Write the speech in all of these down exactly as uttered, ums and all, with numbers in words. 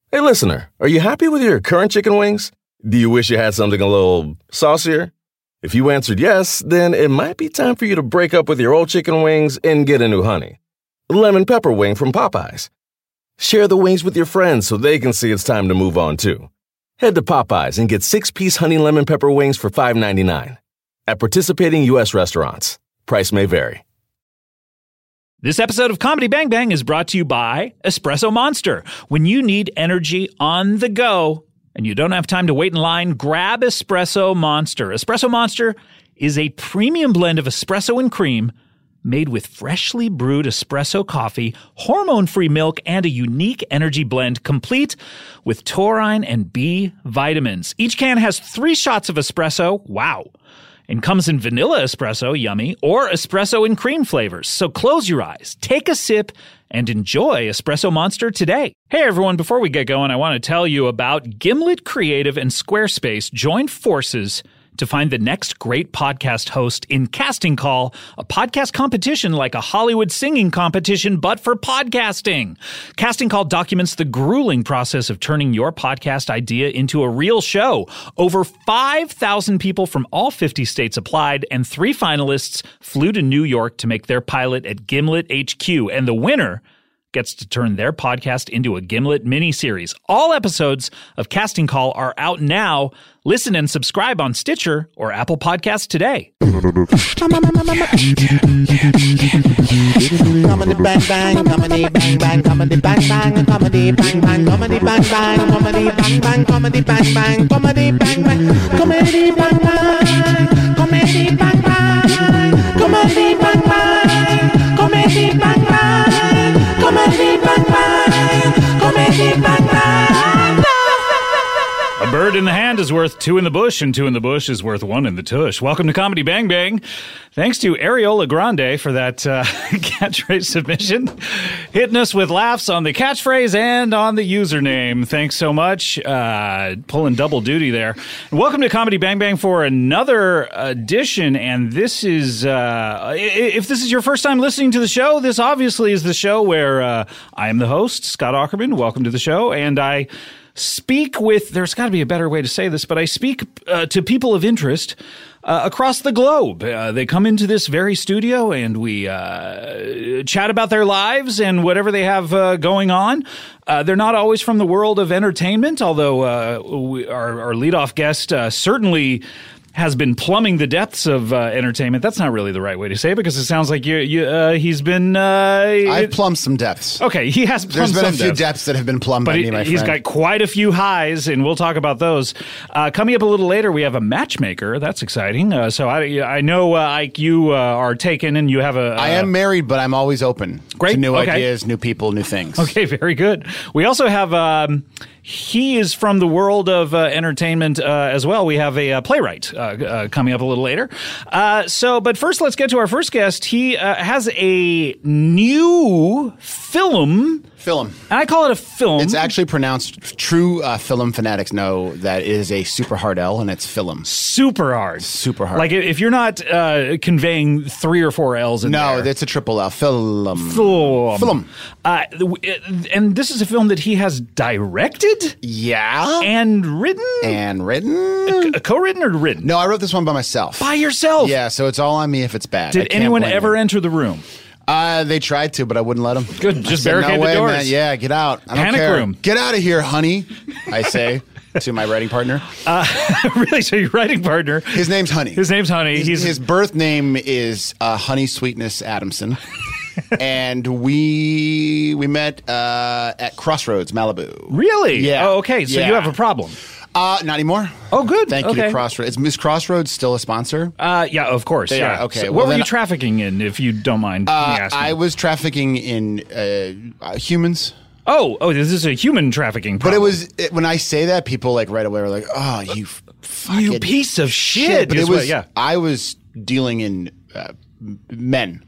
Hey, listener, are you happy with your current chicken wings? Do you wish you had something a little saucier? If you answered yes, then it might be time for you to break up with your old chicken wings and get a new honey. Lemon pepper wing from Popeyes. Share the wings with your friends so they can see it's time to move on too. Head to Popeyes and get six-piece honey lemon pepper wings for five ninety-nine. At participating U S restaurants. Price may vary. This episode of Comedy Bang Bang is brought to you by Espresso Monster. When you need energy on the go and you don't have time to wait in line, grab Espresso Monster. Espresso Monster is a premium blend of espresso and cream made with freshly brewed espresso coffee, hormone-free milk, and a unique energy blend complete with taurine and B vitamins. Each can has three shots of espresso. Wow. And comes in vanilla espresso, yummy, or espresso and cream flavors. So close your eyes, take a sip, and enjoy Espresso Monster today. Hey everyone, before we get going, I want to tell you about Gimlet Creative and Squarespace joined forces to find the next great podcast host in Casting Call, a podcast competition like a Hollywood singing competition, but for podcasting. Casting Call documents the grueling process of turning your podcast idea into a real show. Over five thousand people from all fifty states applied, and three finalists flew to New York to make their pilot at Gimlet H Q, and the winner gets to turn their podcast into a Gimlet miniseries. All episodes of Casting Call are out now. Listen and subscribe on Stitcher or Apple Podcasts today. Comedy bang bang, comedy bang bang, comedy bang bang, comedy bang bang, comedy bang bang, comedy bang bang, comedy bang bang, comedy bang bang, comedy bang bang, comedy bang bang, comedy bang bang, comedy bang bang, comedy bang bang, comedy bang bang. A bird in the hand is worth two in the bush, and two in the bush is worth one in the tush. Welcome to Comedy Bang Bang. Thanks to Ariola Grande for that uh, catchphrase submission. Hitting us with laughs on the catchphrase and on the username. Thanks so much. Uh, pulling double duty there. And welcome to Comedy Bang Bang for another edition. And this is, uh, if this is your first time listening to the show, this obviously is the show where uh, I am the host, Scott Aukerman. Welcome to the show. And I speak with, there's got to be a better way to say this, but I speak uh, to people of interest uh, across the globe. Uh, they come into this very studio and we uh, chat about their lives and whatever they have uh, going on. Uh, they're not always from the world of entertainment, although uh, we, our, our leadoff guest uh, certainly has been plumbing the depths of uh, entertainment. That's not really the right way to say it because it sounds like you, you, uh, he's been... Uh, I've plumbed some depths. Okay, he has plumbed some There's been a few depths. depths that have been plumbed But by he, me, my he's friend. got quite a few highs, and we'll talk about those. Uh, coming up a little later, we have a matchmaker. That's exciting. Uh, so I, I know, uh, Ike, you uh, are taken and you have a... Uh, I am married, but I'm always open Great, to new okay. ideas, new people, new things. Okay, very good. We also have... Um, he is from the world of uh, entertainment uh, as well. We have a uh, playwright uh, uh, coming up a little later. Uh, so, but first, let's get to our first guest. He uh, has a new film. Film. And I call it a film. It's actually pronounced, true uh, film fanatics know that it is a super hard L, and it's film. Super hard. Super hard. Like if you're not uh, conveying three or four L's in no, there. that's a triple L. Film. Film. Film. Uh, and this is a film that he has directed Yeah. and written? And written? C- co-written or written? No, I wrote this one by myself. By yourself? Yeah, so it's all on me if it's bad. I Did can't anyone blame ever them. enter the room? Uh, they tried to, but I wouldn't let them. Good, just I said, barricade no the way, doors. Man. Yeah, get out. I don't Panic care. room. Get out of here, honey, I say to my writing partner. Uh, really? So your writing partner. His name's Honey. His name's Honey. His, He's his birth name is uh, Honey Sweetness Adamson. And we we met uh, at Crossroads, Malibu. Really? Yeah. Oh, okay. So Yeah. you have a problem. Uh, not anymore. Oh, good. Thank you Okay. to Crossroads. Is Miss Crossroads still a sponsor? Uh, yeah, of course. They yeah. are, okay. So Well, what were then you I- trafficking in, if you don't mind Uh, me asking? I was trafficking in uh, uh, humans. Oh, oh, this is a human trafficking But problem. it was it, when I say that, people like right away are like, "Oh, you f- fucking You piece of shit. But is it what- was yeah. I was dealing in uh, m- men.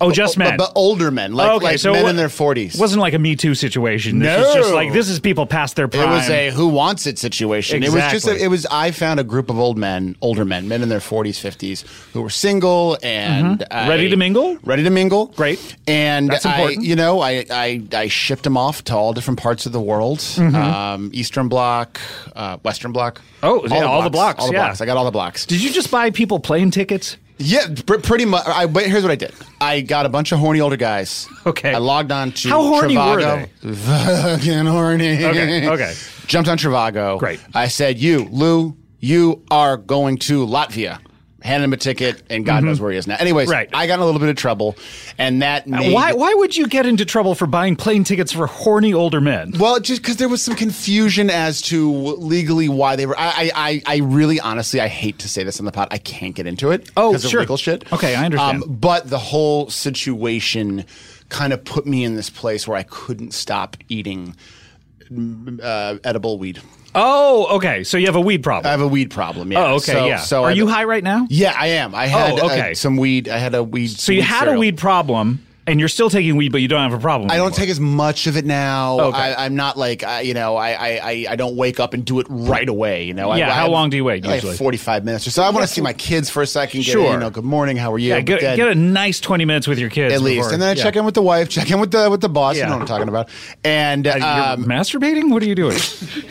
Oh, just men. But, but older men, like, Okay, like so men what- in their forties. It wasn't like a Me Too situation. This was No. just like, this is people past their prime. It was a who wants it situation. It was just, Exactly. a, it was, I found a group of old men, older men, men in their forties, fifties, who were single and I- Ready to mingle? Ready to mingle. Great. And That's I, important. you know, I, I, I shipped them off to all different parts of the world. Um, Eastern Bloc, uh, Western Bloc. Oh, yeah, all the blocks, All the yeah. blocks. I got all the blocks. Did you just buy people plane tickets? Yeah, pr- pretty much. I, but here's what I did. I got a bunch of horny older guys. Okay. I logged on to How horny were Trivago. Fucking horny. Okay, okay. Jumped on Trivago. Great. I said, you, Lou, you are going to Latvia. Handed him a ticket, and God knows where he is now. Anyways, Right. I got in a little bit of trouble, and that made... Why Why would you get into trouble for buying plane tickets for horny older men? Well, just because there was some confusion as to legally why they were. I, I, I really, honestly, I hate to say this on the pod. I can't get into it. Oh, because sure. of legal shit. Okay, I understand. Um, but the whole situation kind of put me in this place where I couldn't stop eating uh, edible weed. Oh, okay. So you have a weed problem. I have a weed problem. Yeah. Oh, okay, So, yeah. so Are I- you high right now? Yeah, I am. I had Oh, okay. uh, some weed. I had a weed. So you had a cereal. weed problem, and you're still taking weed, but you don't have a problem I don't anymore. take as much of it now. Okay. I, I'm not like I, you know. I, I I I don't wake up and do it right away. You know. I, Yeah, I how have, long do you wait Like usually? forty-five minutes or so. I want to see my kids for a second. Get, Sure. You know, good morning. How are you? Yeah, get, Then- get a nice twenty minutes with your kids. at least, before- and then I yeah. check in with the wife, check in with the with the boss. Yeah. You know what I'm talking about. And Uh, You're um, masturbating? What are you doing?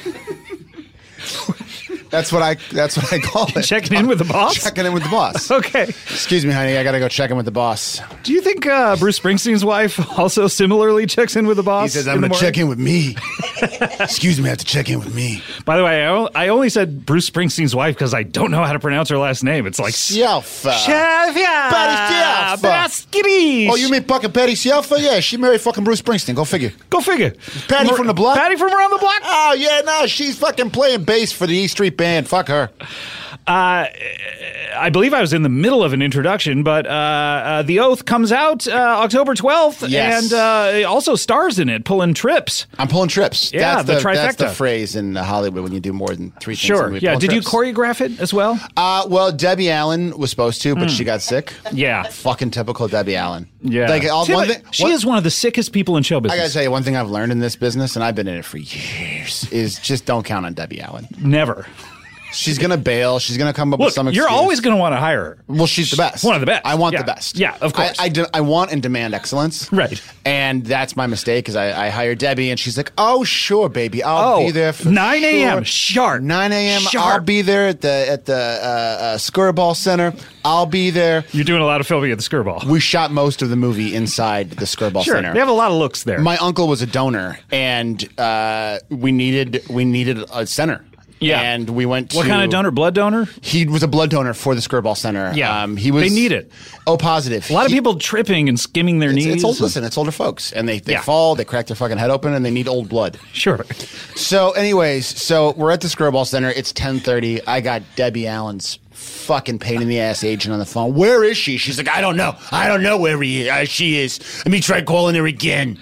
that's what I that's what I call it. Checking in with the boss? Checking in with the boss. Okay. Excuse me, honey. I got to go check in with the boss. Do you think uh, Bruce Springsteen's wife also similarly checks in with the boss? He says, in "I'm the going to morning? check in with me." Excuse me, I have to check in with me. By the way, I, o- I only said Bruce Springsteen's wife because I don't know how to pronounce her last name. It's like Shelfa. Shelfa Patty Shelfa. Baskirish. Oh, you mean fucking Patty Shelfa? Yeah, she married fucking Bruce Springsteen. Go figure. Go figure. Patty from the block? Patty from around the block? Oh, yeah, no, she's fucking playing bass for the E Street Band. Fuck her. Uh, I believe I was in the middle of an introduction, but uh, uh, The Oath comes out uh, October twelfth, Yes. and uh, it also stars in it, pulling trips. I'm pulling trips. Yeah, that's the That's the trifecta. phrase in Hollywood when you do more than three things. Sure. in a movie. Yeah. Pulling Did you trips. choreograph it as well? Uh, well, Debbie Allen was supposed to, but she got sick. Yeah. Fucking typical Debbie Allen. Yeah. Like, all, she one thing, she one- is one of the sickest people in show I business. gotta tell you, one thing I've learned in this business, and I've been in it for years, is just don't count on Debbie Allen. Never. She's gonna bail. She's gonna come up Look, with some you're excuse. always going to want to hire her. Well, she's the best. One of the best. I want Yeah. the best. Yeah, of course. I, I, de- I want and demand excellence. Right. And that's my mistake because I, I hired Debbie and she's like, oh, sure, baby. I'll Oh, be there for nine a.m. sure. sharp. nine a.m. I'll Sharp. be there at the at the uh, uh, Skirball Center. I'll be there. You're doing a lot of filming at the Skirball. We shot most of the movie inside the Skirball Sure. Center. They have a lot of looks there. My uncle was a donor, and uh, we needed we needed a center. Yeah. And we went to... what kind of donor? Blood donor? He was a blood donor for the Skirball Center. Yeah. Um, he was... They need it. Oh, positive. A lot of He- people tripping and skimming their It's, knees. it's old, listen, it's older folks, and they, they Yeah. fall, they crack their fucking head open, and they need old blood. Sure. So, anyways, so we're at the Skirball Center. It's ten thirty. I got Debbie Allen's fucking pain in the ass agent on the phone. Where is she? She's like, I don't know. I don't know where he, uh, she is. Let me try calling her again.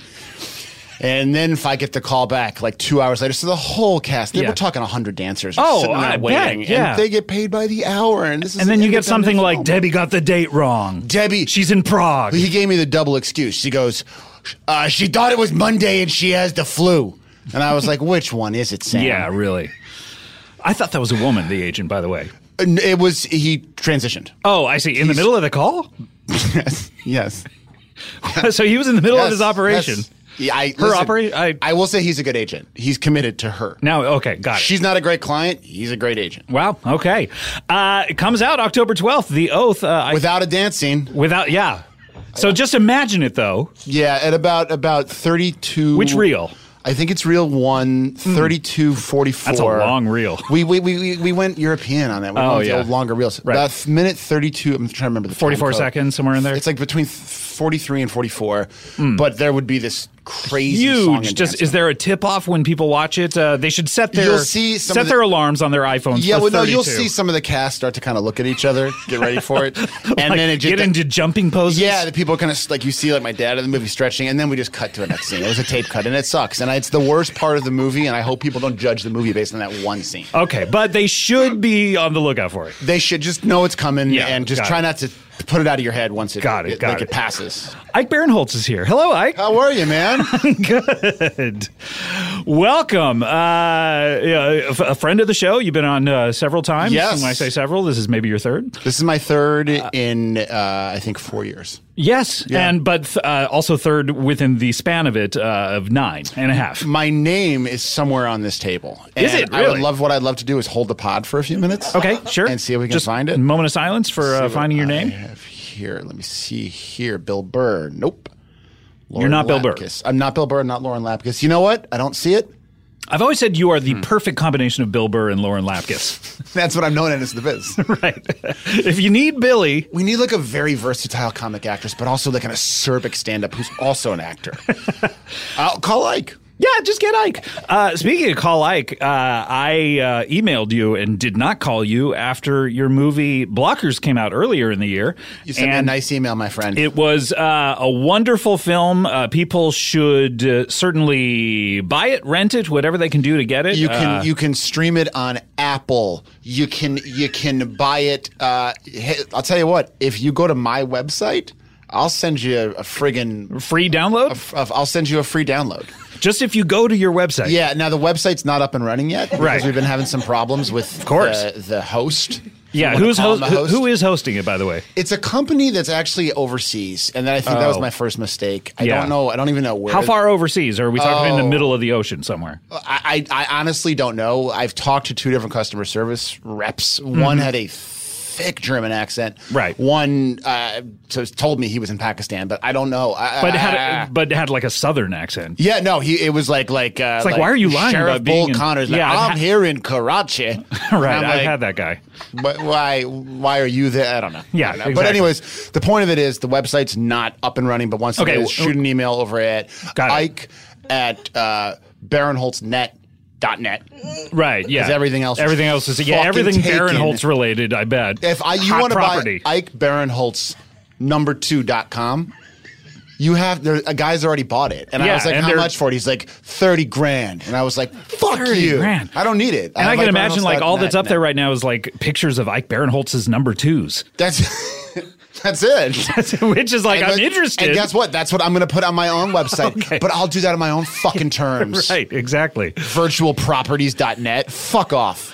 And then if I get the call back like two hours later, so the whole cast, they Yeah. were talking one hundred dancers are Oh, sitting around I bet, waiting, yeah. and they get paid by the hour. And this is And then an you get something independent like, film. Debbie got the date wrong. Debbie. She's in Prague. He gave me the double excuse. She goes, uh, she thought it was Monday and she has the flu. And I was like, which one is it, Sam? Yeah, really. I thought that was a woman, the agent, by the way. And It was, he transitioned. Oh, I see. In the middle of the call? yes. Yes. So he was in the middle of Yes, his operation. yes. Yeah, I, Her listen, operation? I- I will say he's a good agent. He's committed to her. Now, okay, got it. She's not a great client. He's a great agent. Wow, okay. Uh, it comes out October twelfth, The Oath. Uh, I, Without a dance scene. without, yeah. So just imagine it, though. Yeah, at about about thirty-two. Which reel? I think it's reel one, thirty-two forty-four. That's a long reel. We we we, we, we went European on that. We Oh, went with the yeah. old longer reels. Right. About minute thirty-two. I'm trying to remember the time forty-four code. seconds, somewhere in there? It's like between forty-three and forty-four. But there would be this crazy song and Huge. dance Just is there a tip off when people watch it? Uh, they should set their You'll see some set of the- their alarms on their iPhones. Yeah, for well, no, you'll thirty-two. see some of the cast start to kind of look at each other, get ready for it, and Like, then it just get into jumping poses. Yeah, the people kind of like you see like my dad in the movie stretching, and then we just cut to a next scene. It was a tape cut, and it sucks, and it's the worst part of the movie. And I hope people don't judge the movie based on that one scene. Okay, but they should be on the lookout for it. They should just know it's coming, Yeah, and just got try it. not to put it out of your head once it Got it, it, got like it. it passes. Ike Barinholtz is here. Hello, Ike. How are you, man? Good. Welcome. Uh, yeah, a, a friend of the show. You've been on uh, several times. Yes. When I say several, this is maybe your third. This is my third in uh, I think four years. Yes, and but uh, also third within the span of it uh, of nine and a half. My name is somewhere on this table. Is And it I would really? love what I'd love to do is hold the pod for a few minutes. Okay, sure. And see if we can Just find it. a moment of silence for See uh, what finding your I name. have here. Let me see here. Bill Burr. Nope. You're not Bill Burr. Lapkus. I'm not Bill Burr. Not Lauren Lapkus. You know what? I don't see it. I've always said you are Hmm. the perfect combination of Bill Burr and Lauren Lapkus. That's what I'm known as the biz. Right. If you need Billy, We need like a very versatile comic actress, but also like an acerbic stand-up who's also an actor. I'll call Ike. yeah, just get Ike. Uh, speaking of call Ike, uh, I uh, emailed you and did not call you after your movie Blockers came out earlier in the year. You sent me a And nice email, my friend. It was uh, a wonderful film. Uh, people should uh, certainly buy it, rent it, whatever they can do to get it. You can Uh, you can stream it on Apple. You can you can buy it. Uh, hey, I'll tell you what. If you go to my website, I'll send you a, a friggin' free download. I'll I'll send you a free download. Just if you go to your website. Yeah. Now the website's not up and running yet because Right. we've been having some problems with of course. the, the host. Yeah, You wanna who's call ho- him a who, who is hosting it, by the way? It's a company that's actually overseas, and then I think that was Oh. my first mistake. I Yeah. don't know. I don't even know where. How far overseas? Or are we talking in the Oh. middle of the ocean somewhere? I, I, I honestly don't know. I've talked to two different customer service reps. One had a thick German accent. Mm-hmm. Right. One uh, so told me he was in Pakistan, but I don't know. I, But I- had but had like a southern accent. yeah, no, he it was like like uh, It's like, why are you lying Sheriff about being Bull in- Connor's like, Yeah, I've I'm ha- here in Karachi. Right, And I'm I've like, had that guy. But why why are you there? I don't know. Yeah, I don't know. But exactly. anyways, the point of it is the website's not up and running. But once Okay, it is, well- shoot an email over at Got it. Ike at uh, Barinholtz net dot net. Right, yeah. 'Cause everything else is Everything else is yeah, fucking everything taken. Barinholtz related, I bet. If I you Hot want to property. buy Ike Barinholtz number two dot com, you have there a guy's already bought it. And Yeah, I was like, and how they're- much for it? He's like thirty grand. And I was like, fuck thirty you. grand. I don't need it. And I, have can Ike imagine Barinholtz like all dot that's net up there now. right now is like pictures of Ike Barinholtz's number twos. That's that's it. Which is like, And I'm let- interested. And guess what? That's what I'm going to put on my own website. Okay. But I'll do that on my own fucking terms. Right, exactly. virtual properties dot net. Fuck off.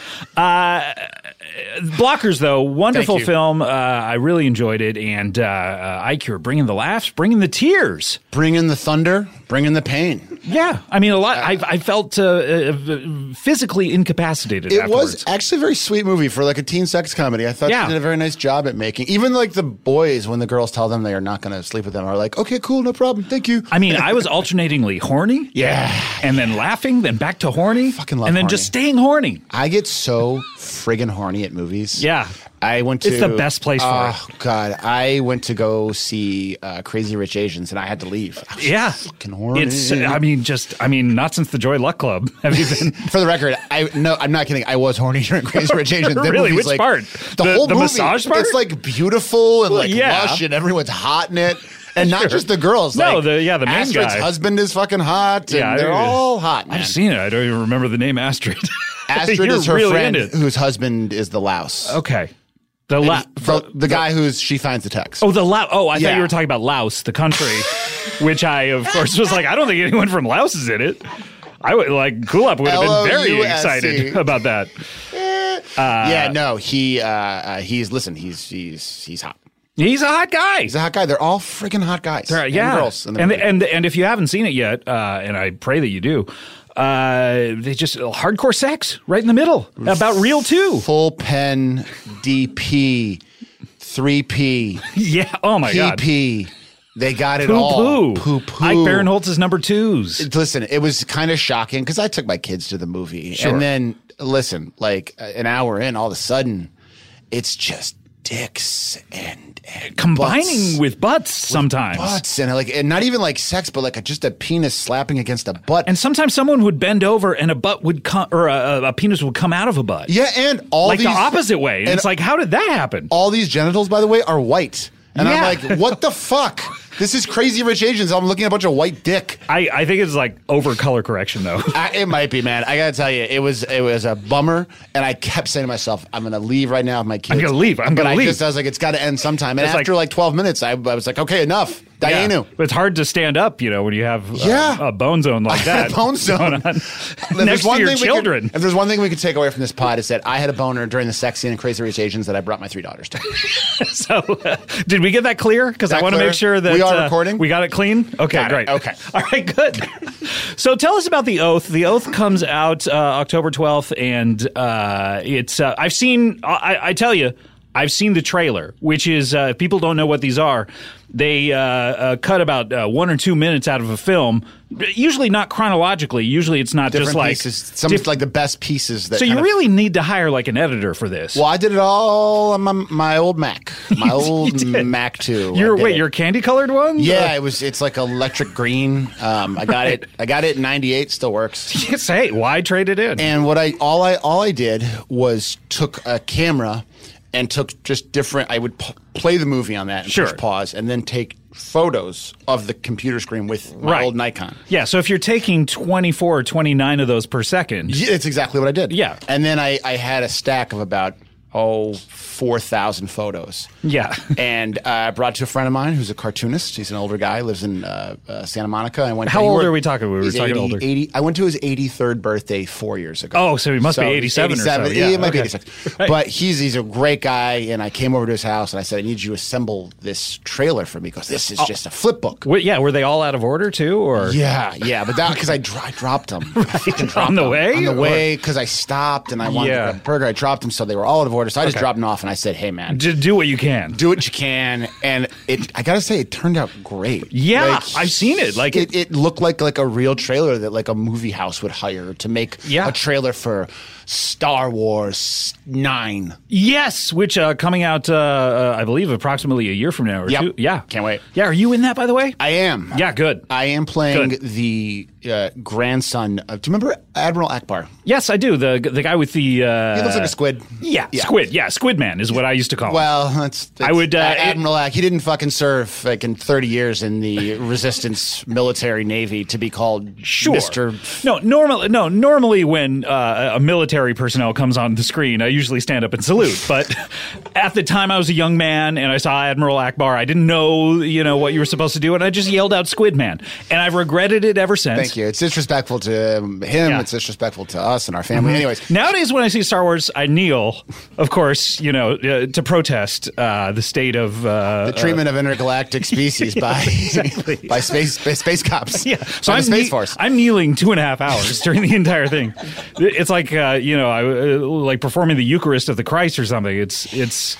Blockers, though, wonderful Thank you. film. Uh, I really enjoyed it. And uh, uh, Ike, you're bringing the laughs, bringing the tears. Bring in the thunder, bring in the pain. Yeah. I mean, a lot. I, I felt uh, uh, physically incapacitated It afterwards. was actually a very sweet movie for like a teen sex comedy. I thought Yeah. they did a very nice job at making. Even like the boys, when the girls tell them they are not going to sleep with them, are like, okay, cool, no problem, thank you. I mean, I was alternatingly horny. Yeah. And then laughing, then back to horny. Fucking love And then horny. just staying horny. I get so friggin' horny at movies. Yeah. I went to. It's the best place for oh, God. I went to go see uh, Crazy Rich Asians and I had to leave. I was Yeah. Fucking horny. It's, I mean, just, I mean, not since the Joy Luck Club have you been. For the record, I no, I'm not kidding. I was horny during Crazy Rich Asians. That Really? movie's Which like, part? The, The- whole the movie. massage part? It's like beautiful and like yeah. lush, and everyone's hot in it, and not Sure. just the girls. No, like, the- yeah, the main Astrid's guy. husband is fucking hot, and Yeah, they're I- all hot. Man. I've seen it. I don't even remember the name Astrid. Astrid You're is her really friend, into it. whose husband is the louse. Okay. The la- the, the guy who's she finds the text. Oh, the Laos. Oh, I thought Yeah. you were talking about Laos, the country, which I, of course, was like, I don't think anyone from Laos is in it. I would like Kulap would have been very L O U S C. excited about that. yeah, no, he uh, uh, he's listen, he's he's he's hot. He's a hot guy. He's a hot guy. They're all freaking hot guys. Right, And yeah, girls. in the and movie. and and if you haven't seen it yet, uh, and I pray that you do, uh, they just hardcore sex right in the middle about real too. Full pen, D P, three P, Yeah. Oh my god. P P. They got it Poo all. poo. Poo poo. Ike Barinholtz's number twos. Listen, it was kind of shocking because I took my kids to the movie. Sure. And then, listen, like uh, an hour in, all of a sudden, it's just dicks and, and Combining butts. with butts sometimes. Butts and like and not even like sex, but like a, just a penis slapping against a butt. And sometimes someone would bend over and a butt would come, or a, a penis would come out of a butt. yeah, and all like these, the opposite way. And, and it's like, how did that happen? all these genitals, by the way, are white. And Yeah. I'm like, what the fuck? This is Crazy Rich Asians. I'm looking at a bunch of white dick. I, I think it's like over color correction, though. I, it might be, man. I gotta tell you, it was it was a bummer, and I kept saying to myself, "I'm gonna leave right now with my kids. I'm gonna leave. I'm but gonna I leave. Just, I was like, it's got to end sometime. And It's after like- like, twelve minutes, I, I was like, okay, enough. Yeah. Dianu. But it's hard to stand up, you know, when you have uh, Yeah. a bone zone like that. Bone zone. going on If next there's to one your thing we children. Could, if there's one thing we could take away from this pod, is that I had a boner during the sex scene in Crazy Rich Asians that I brought my three daughters to. So, uh, did we get that clear? Because I That want to clear? make sure that We are uh, recording? We got it clean. Okay, Got it. great. Okay. all right, good. So, tell us about The Oath. The Oath comes out uh, October twelfth, and uh, it's. Uh, I've seen. I, I tell you, I've seen the trailer, which is. Uh, if people don't know what these are, they uh, uh, cut about uh, one or two minutes out of a film. Usually not chronologically. Usually it's not Different just like pieces. Some diff- like the best pieces. That So you kind of- really need to hire like an editor for this. Well, I did it all on my, my old Mac, my old did. Mac two. I Your did wait, it. your candy colored one? Yeah, it was. It's like electric green. Um, I got it. I got it in ninety-eight. Still works. Yes, hey, why trade it in? And what I all I all I did was took a camera and took just different. I would p- play the movie on that and Sure. push pause, and then take photos of the computer screen with my Right. old Nikon. Yeah, so if you're taking twenty-four or twenty-nine of those per second, Yeah, it's exactly what I did. Yeah. And then I, I had a stack of about oh four thousand photos. yeah. And uh, I brought it to a friend of mine who's a cartoonist. He's an older guy, lives in uh, uh, Santa Monica. I went. How he old worked- are we talking? We were he's talking eighty, older. eighty I went to his eighty-third birthday four years ago. Oh, so he must be he's eighty-seven or so. eighty-seven. Yeah, he might be okay. eighty-six. Right. But he's he's a great guy, and I came over to his house and I said, I need you to assemble this trailer for me because this is just a flip book. Wait, yeah, were they all out of order too, or Yeah, yeah, but that because I, dro- I dropped them I fucking dropped On the them. way, on the or- way because I stopped and I wanted Yeah. to grab a burger. I dropped them, so they were all out of order. So I just Okay. dropped them off and I said, "Hey, man, Just do what you can? do what you can." And it, I gotta say, it turned out great. Yeah, I've seen it. Like it, it looked like like a real trailer that like a movie house would hire to make Yeah. a trailer for Star Wars nine. Yes, which uh, coming out, uh, uh, I believe, approximately a year from now or Yep. two. Yeah, Can't wait. Yeah, are you in that, by the way? I am. Yeah, good. I am playing Good. the uh, grandson of. Do you remember Admiral Akbar? Yes, I do. The the guy with the uh, He looks like a squid. Yeah, Squid. Yeah, Squid Man is what I used to call him. Well, that's, that's I would, uh, Ad- Admiral Ak. He didn't fucking serve like in thirty years in the resistance military navy to be called Sure. Mister No, normally, no. Normally, when uh, a military personnel comes on the screen, I usually stand up and salute. But at the time, I was a young man and I saw Admiral Akbar. I didn't know, you know, what you were supposed to do, and I just yelled out "Squid Man," and I've regretted it ever since. Thank you. It's disrespectful to him. Yeah. It's disrespectful to us and our family. Anyways, Nowadays, when I see Star Wars, I kneel, of course, you know, uh, to protest uh, the state of uh, the treatment of intergalactic species by by space by space cops. Yeah, so by I'm the Space knee- Force. I'm kneeling two and a half hours during the entire thing. It's like uh, you know, I uh, like performing the Eucharist of the Christ or something. It's it's.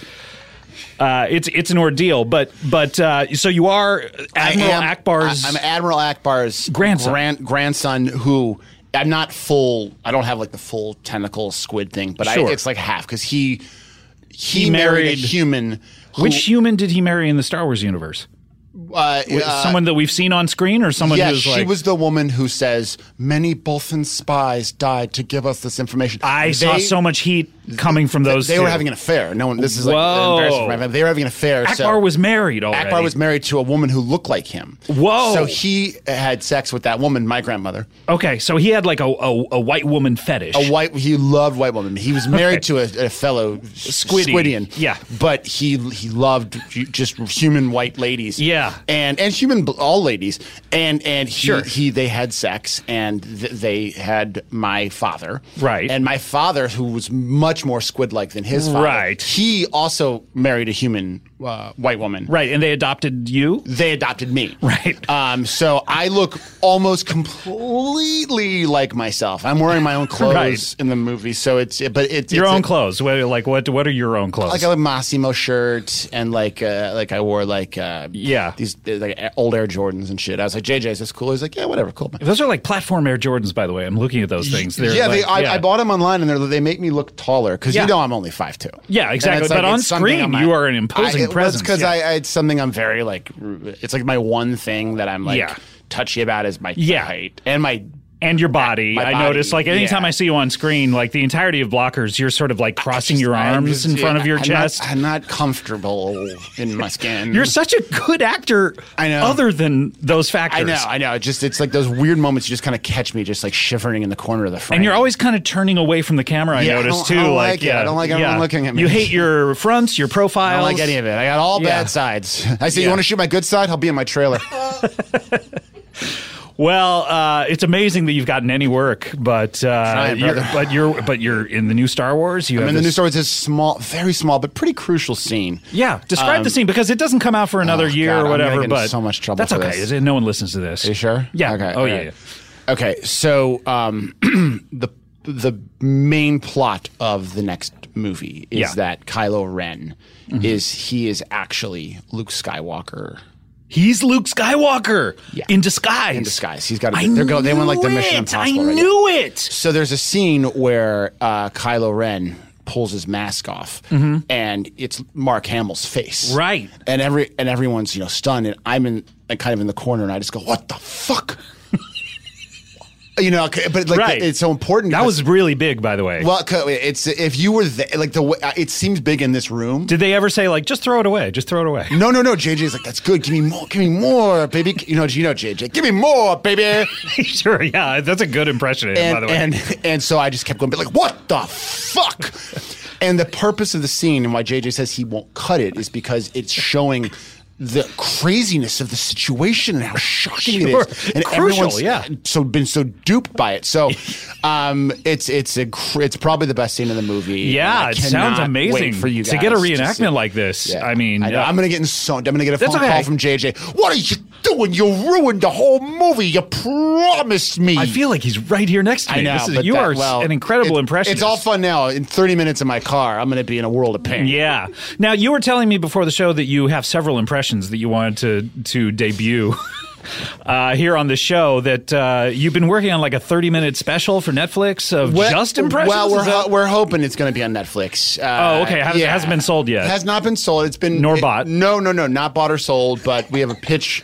Uh, it's it's an ordeal, but but uh, so you are Admiral I am, Akbar's. I, I'm Admiral Akbar's Grandson. Grand, grandson who I'm not full. I don't have like the full tentacle squid thing, but Sure. I, it's like half because he, he He married, married- a human. Who, Which human did he marry in the Star Wars universe? uh, uh, someone that we've seen on screen, or someone Yes, who's she like? was the woman who says many Bothan spies died to give us this information. I saw They- so much heat coming from those. They two. were having an affair. No one. This is like Whoa. embarrassing for my family. They were having an affair. Akbar so was married already. Akbar was married to a woman who looked like him. Whoa. So he had sex with that woman, my grandmother. Okay, so he had like a a, a white woman fetish. A white. He loved white women. He was married to a, a fellow Squiddy. Squidian. Yeah. But he he loved just human white ladies. Yeah. And and human bl- all ladies. And and he, Sure. he they had sex and th- they had my father. Right. And my father, who was much more squid-like than his father. Right. He also married a human uh, white woman. Right, and they adopted you. They adopted me. Right. Um, so I look almost completely like myself. I'm wearing my own clothes Right. in the movie, so it's but it's Your it's own a, clothes. What, like what? What are your own clothes? like a Massimo shirt and like uh, like I wore like uh, Yeah. these like old Air Jordans and shit. I was like, J J, is this cool? He's like, yeah, whatever, cool. Man. Those are like platform Air Jordans, by the way. I'm looking at those things. They're yeah, like, they, I, yeah, I bought them online, and they make me look taller because Yeah. you know I'm only five two. Yeah, exactly. Like, But on it's something screen, on my- you are an imposing I, it, presence. because yeah. I, I, it's something I'm very like. It's like my one thing that I'm like Yeah. touchy about is my Yeah. height and my. And your body. My I body, notice, like, anytime yeah. I see you on screen, like, the entirety of Blockers, you're sort of, like, crossing your I'm arms just- in front yeah, of your I'm chest. Not, I'm not comfortable in my skin. You're such a good actor I know. other than those factors. I know, I know. It just it's like those weird moments you just kind of catch me just like shivering in the corner of the frame. And you're always kind of turning away from the camera, I Yeah, I notice, don't- too. I don't like, like it. yeah, I don't like everyone yeah. looking at me. You hate your fronts, your profiles. I don't like any of it. I got all Yeah. bad sides. I say, Yeah. you want to shoot my good side? I'll be in my trailer. Well, uh, it's amazing that you've gotten any work, but uh, Trying, you're, brother. but you're but you're in the new Star Wars. You I have mean, the this- new Star Wars is small, very small, but pretty crucial scene. Yeah, describe the scene because it doesn't come out for another oh, year God, or I'm gonna whatever. get in But so much trouble That's for okay. this. No one listens to this. Are you sure? Yeah. Okay. Oh all yeah. right. yeah. Okay. So um, the the main plot of the next movie is Yeah. that Kylo Ren is he is actually Luke Skywalker. He's Luke Skywalker Yeah. in disguise. In disguise. He's got. I They're go. They went like the knew Mission it. Impossible. I right? knew it. So there's a scene where uh, Kylo Ren pulls his mask off, and it's Mark Hamill's face. Right. And every and everyone's you know stunned, and I'm in like, kind of in the corner, and I just go, "What the fuck?" you know, okay, but like Right. it's so important. That because- was really big, by the way. well, 'cause it's if you were there, like the way, it seems big in this room. Did they ever say like, just throw it away? Just throw it away. No, no, no. J J's like, that's good. Give me more. Give me more, baby. You know, you know, J J. Give me more, baby. Sure. Yeah, that's a good impression of him, by and the way. and and so I just kept going, like, what the fuck? And the purpose of the scene and why J J says he won't cut it is because it's showing the craziness of the situation and how shocking Sure. it is, and Crucial, everyone's yeah. so been so duped by it. So, um, it's it's a cr- it's probably the best scene in the movie. yeah, and I it sounds cannot amazing wait for you to get a guys reenactment see- like this. Yeah. I mean, I know. uh, I'm gonna get in so I'm gonna get a That's phone okay. call from J J. What are you doing? You ruined the whole movie. You promised me. I feel like he's right here next to me. I know. This is, but you that- are well, an incredible it- impression. It's all fun now. In thirty minutes in my car, I'm going to be in a world of pain. Yeah. Now you were telling me before the show that you have several impressions that you wanted to to debut uh, here on the show. That uh, you've been working on like a thirty minute special for Netflix of Well- just impressions. Well, we're Is that- ho- we're hoping it's going to be on Netflix. Uh, Oh, okay. Has- it hasn't been sold yet. It has not been sold. It's been Nor it- bought. No, no, no, not bought or sold. But we have a pitch.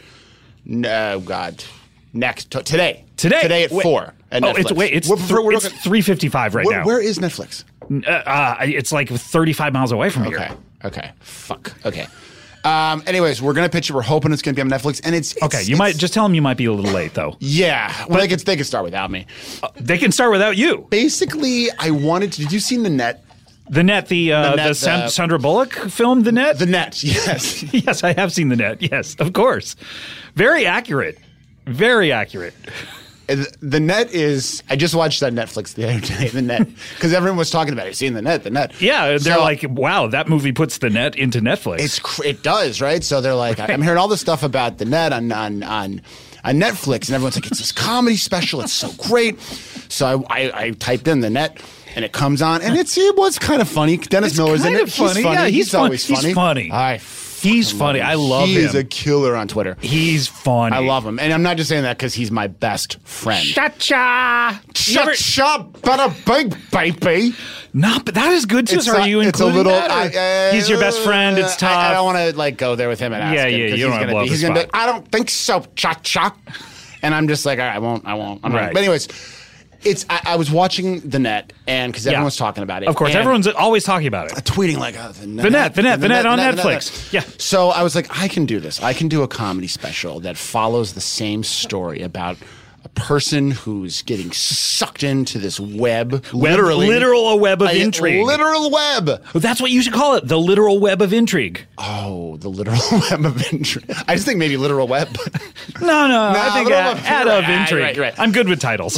No, God, next t- today. Today, Today at Wait. four. At oh, Netflix. it's wait, it's We're- th- we're it's looking- three fifty five right where, now. where is Netflix? Uh, uh, it's like thirty five miles away from Okay. here. Okay. Fuck. Okay. Um, anyways, we're gonna pitch it. We're hoping it's gonna be on Netflix, and it's, it's Okay, you it's- might just tell them you might be a little late though. Yeah. Well, they could they could start without me. They can start without you. Basically, I wanted to. Did you see The Net? The Net, the uh, The the, Net, San- the- Sandra Bullock film, The Net. The Net. Yes. Yes, I have seen The Net. Yes, of course. Very accurate. Very accurate. And The Net is. I just watched that Netflix the other day. The Net, because everyone was talking about it. Seeing The Net. The Net. Yeah, they're So, like, wow, that movie puts The Net into Netflix. It's cr- it does, right? So they're like, I'm hearing all this stuff about The Net on on on. On Netflix, and everyone's like, it's this comedy special. It's so great. So I, I, I typed in The Net, and it comes on, and it's it was kind of funny. Dennis It's Miller's in kind it. of funny. He's funny. Yeah, he's fun- always he's funny. funny. I He's fucking funny. love I him. love he him. is a killer on Twitter. He's funny. I love him, and I'm not just saying that because he's my best friend. Cha-cha. Shut shut, better big baby. No, but that is good too. It's So are not- you it's a including little. that, or- I- uh, he's your best friend. It's tough. I, I don't want to like go there with him and ask Yeah, him, yeah, 'cause you don't he's wanna gonna blow be, up the he's gonna be, spot. I don't think so. Cha cha. And I'm just like, all right, I won't. I won't. I'm Right. right. But anyways. It's. I, I was watching The Net, and because everyone's talking about it. Of course, and everyone's always talking about it. tweeting like, oh, the net, The Net, The Net, The Net on Netflix. Yeah. So I was like, I can do this. I can do a comedy special that follows the same story about a person who's getting sucked into this web, literally, literal a web of a intrigue. literal web. That's what you should call it, the literal web of intrigue. Oh, the literal web of intrigue. I just think maybe literal web. No, no, I think literal ad, web- ad you're of right, intrigue. right, right. I'm good with titles.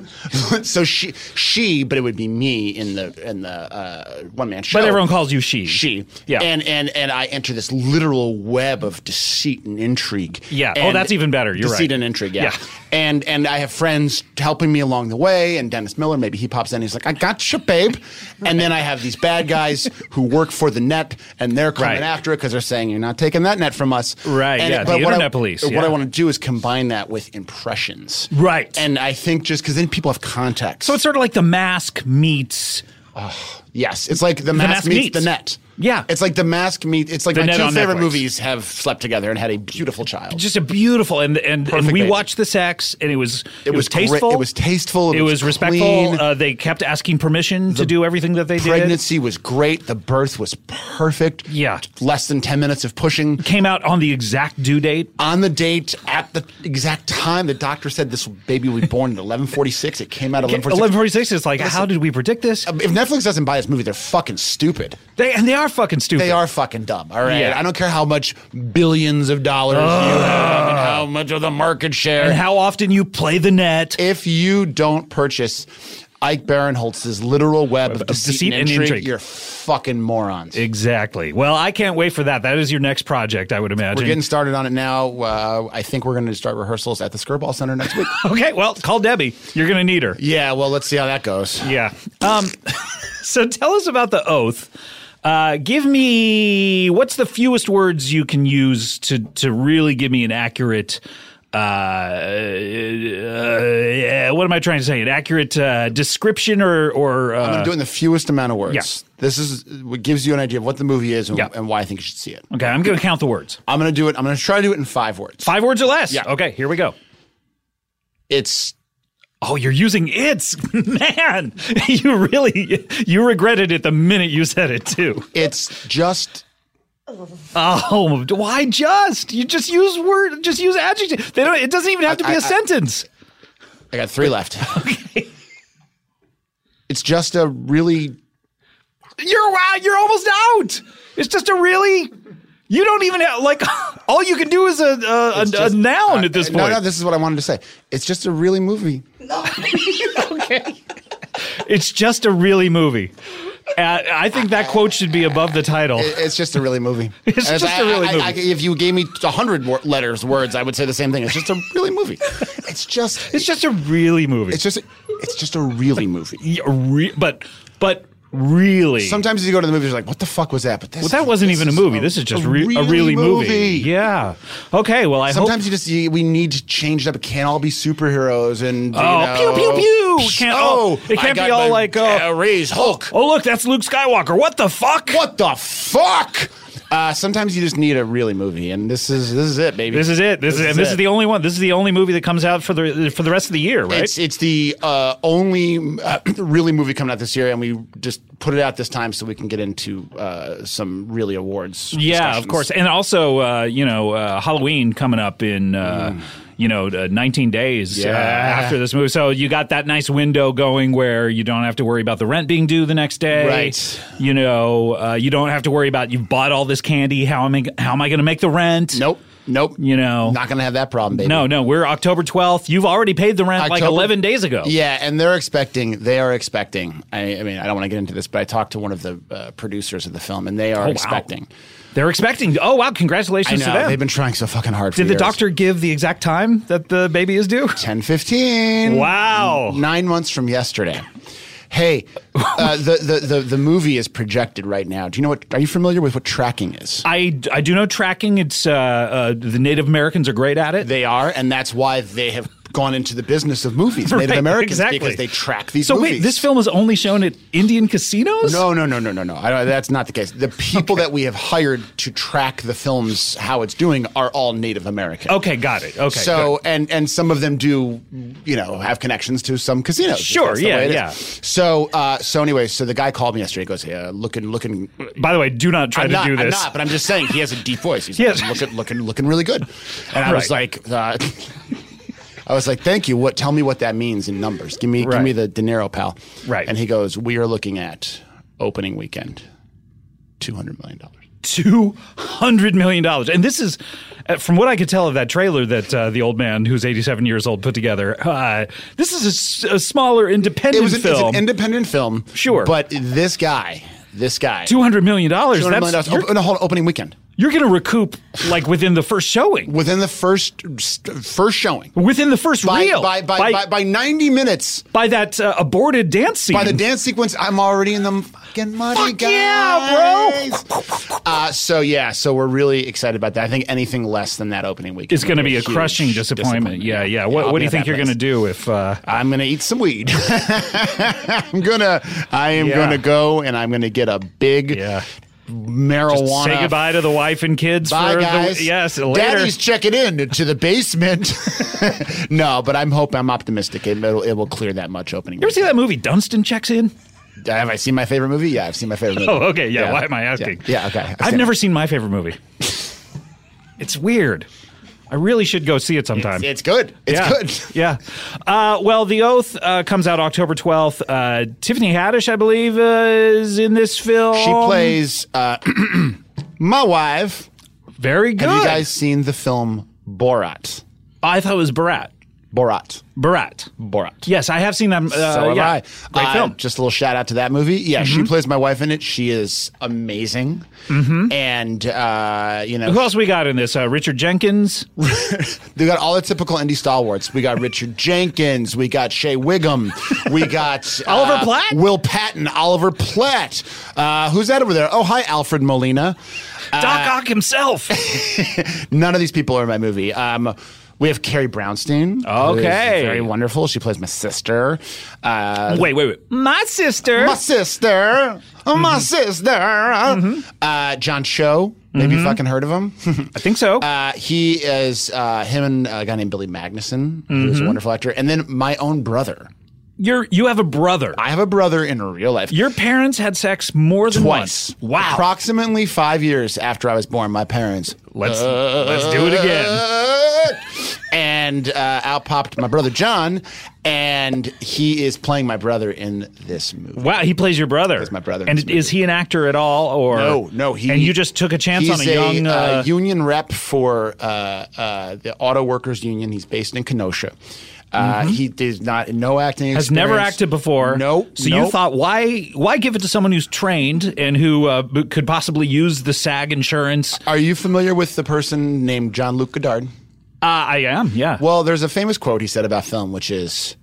So she, she, but it would be me in the in the uh, one man show. But everyone calls you she. She, Yeah. and and and I enter this literal web of deceit and intrigue. Yeah. Oh, And that's even better. You're deceit right. and intrigue. Yeah. Yeah. and and I have friends helping me along the way. And Dennis Miller, maybe he pops in. He's like, "I got you, babe." And then I have these bad guys who work for The Net, and they're coming Right. after after it because they're saying you're not taking that net from us. Right, yeah, the what internet I, police, What yeah. I want to do is combine that with impressions. Right. And I think just because then people have context. So it's sort of like The Mask meets Yes, it's like the mask, Mask meets, meets. the net. Yeah. It's like the mask meet. It's like The my Net two on favorite Netflix. movies have slept together and had a beautiful child. just a beautiful and and, and Perfect we baby. watched the sex and it was it, It was, was great. tasteful. It was tasteful. It It was, was respectful. clean. Uh, they kept asking permission to do everything that they did. Pregnancy was great. The birth was perfect. Yeah. Less than ten minutes of pushing. Came out on the exact due date. On the date, at the exact time, the doctor said this baby will be born at eleven forty-six. It came out at eleven forty-six. eleven forty-six is like, how did we predict this? If Netflix doesn't buy this movie, they're fucking stupid. They and they are fucking stupid. They are fucking dumb. All right. Yeah. I don't care how much billions of dollars you have and how much of the market share. And how often you play the net. If you don't purchase Ike Barinholtz's literal web of, Of deceit, deceit and, and intrigue, intrigue. you're fucking morons. Exactly. Well, I can't wait for that. That is your next project, I would imagine. We're getting started on it now. Uh, I think we're going to start rehearsals at the Skirball Center next week. Okay, well, call Debbie. You're going to need her. Yeah, well, let's see how that goes. Yeah. Um, so tell us about the oath. Uh, give me what's the fewest words you can use to to really give me an accurate. Uh, uh, what am I trying to say? An accurate uh, description or or uh, I'm going to do it in the fewest amount of words. Yeah. This is what gives you an idea of what the movie is and, Yeah. and why I think you should see it. okay. I'm going to count the words. I'm going to do it. I'm going to try to do it in five words. Five words or less. Yeah. Okay. Here we go. It's Oh, you're using it's man. You really you regretted it the minute you said it too. it's just. Oh, why just? You just use word. Just use adjective. They don't. It doesn't even have to be I- a I- sentence. I got three left. Okay. It's just a really. You're wow. You're almost out. It's just a really. You don't even have like. All you can do is a a, a, It's just- a noun uh, at this No, point. no, this is what I wanted to say. It's just a really movie. Okay. It's just a really movie. Uh, I think that quote should be above the title. It- It's just a really movie. It's And just a really I- I- movie. I- if you gave me a hundred wor- letters, words, I would say the same thing. It's just a really movie. It's just. It's just a really movie. It's just. It's just a really movie. Yeah, re- but but really. Sometimes you go to the movies, you're like, "What the fuck was that?" But this, Well, that wasn't this even a is movie. This is just re- a really movie. Yeah. Okay. Well, I Sometimes hope. you just you, we need to change it up. It can't all be superheroes and you Oh, know, pew, pew, pew. It can't- oh, it I can't got be all my, like, uh, uh, raise Hulk. Oh, look, that's Luke Skywalker. What the fuck? What the fuck? Uh, sometimes you just need a really movie, and this is this is it, baby. This is it. This, is, and this it. is the only one. This is the only movie that comes out for the for the rest of the year, right? It's it's the uh, only uh, really movie coming out this year, and we just put it out this time so we can get into uh, some really awards. yeah, of discussions. course. And also, uh, you know, uh, Halloween coming up in. Uh, You know, uh, nineteen days uh, Yeah. after this movie. So you got that nice window going where you don't have to worry about the rent being due the next day. Right. You know, uh, you don't have to worry about you've bought all this candy. How am I? How am I going to make the rent? Nope, nope. You know, Not gonna have that problem, baby. no, no. We're October twelfth. You've already paid the rent like October- eleven days ago. Yeah, and they're expecting. They are expecting. I, I mean, I don't want to get into this, but I talked to one of the uh, producers of the film, and they are Oh, wow. expecting. They're expecting. Oh wow! I Congratulations know to them. they've been trying so fucking hard. For Did the years. doctor give the exact time that the baby is due? ten fifteen Wow. Nine months from yesterday. Hey, uh, the, the the the movie is projected right now. Do you know what? Are you familiar with what tracking is? I, I do know tracking. It's uh, uh, the Native Americans are great at it. They are, and that's why they have gone into the business of movies, Native Right, Americans, exactly. because they track these so movies. wait, this film is only shown at Indian casinos? No, no, no, no, no, no. I don't, that's not the case. The people that we have hired to track the films, how it's doing, are all Native American. Okay, got it. Okay. So good. and and some of them do, you know, have connections to some casinos. Sure, That's the yeah, way it is. yeah. So uh, so anyway, so the guy called me yesterday. He goes, "Hey, uh, looking looking." By the way, do not try I'm to not, do this. I'm not, but I'm just saying he has a deep voice. He's Yes. like, looking looking looking really good. And I was Right. like. Uh, I was like, "Thank you. What? Tell me what that means in numbers. Give me, Right. give me the De Niro, pal." Right. And he goes, "We are looking at opening weekend, two hundred million dollars." Two hundred million dollars, and this is, uh, from what I could tell of that trailer that uh, the old man, who's eighty-seven years old, put together. Uh, this is a s- a, smaller independent It was an, it's film. an independent film, Sure. But this guy, this guy, Two hundred million dollars. two hundred million That's dollars. you're, Oh, no, hold on, opening weekend. You're going to recoup like within the first showing. Within the first first showing. Within the first By, reel. by, by, by, by, by ninety minutes. By that uh, aborted dance scene. By the dance sequence, I'm already in the fucking money, Fuck guys. yeah, bro. Uh, so, yeah, so we're really excited about that. I think anything less than that opening week It's going to be a huge crushing disappointment. Yeah, yeah. What, I'll what do be you at think that you're going to place. do if... Uh, I'm going to eat some weed. I'm going to, I am Yeah. going to go and I'm going to get a big yeah. marijuana. Say goodbye to the wife and kids. Bye, for guys. The, yes, later. Daddy's checking in to the basement. No, but I'm hoping, I'm optimistic. It, it'll, it will clear that much opening. You ever see that movie, Dunstan Checks In? Have I seen my favorite movie? Yeah, I've seen my favorite movie. Oh, okay. Yeah, why am I asking? Yeah, yeah, okay. I've never seen my favorite movie. It's weird. I really should go see it sometime. It's, it's good. It's yeah. good. Yeah. Uh, well, The Oath uh, comes out October twelfth. Uh, Tiffany Haddish, I believe, uh, is in this film. She plays uh, my wife. Very good. Have you guys seen the film Borat? I thought it was Borat. Borat. Borat. Borat. Yes, I have seen that. Uh, So have yeah. I. Great Uh, film. Just a little shout out to that movie. Yeah, Mm-hmm. she plays my wife in it. She is amazing. Mm-hmm. And, uh, you know. Who else we got in this? Uh, Richard Jenkins. They got all the typical indie stalwarts. We got Richard Jenkins. We got Shea Wiggum. We got Oliver uh, Platt? Will Patton. Oliver Platt. Uh, who's that over there? Oh, hi, Alfred Molina. Doc Ock himself. None of these people are in my movie. Um, we have Carrie Brownstein. who is Okay. very wonderful. She plays my sister. Uh, wait, wait, wait. My sister. my sister. Oh, my sister. Uh, John Cho. Maybe you fucking heard of him. I think so. Uh, he is uh, him and a guy named Billy Magnuson, who's a wonderful actor, and then my own brother. You're you have a brother. I have a brother in real life. Your parents had sex more than Twice. once. Wow. Approximately five years after I was born, my parents. Let's let's do it again. And uh, out popped my brother John, and he is playing my brother in this movie. Wow, he plays your brother. Plays my brother in And this movie. is he an actor at all, or No, no. He, and you just took a chance he's on a young. uh, Uh, union rep for uh, uh, the Auto Workers Union. He's based in Kenosha. Uh, He does not no acting. has never experience. acted before. No. So no. you thought, why why give it to someone who's trained and who uh, b- could possibly use the SAG insurance? Are you familiar with the person named Jean-Luc Godard? Uh, I am, yeah. Well, there's a famous quote he said about film, which is,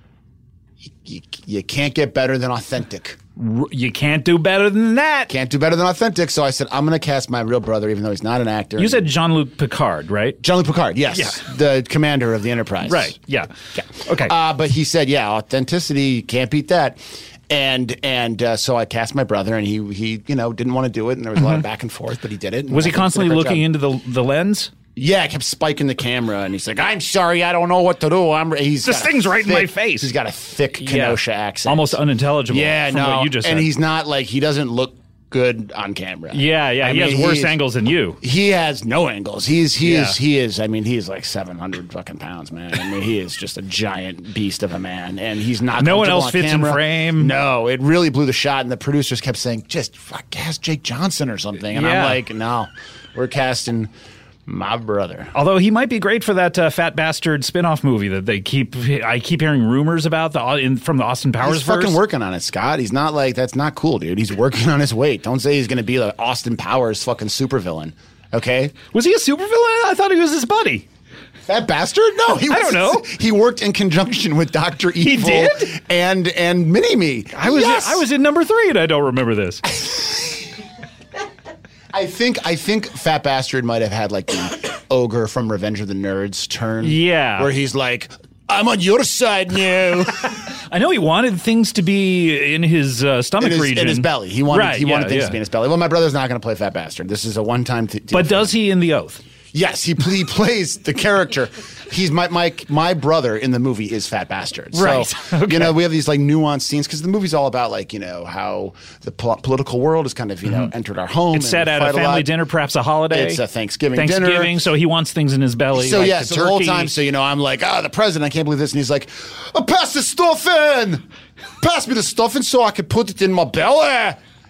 "You, you can't get better than authentic. R- you can't do better than that. Can't do better than authentic." So I said, I'm going to cast my real brother, even though he's not an actor. You said Jean-Luc Picard, right? Jean-Luc Picard, yes, Yeah. the commander of the Enterprise. Right. Yeah. Yeah. Okay. Uh, but he said, yeah, authenticity, can't beat that. And and uh, so I cast my brother, and he he you know didn't want to do it, and there was a lot of back and forth, but he did it. and Was I he think did a constantly great looking job. into the the lens? Yeah, I kept spiking the camera, and he's like, "I'm sorry, I don't know what to do." I'm. He's This got a thing's right in my thick- face. He's got a thick Kenosha accent, Almost unintelligible. Yeah, from no, what you just and said. he's not like he doesn't look good on camera. Yeah, yeah. I he mean, has worse he's- angles than you. He has no angles. He's he Yeah. is he is. I mean, he is like seven hundred fucking pounds, man. I mean, he is just a giant beast of a man, and he's not. No one comfortable else on fits in camera. frame. No, it really blew the shot, and the producers kept saying, "Just fuck, cast Jake Johnson or something." And Yeah. I'm like, "No, we're casting my brother." Although he might be great for that uh, Fat Bastard spin-off movie that they keep. I keep hearing rumors about the in, from the Austin Powers He's fucking verse. working on it, Scott. He's not like that's not cool, dude. He's working on his weight. Don't say he's going to be like Austin Powers fucking supervillain. Okay. Was he a supervillain? I thought he was his buddy. That bastard? No, he was, I don't know. He worked in conjunction with Doctor Evil did? and and Mini Me. I was Yes! I was in number three, and I don't remember this. I think I think Fat Bastard might have had like the ogre from Revenge of the Nerds turn. Yeah. Where he's like, I'm on your side now. I know he wanted things to be in his uh, stomach in, his, region, in his belly. He wanted Right, he wanted yeah, things yeah. to be in his belly. Well, my brother's not going to play Fat Bastard. This is a one time th- deal But for does him. he in The Oath? Yes, he he plays the character. He's my my my brother in the movie is Fat Bastard. So, Right. Okay. you know, we have these like nuanced scenes because the movie's all about like you know how the pol- political world has kind of you know entered our home. It's and set we at a fight family lot. dinner, perhaps a holiday. It's a Thanksgiving, Thanksgiving, dinner. so he wants things in his belly. So like yeah, the so the whole turkey. time, so you know, I'm like, ah, the president, I can't believe this, and he's like, oh, pass the stuff in, pass me the stuff in so I can put it in my belly.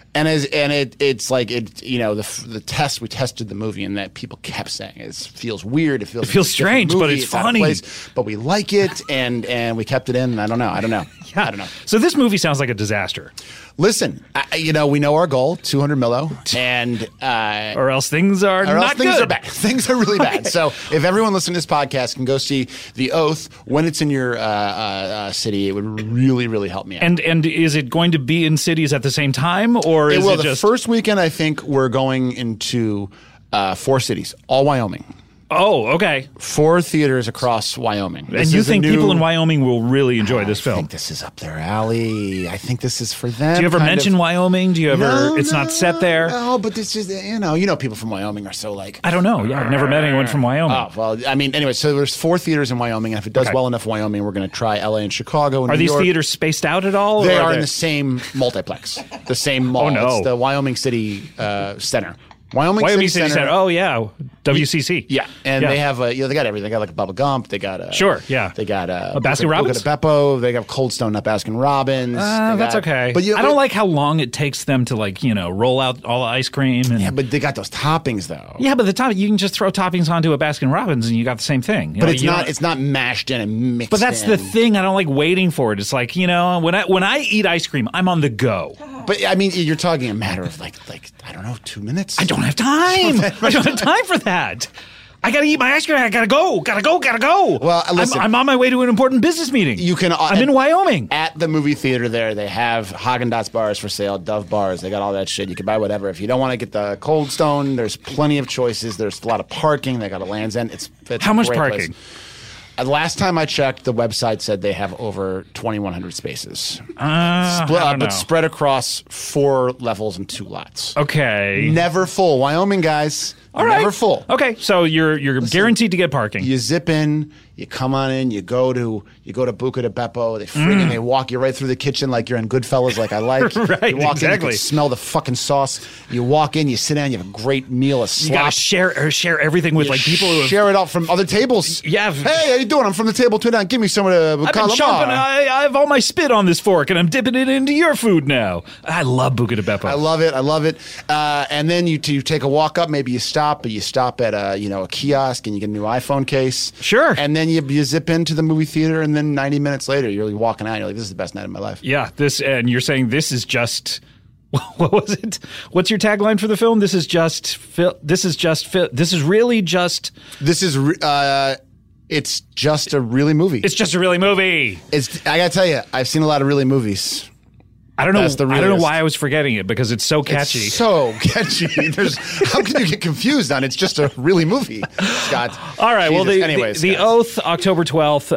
And as and it it's like it you know the the test we tested the movie and that people kept saying it feels weird. It feels It feels like a different strange, but movie, it's out of funny. place, but we like it, and and we kept it in. And I don't know. I don't know. Yeah. I don't know. So this movie sounds like a disaster. Listen, I, you know we know our goal, two hundred millo, and uh, Or else things are or else not things good. are bad. Things are really bad. So if everyone listening to this podcast can go see The Oath when it's in your uh, uh, uh, city, it would really, really help me out. And and is it going to be in cities at the same time, or it is will. it The just first weekend, I think we're going into uh, four cities, all Wyoming. Oh, okay. Four theaters across Wyoming. This And you is a think new- people in Wyoming will really enjoy this I film? think this is up their alley. I think this is for them. Do you ever kind mention of. Wyoming? Do you ever? No, it's no, not set there. No, but this is you know you know people from Wyoming are so like. I don't know. Yeah, I've never met anyone from Wyoming. Oh well, I mean, anyway. So there's four theaters in Wyoming, and if it does Okay. well enough, in Wyoming, we're going to try L A and Chicago. And Are New these York. theaters spaced out at all? They or are they- in the same multiplex, the same mall. Oh, no. It's the Wyoming City uh, Center. Wyoming, Wyoming City, City Center. Oh yeah, W C C. Yeah, and Yeah. they have a, you know they got everything. They got like a Bubba Gump. They got a Sure, yeah. They got a, A Baskin Robbins? They got a Beppo. They got Cold Stone, not Baskin Robbins. Uh, They that's got- okay. But you, I don't like how long it takes them to like you know roll out all the ice cream. And, Yeah, but they got those toppings though. yeah, but the top you can just throw toppings onto a Baskin Robbins and you got the same thing. You but know, it's you not. don't- It's not mashed in and mixed. But that's in. the thing. I don't like waiting for it. It's like you know when I when I eat ice cream, I'm on the go. But I mean, you're talking a matter of like like I don't know, two minutes. I don't have time. I don't have time for that. I gotta eat my ice cream. I gotta go. Gotta go. Gotta go. Well, listen. I'm, I'm on my way to an important business meeting. You can. I'm in Wyoming. At the movie theater there, they have Haagen-Dazs bars for sale, Dove bars. They got all that shit. You can buy whatever. If you don't want to get the Cold Stone, there's plenty of choices. There's a lot of parking. They got a Land's End. It's, it's How a much great parking? place. Uh, last time I checked, the website said they have over twenty-one hundred spaces. Uh, Split, I uh, don't but know. spread across four levels and two lots. Okay. Never full. Wyoming, guys. All right. Never full. Okay, so you're you're guaranteed to get parking. You zip in, you come on in, you go to you go to Buca de Beppo. They friggin' they walk you right through the kitchen like you're in Goodfellas, like I like. Mm. Right, you walk in, you exactly. can smell the fucking sauce. You walk in, you sit down, you have a great meal of You slop. gotta share or share everything with You like people who have. share it out from other tables. Yeah. Hey, how you doing? I'm from the table two down. Give me some of the I've been calamari. chomping. I, I have all my spit on this fork, and I'm dipping it into your food now. I love Buca de Beppo. I love it. I love it. Uh, and then you you take a walk up. Maybe you stop, but you stop at a you know a kiosk and you get a new iPhone case. Sure. And then you, you zip into the movie theater, and then ninety minutes later, you're walking out. You're like, this is the best night of my life. Yeah, this and you're saying this is just. What was it? What's your tagline for the film? This is just. Fil- This is just. Fil- This is really just. This is. re- Uh, it's just a really movie. It's just a really movie. It's. I gotta tell you, I've seen a lot of really movies. I don't know. That's the I don't know realest. why I was forgetting it because it's so catchy. It's so catchy. There's. How can you get confused on? It's just a really movie, Scott. All right. well, Jesus. the, anyways, the, the guys. Oath, October twelfth, uh,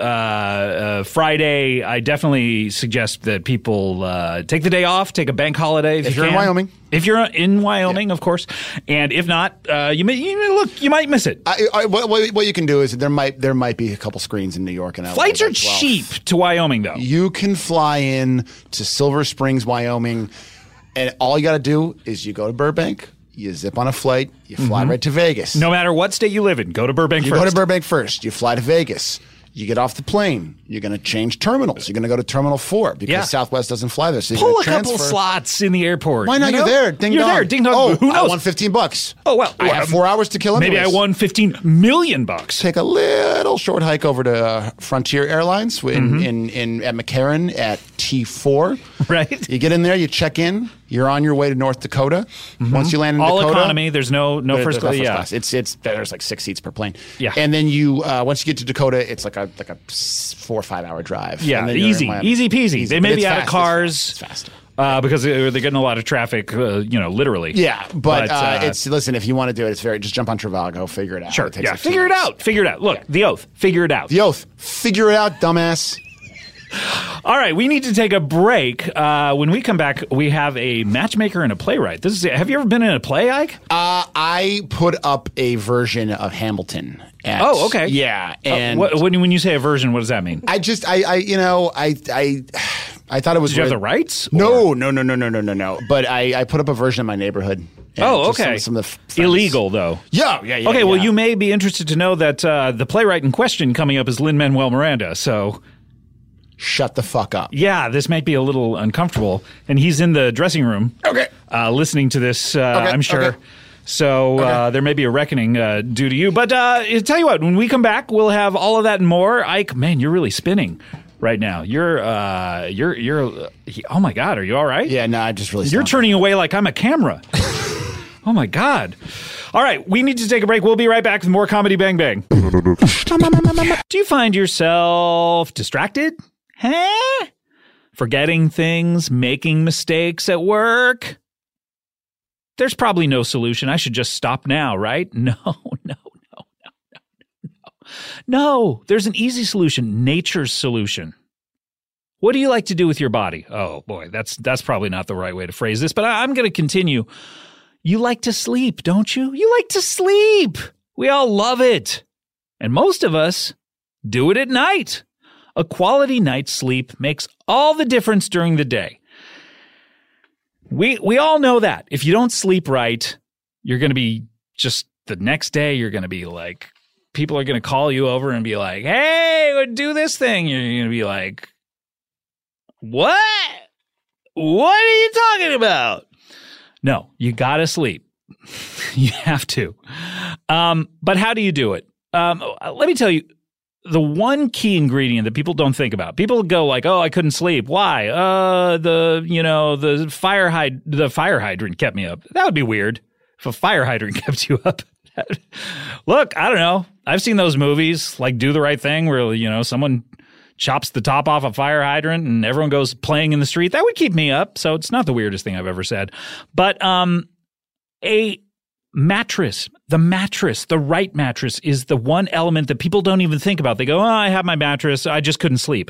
uh, Friday. I definitely suggest that people uh, take the day off, take a bank holiday if, If you you're in can. Wyoming. If you're in Wyoming, of course, and if not, uh, you may you may look. You might miss it. I, I, what, what what you can do is there might there might be a couple screens in New York and L A. Flights are as well. cheap to Wyoming, though. You can fly in to Silver Springs, Wyoming, and all you got to do is you go to Burbank, you zip on a flight, you fly right to Vegas. Mm-hmm. No matter what state you live in, go to Burbank you first. go to Burbank first. You fly to Vegas. You get off the plane. You're going to change terminals. You're going to go to Terminal Four because Yeah. Southwest doesn't fly there. So you're Pull a gonna couple transfer. slots in the airport. Why not? you You're know? there. Ding You're dong. there. Ding dong. Oh, Who knows? I won fifteen bucks. Oh well, I have four hours to kill. Maybe I anyways. won fifteen million bucks. Take a little short hike over to uh, Frontier Airlines in, Mm-hmm. in, in at McCarran at T four. Right. You get in there, you check in, you're on your way to North Dakota. Once you land in Mm-hmm. All Dakota, economy. There's no no there- first there's class. no Yeah. class. It's it's there's like six seats per plane. Yeah. and then you uh, once you get to Dakota, it's like a like a s- four or five hour drive. Yeah, And then you're in easy, Wyoming. easy peasy. They But may it's be out fast. of It's cars. fast. It's faster. Uh, because they're they're getting a lot of traffic, uh, you know, literally. Yeah, but, uh, uh, it's listen. If you want to do it, it's very just jump on Trivago, figure it out. Sure. It takes Yeah. like two Figure it minutes. out. Figure it out. Look, the Oath. Figure it out. The Oath. Figure it out, dumbass. All right, we need to take a break. Uh, when we come back, we have a matchmaker and a playwright. This is. Have you ever been in a play, Ike? Uh, I put up a version of Hamilton. At, Oh, okay. Yeah, and Uh, what, when, when you say a version, what does that mean? I just, I, I, you know, I, I, I thought it was. Did you have really- the rights? or- No, no, no, no, no, no, no, no. But I, I put up a version in my neighborhood. And Oh, just okay. Some, some of the f- friends. Illegal, though. Yeah, yeah, yeah. Okay, well, yeah. you may be interested to know that uh, the playwright in question coming up is Lin-Manuel Miranda. So, Shut the fuck up. yeah, this might be a little uncomfortable. And he's in the dressing room. Okay. uh, listening to this, uh, Okay, I'm sure. okay. So uh, Okay. there may be a reckoning uh, due to you. But uh, I'll tell you what, when we come back, we'll have all of that and more. Ike, man, you're really spinning right now. You're, uh, you're, you're. Uh, oh my God, are you all right? Yeah, no, I just really. You're stopped. turning away like I'm a camera. Oh my God. All right, we need to take a break. We'll be right back with more Comedy Bang Bang. Do you find yourself distracted? Huh? Forgetting things, making mistakes at work? There's probably no solution. I should just stop now, right? No, no, no, no, no, no. No, there's an easy solution, nature's solution. What do you like to do with your body? Oh boy, that's that's probably not the right way to phrase this, but I, I'm going to continue. You like to sleep, don't you? You like to sleep. We all love it. And most of us do it at night. A quality night's sleep makes all the difference during the day. We we all know that. If you don't sleep right, you're going to be just the next day, you're going to be like, people are going to call you over and be like, hey, do this thing. You're going to be like, what? What are you talking about? No, you got to sleep. You have to. Um, but how do you do it? Um, let me tell you, the one key ingredient that people don't think about. People go like, "Oh, I couldn't sleep. Why? Uh, the you know the fire hyd- the fire hydrant kept me up." That would be weird if a fire hydrant kept you up. Look, I don't know. I've seen those movies like Do the Right Thing, where you know someone chops the top off a fire hydrant and everyone goes playing in the street. That would keep me up. So it's not the weirdest thing I've ever said. But um, a mattress, the mattress, the right mattress is the one element that people don't even think about. They go, oh, I have my mattress. I just couldn't sleep.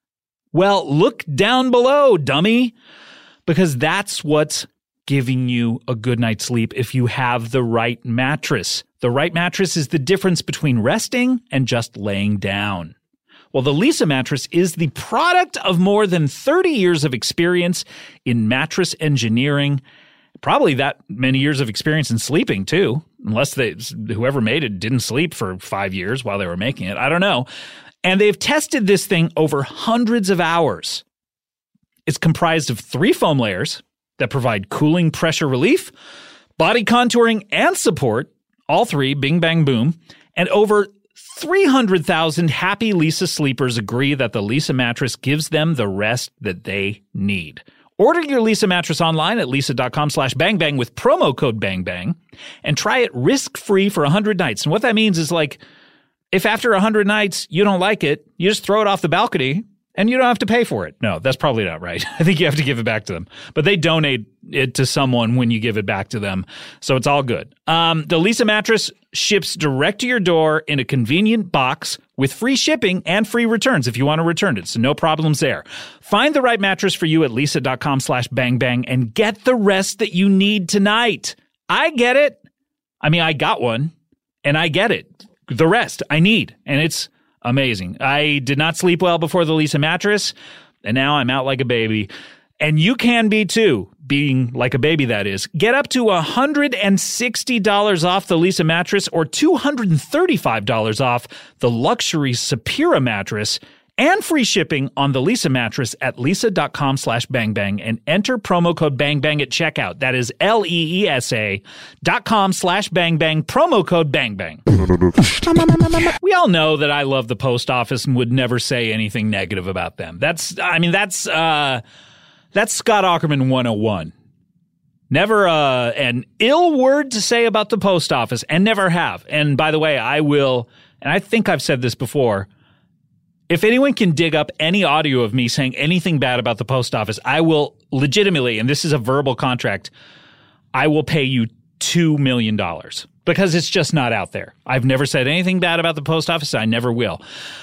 Well, look down below, dummy, because that's what's giving you a good night's sleep if you have the right mattress. The right mattress is the difference between resting and just laying down. Well, the Leesa mattress is the product of more than thirty years of experience in mattress engineering. Probably that many years of experience in sleeping, too, unless they, whoever made it didn't sleep for five years while they were making it. I don't know. And they've tested this thing over hundreds of hours. It's comprised of three foam layers that provide cooling, pressure relief, body contouring, and support, all three, bing, bang, boom, and over three hundred thousand happy Leesa sleepers agree that the Leesa mattress gives them the rest that they need. Order your Leesa mattress online at leesa.com slash bangbang with promo code bangbang and try it risk-free for one hundred nights. And what that means is like, if after one hundred nights you don't like it, you just throw it off the balcony and you don't have to pay for it. No, that's probably not right. I think you have to give it back to them. But they donate it to someone when you give it back to them. So it's all good. Um, the Leesa mattress ships direct to your door in a convenient box with free shipping and free returns if you want to return it. So no problems there. Find the right mattress for you at leesa.com slash bangbang and get the rest that you need tonight. I get it. I mean, I got one and I get it. The rest I need. And it's amazing. I did not sleep well before the Leesa mattress, and now I'm out like a baby. And you can be too, being like a baby, that is. Get up to one hundred sixty dollars off the Leesa mattress or two hundred thirty-five dollars off the luxury Sapira mattress and free shipping on the Leesa mattress at leesa.com slash bangbang and enter promo code bangbang at checkout. That is L E E S A dot com slash bangbang, promo code bangbang. We all know that I love the post office and would never say anything negative about them. That's, I mean, that's, uh, that's Scott Aukerman one oh one. Never uh, an ill word to say about the post office, and never have. And by the way, I will, and I think I've said this before, if anyone can dig up any audio of me saying anything bad about the post office, I will legitimately, and this is a verbal contract, I will pay you two million dollars because it's just not out there. I've never said anything bad about the post office. I never will.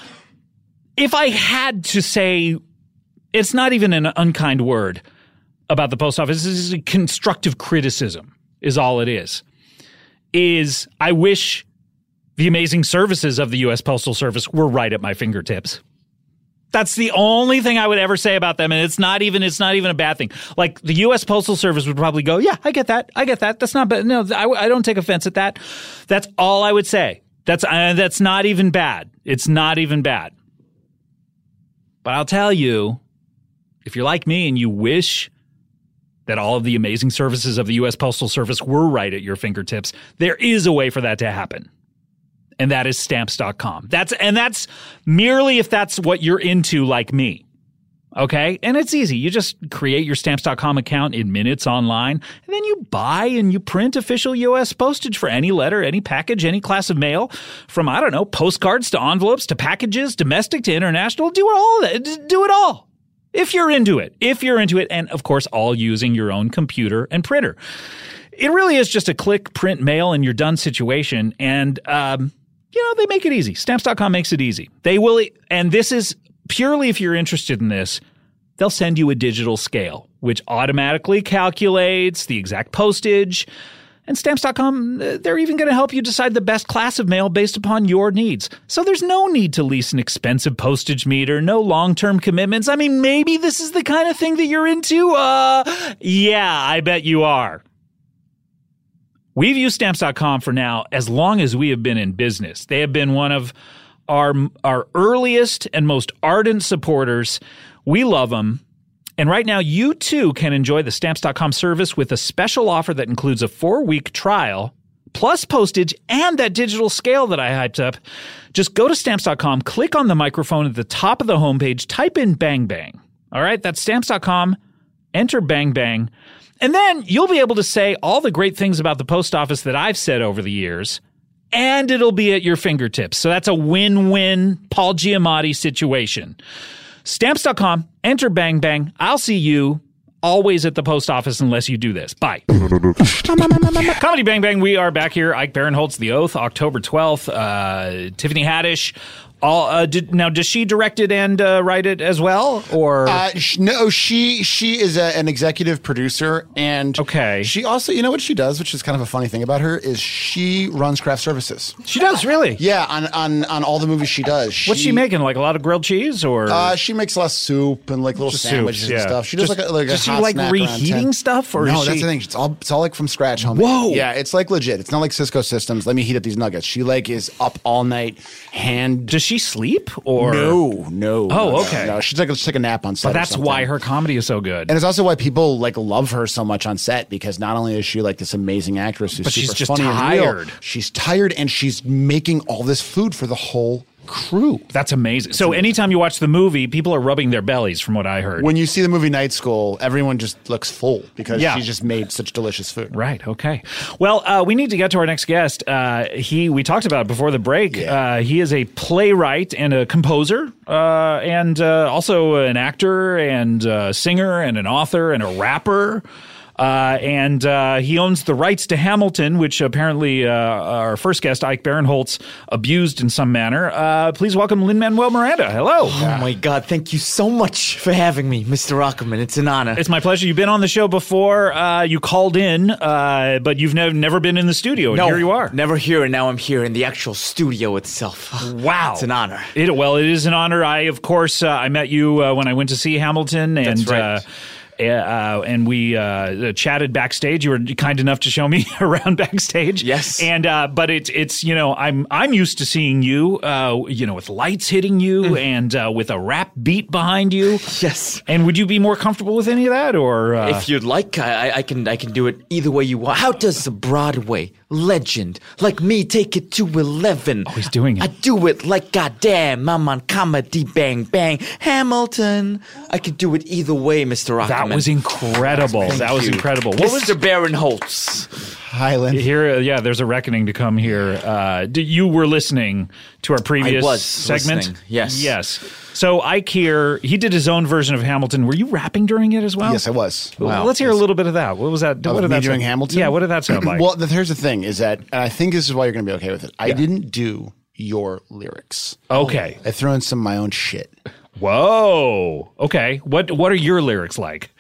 If I had to say, it's not even an unkind word about the post office, this is a constructive criticism is all it is, is I wish the amazing services of the U S Postal Service were right at my fingertips. That's the only thing I would ever say about them, and it's not even it's not even a bad thing. Like the U S Postal Service would probably go, "Yeah, I get that, I get that. That's not bad. No, I, I don't take offense at that." That's all I would say. That's uh, that's not even bad. It's not even bad. But I'll tell you, if you're like me and you wish that all of the amazing services of the U S Postal Service were right at your fingertips, there is a way for that to happen. And that is stamps dot com. That's and that's merely if that's what you're into like me. Okay? And it's easy. You just create your stamps dot com account in minutes online, and then you buy and you print official U S postage for any letter, any package, any class of mail, from, I don't know, postcards to envelopes to packages, domestic to international. Do it all. Do it all. If you're into it. If you're into it. And, of course, all using your own computer and printer. It really is just a click, print, mail, and you're done situation. And, um, you know, they make it easy. stamps dot com makes it easy. They will, and this is purely if you're interested in this, they'll send you a digital scale, which automatically calculates the exact postage. And stamps dot com, they're even going to help you decide the best class of mail based upon your needs. So there's no need to lease an expensive postage meter, no long-term commitments. I mean, maybe this is the kind of thing that you're into. Uh, yeah, I bet you are. We've used stamps dot com for now as long as we have been in business. They have been one of our, our earliest and most ardent supporters. We love them. And right now, you too can enjoy the stamps dot com service with a special offer that includes a four-week trial, plus postage, and that digital scale that I hyped up. Just go to stamps dot com, click on the microphone at the top of the homepage, type in Bang Bang. All right, that's stamps dot com, enter Bang Bang. And then you'll be able to say all the great things about the post office that I've said over the years, and it'll be at your fingertips. So that's a win-win Paul Giamatti situation. stamps dot com, enter Bang Bang. I'll see you always at the post office unless you do this. Bye. Comedy Bang Bang, we are back here. Ike Barinholtz, The Oath, October twelfth. Uh, Tiffany Haddish. All, uh, did, now, does she direct it and uh, write it as well, or uh, sh- no? She she is a, an executive producer, and okay. She also, you know what she does, which is kind of a funny thing about her, is she runs craft services. She does, really? Yeah, on on, on all the movies she does. She, What's she making? Like a lot of grilled cheese, or uh, she makes a lot of soup and like little just sandwiches soups, yeah. and stuff. She does just, like a, like does a she hot like snack reheating stuff, or no? is That's she... the thing. It's all it's all like from scratch, homemade. Whoa! Yeah, it's like legit. It's not like Cisco Systems. Let me heat up these nuggets. She like is up all night. Hand. Does she sleep? Or no, no. Oh, no, okay. No, no. She's like just take a nap on set. But that's or why her comedy is so good. And it's also why people like love her so much on set, because not only is she like this amazing actress who's but super she's just funny tired. And real, she's tired and she's making all this food for the whole crew. That's amazing. So anytime you watch the movie, people are rubbing their bellies, from what I heard. When you see the movie Night School, everyone just looks full because yeah. she just made such delicious food. Right. Okay. Well, uh, we need to get to our next guest. Uh, he we talked about it before the break. Yeah. Uh, he is a playwright and a composer, uh, and uh, also an actor and a singer and an author and a rapper. Uh, and uh, he owns the rights to Hamilton, which apparently uh, our first guest, Ike Barinholtz, abused in some manner. Uh, please welcome Lin-Manuel Miranda. Hello. Oh, my God. Thank you so much for having me, Mister Ackerman. It's an honor. It's my pleasure. You've been on the show before. Uh, you called in, uh, but you've nev- never been in the studio. And no, here you are. Never here, and now I'm here in the actual studio itself. Wow. It's an honor. It, well, it is an honor. I, of course, uh, I met you uh, when I went to see Hamilton. And, That's right. Uh, Uh, and we uh, chatted backstage. You were kind enough to show me around backstage. Yes. And uh, but it's it's you know I'm I'm used to seeing you uh, you know with lights hitting you mm. and uh, with a rap beat behind you. Yes. And would you be more comfortable with any of that, or uh... if you'd like, I, I can I can do it either way you want. How does a Broadway legend like me take it to eleven? Oh, he's doing it. I do it like goddamn. I'm on Comedy Bang Bang Hamilton. I could do it either way, Mister Ackerman. That was incredible. Thank that was you. incredible. What Mister was Barinholtz? Highland. Here, uh, yeah, there's a reckoning to come here. Uh, d- you were listening to our previous I was segment? listening. Yes. Yes. So Ike here, he did his own version of Hamilton. Were you rapping during it as well? Yes, I was. Well, let's hear a little bit of that. What was that? Of what did me that doing sound? Hamilton? Yeah, what did that sound like? Well, the, here's the thing: is that, and I think this is why you're going to be okay with it. I didn't do your lyrics. Okay. I threw in some of my own shit. Whoa. Okay. What What are your lyrics like?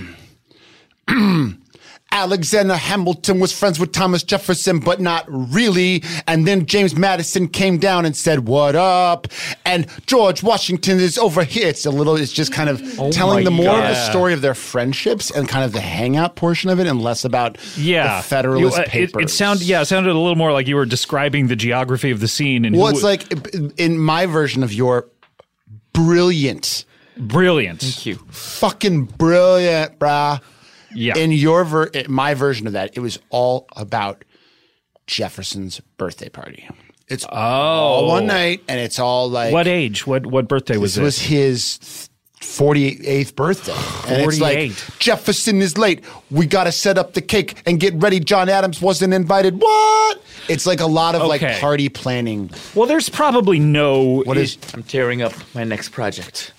Alexander Hamilton was friends with Thomas Jefferson, but not really. And then James Madison came down and said, "What up?" And George Washington is over here. It's a little, it's just kind of Oh telling my the more God. of the story of their friendships and kind of the hangout portion of it, and less about Yeah. the Federalist You- uh, it, Papers. it sounded, yeah, it sounded a little more like you were describing the geography of the scene. And Well, who- it's like in my version of your brilliant, brilliant. Thank you. fucking brilliant, brah. Yeah. In your ver- my version of that, it was all about Jefferson's birthday party. It's Oh. all one night, and it's all like What age? What what birthday was this it? was his forty-eighth birthday. And it's like, forty-eight. Jefferson is late. We got to set up the cake and get ready. John Adams wasn't invited. What? It's like a lot of Okay. like party planning. Well, there's probably no. What is I'm tearing up my next project.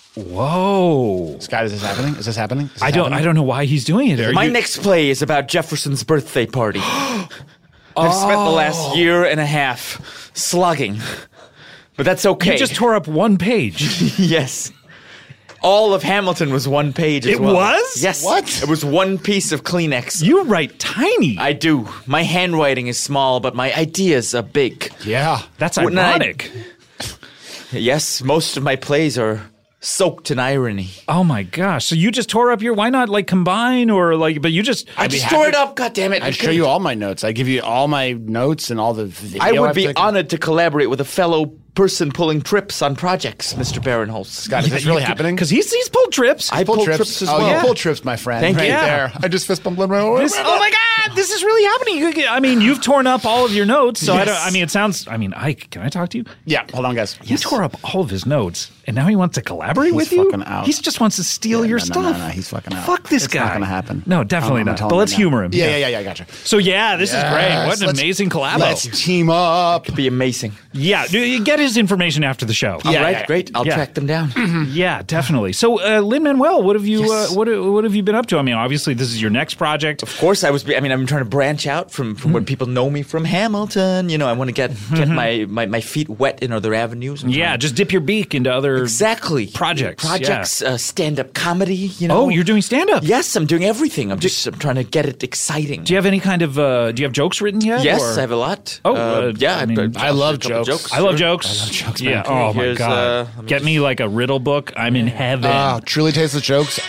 Whoa. Scott? Is this happening? Is this happening? Is this I don't. happening? I don't know why he's doing it. Are My you- next play is about Jefferson's birthday party. I've spent the last year and a half slugging, but that's okay. You just tore up one page. Yes. All of Hamilton was one page as It well. was? Yes. What? It was one piece of Kleenex. You write tiny. I do. My handwriting is small, but my ideas are big. Yeah. That's Wouldn't I- ironic. Yes, most of my plays are soaked in irony. Oh my gosh! So you just tore up your? Why not like combine or like? But you just. I just tore it up, goddammit. I'd show you all my notes. I give you all my notes and all the video. I would I've be taken. honored to collaborate with a fellow person pulling trips on projects, Mister Barinholtz. Scott, is this really happening? Because he's he's pulled trips. I Pull pulled trips. trips as oh, well. you pull trips, my friend. Thank right you. there. I just fist bumped my This- oh my God! This is really happening. You could- I mean, you've torn up all of your notes. So I don't. I mean, it sounds. I mean, I can I talk to you? Yeah, hold on, guys. He tore up all of his notes, and now he wants to collaborate He's with you. fucking out. He just wants to steal Yeah, your no, no, stuff. no, no, he's fucking out. Fuck this It's guy. not gonna happen. No, definitely I'm gonna not. tell But him let's right now. humor him. Yeah, yeah, yeah, yeah. I gotcha. So yeah, this is great. What an Let's- amazing collabo. Let's team up. Be amazing. Yeah, do you get his information after the show. All Yeah, right, yeah, great. I'll yeah. track them down. Yeah, definitely. So, uh, Lin-Manuel, what have you Yes. uh, what what have you been up to? I mean, obviously, this is your next project. Of course, I was. I mean, I'm trying to branch out from, from what people know me from Hamilton. You know, I want to get get my, my, my feet wet in other avenues. I'm Yeah, trying- just dip your beak into other exactly projects. projects, uh, stand up comedy. You Yeah. know. Oh, you're doing stand up. Yes, I'm doing everything. I'm just I'm trying to get it exciting. Do you have any kind of uh, do you have jokes written yet? yes, or- I have a lot. Oh, Uh, uh, yeah. I mean, I love a couple jokes. I love Sure. jokes. I love jokes, Yeah. man. Oh my Here's, god. uh, let me Get me like a riddle book. I'm in heaven. Oh, truly tasteless jokes.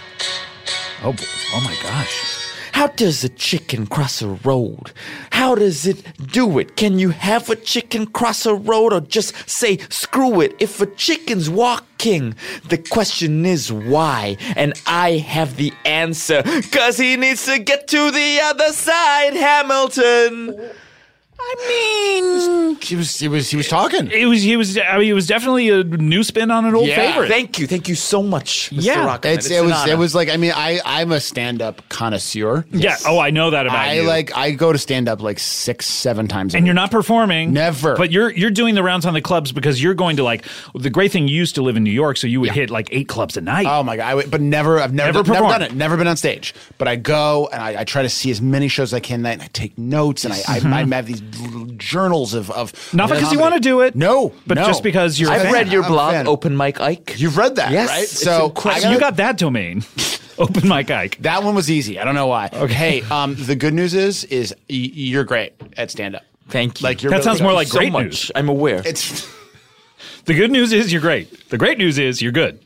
oh, oh my gosh. How does a chicken cross a road? How does it do it? Can you have a chicken cross a road or just say screw it? If a chicken's walking, the question is why? And I have the answer, cause he needs to get to the other side, Hamilton. I mean, He was, he was, he was talking. it was he was I mean, it was definitely a new spin on an old Yeah. favorite. Thank you, thank you so much, Mister Yeah. Rockman. It's, It's it an was, honor. it was like, I mean, I, I'm a stand-up connoisseur. Yeah. Oh, I know that about I you. like, I go to stand-up like six, seven times a And week. you're not performing. Never. But you're you're doing the rounds on the clubs because you're going to like the great thing you used to live in New York, so you would hit like eight clubs a night. Oh my god! I would, but never, I've never, Never done, never performed. done it. Never been on stage. But I go and I, I try to see as many shows as I can. And I take notes and I, I, I have these little journals of, of Not of because you comedy. want to do it. No, But no. just because you're a I've fan. read your I'm a blog, fan. Open Mike Ike. You've read that, Yes, right? it's So incredible. I So you gotta- got that domain. Open Mike Ike. that one was easy. I don't know why. Okay. Hey, um, the good news is, is y- you're great at stand-up. Thank you. Like you're That really sounds good. more like so great much. news. I'm aware. It's The good news is you're great. The great news is you're good.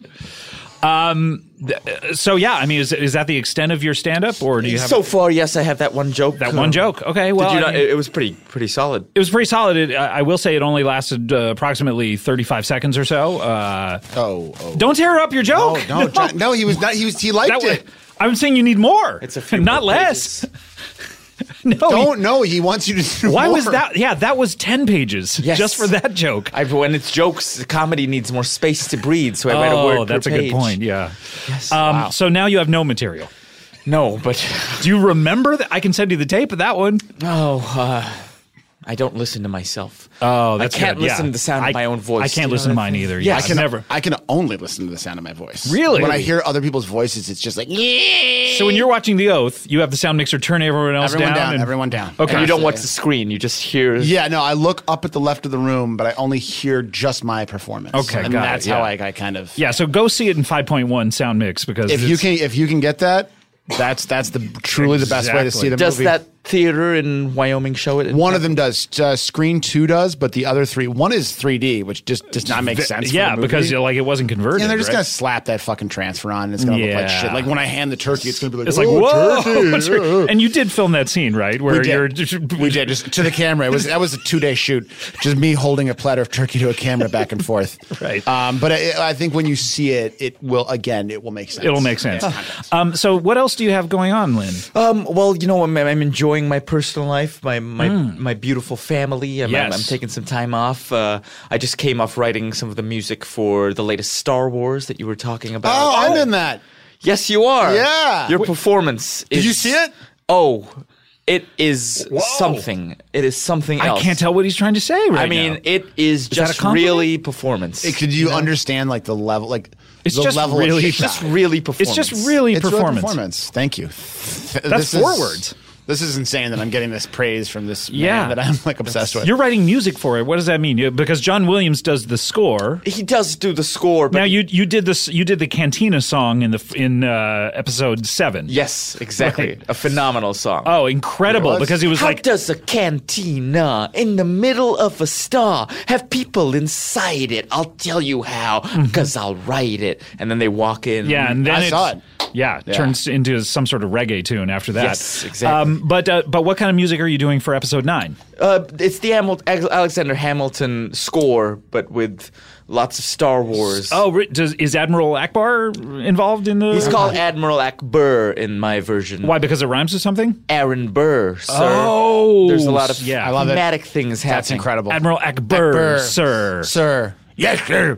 Um. th- So yeah, I mean, is is that the extent of your stand-up, or do you have so far, yes, I have that one joke. that one joke? Okay. Well, Did you I not, mean, it, it was pretty pretty solid. it was pretty solid. It, I I will say it only lasted uh, approximately thirty-five seconds or so. Uh, oh, oh. don't tear up your joke. No, no, John- no, he was not. He was. He liked That wa- it. I'm saying you need more. It's a few not more less. pages. No. Don't know. He wants you to do Why more. was that? Yeah, that was ten pages Yes. just for that joke. I, when it's jokes, the comedy needs more space to breathe, so I write a word Oh, per that's a page. good point. Yeah. Yes. Um, So now you have no material. no, but Do you remember that? I can send you the tape of that one. oh, uh, I don't listen to myself. Oh, that's I can't good. listen Yeah. to the sound I- of my own voice. I Do can't you know listen to what I mine mean? either. Yeah, Yeah, I can, never. I can only listen to the sound of my voice. Really? When I hear other people's voices, it's just like, yeah. So when you're watching The Oath, you have the sound mixer turn everyone else Everyone down. down, and- everyone down. Okay. And you don't Yeah. watch the screen; you just hear. Yeah, no, I look up at the left of the room, but I only hear just my performance. Okay, and got it, that's how yeah. I, I kind of. Yeah. So go see it in five point one sound mix because If you it's- can, if you can get that, that's that's the truly the best way to see the Does movie. that theater in Wyoming show it? One of them does. Uh, Screen two does, but the other three, one is three D, which just does not make sense. Yeah, for the movie. because like it wasn't converted. Yeah, they're just right? gonna slap that fucking transfer on, and it's gonna look like Yeah. shit. Like when I hand the turkey, it's gonna be like, It's like, "Oh, whoa! turkey." And you did film that scene, right? Where We you're did. We did just to the camera. It was that was a two day shoot, just me holding a platter of turkey to a camera back and forth. Right. Um, but I, I think when you see it, it will again, it will make sense. It'll make sense. Um, so what else do you have going on, Lynn? Um, well, you know, I'm, I'm enjoying my personal life, my my, my beautiful family. I'm, I'm, Yes. I'm taking some time off. Uh, I just came off writing some of the music for the latest Star Wars that you were talking about. Oh, I'm in that. Yes, you are. Yeah. Your performance is... Did you see it? Oh, it is something. It is something I else. can't tell what he's trying to say right I mean, now. it is, that a just compliment? really performance. It, could you understand like the level, like It's the just level really- of It's just really performance. It's just really It's really performance. performance. Thank you. That's four words. This is insane that I'm getting this praise from this Yeah. man that I'm like obsessed with. You're writing music for it. What does that mean? You- Because John Williams does the score. He does do the score, but Now you you did this you did the Cantina song in the in uh, episode seven. yes, exactly, Right. a phenomenal song. Oh, incredible! It was? Because it was How like does a cantina in the middle of a star have people inside it? I'll tell you how, because I'll write it. And then they walk in. yeah, and then I it's, saw it. Yeah, it turns into some sort of reggae tune after that. Yes, exactly. Um, but uh, but what kind of music are you doing for episode nine? Uh, it's the Hamil- Alexander Hamilton score, but with lots of Star Wars. Oh, re- does, is Admiral Akbar involved in the? He's called Admiral Akbar in my version. Why? Because it rhymes with something. Aaron Burr, sir. Oh, There's a lot of yeah. I love it. thematic things happening. That's incredible. Admiral Akbar, Akbar. sir. Sir. Yes, sir.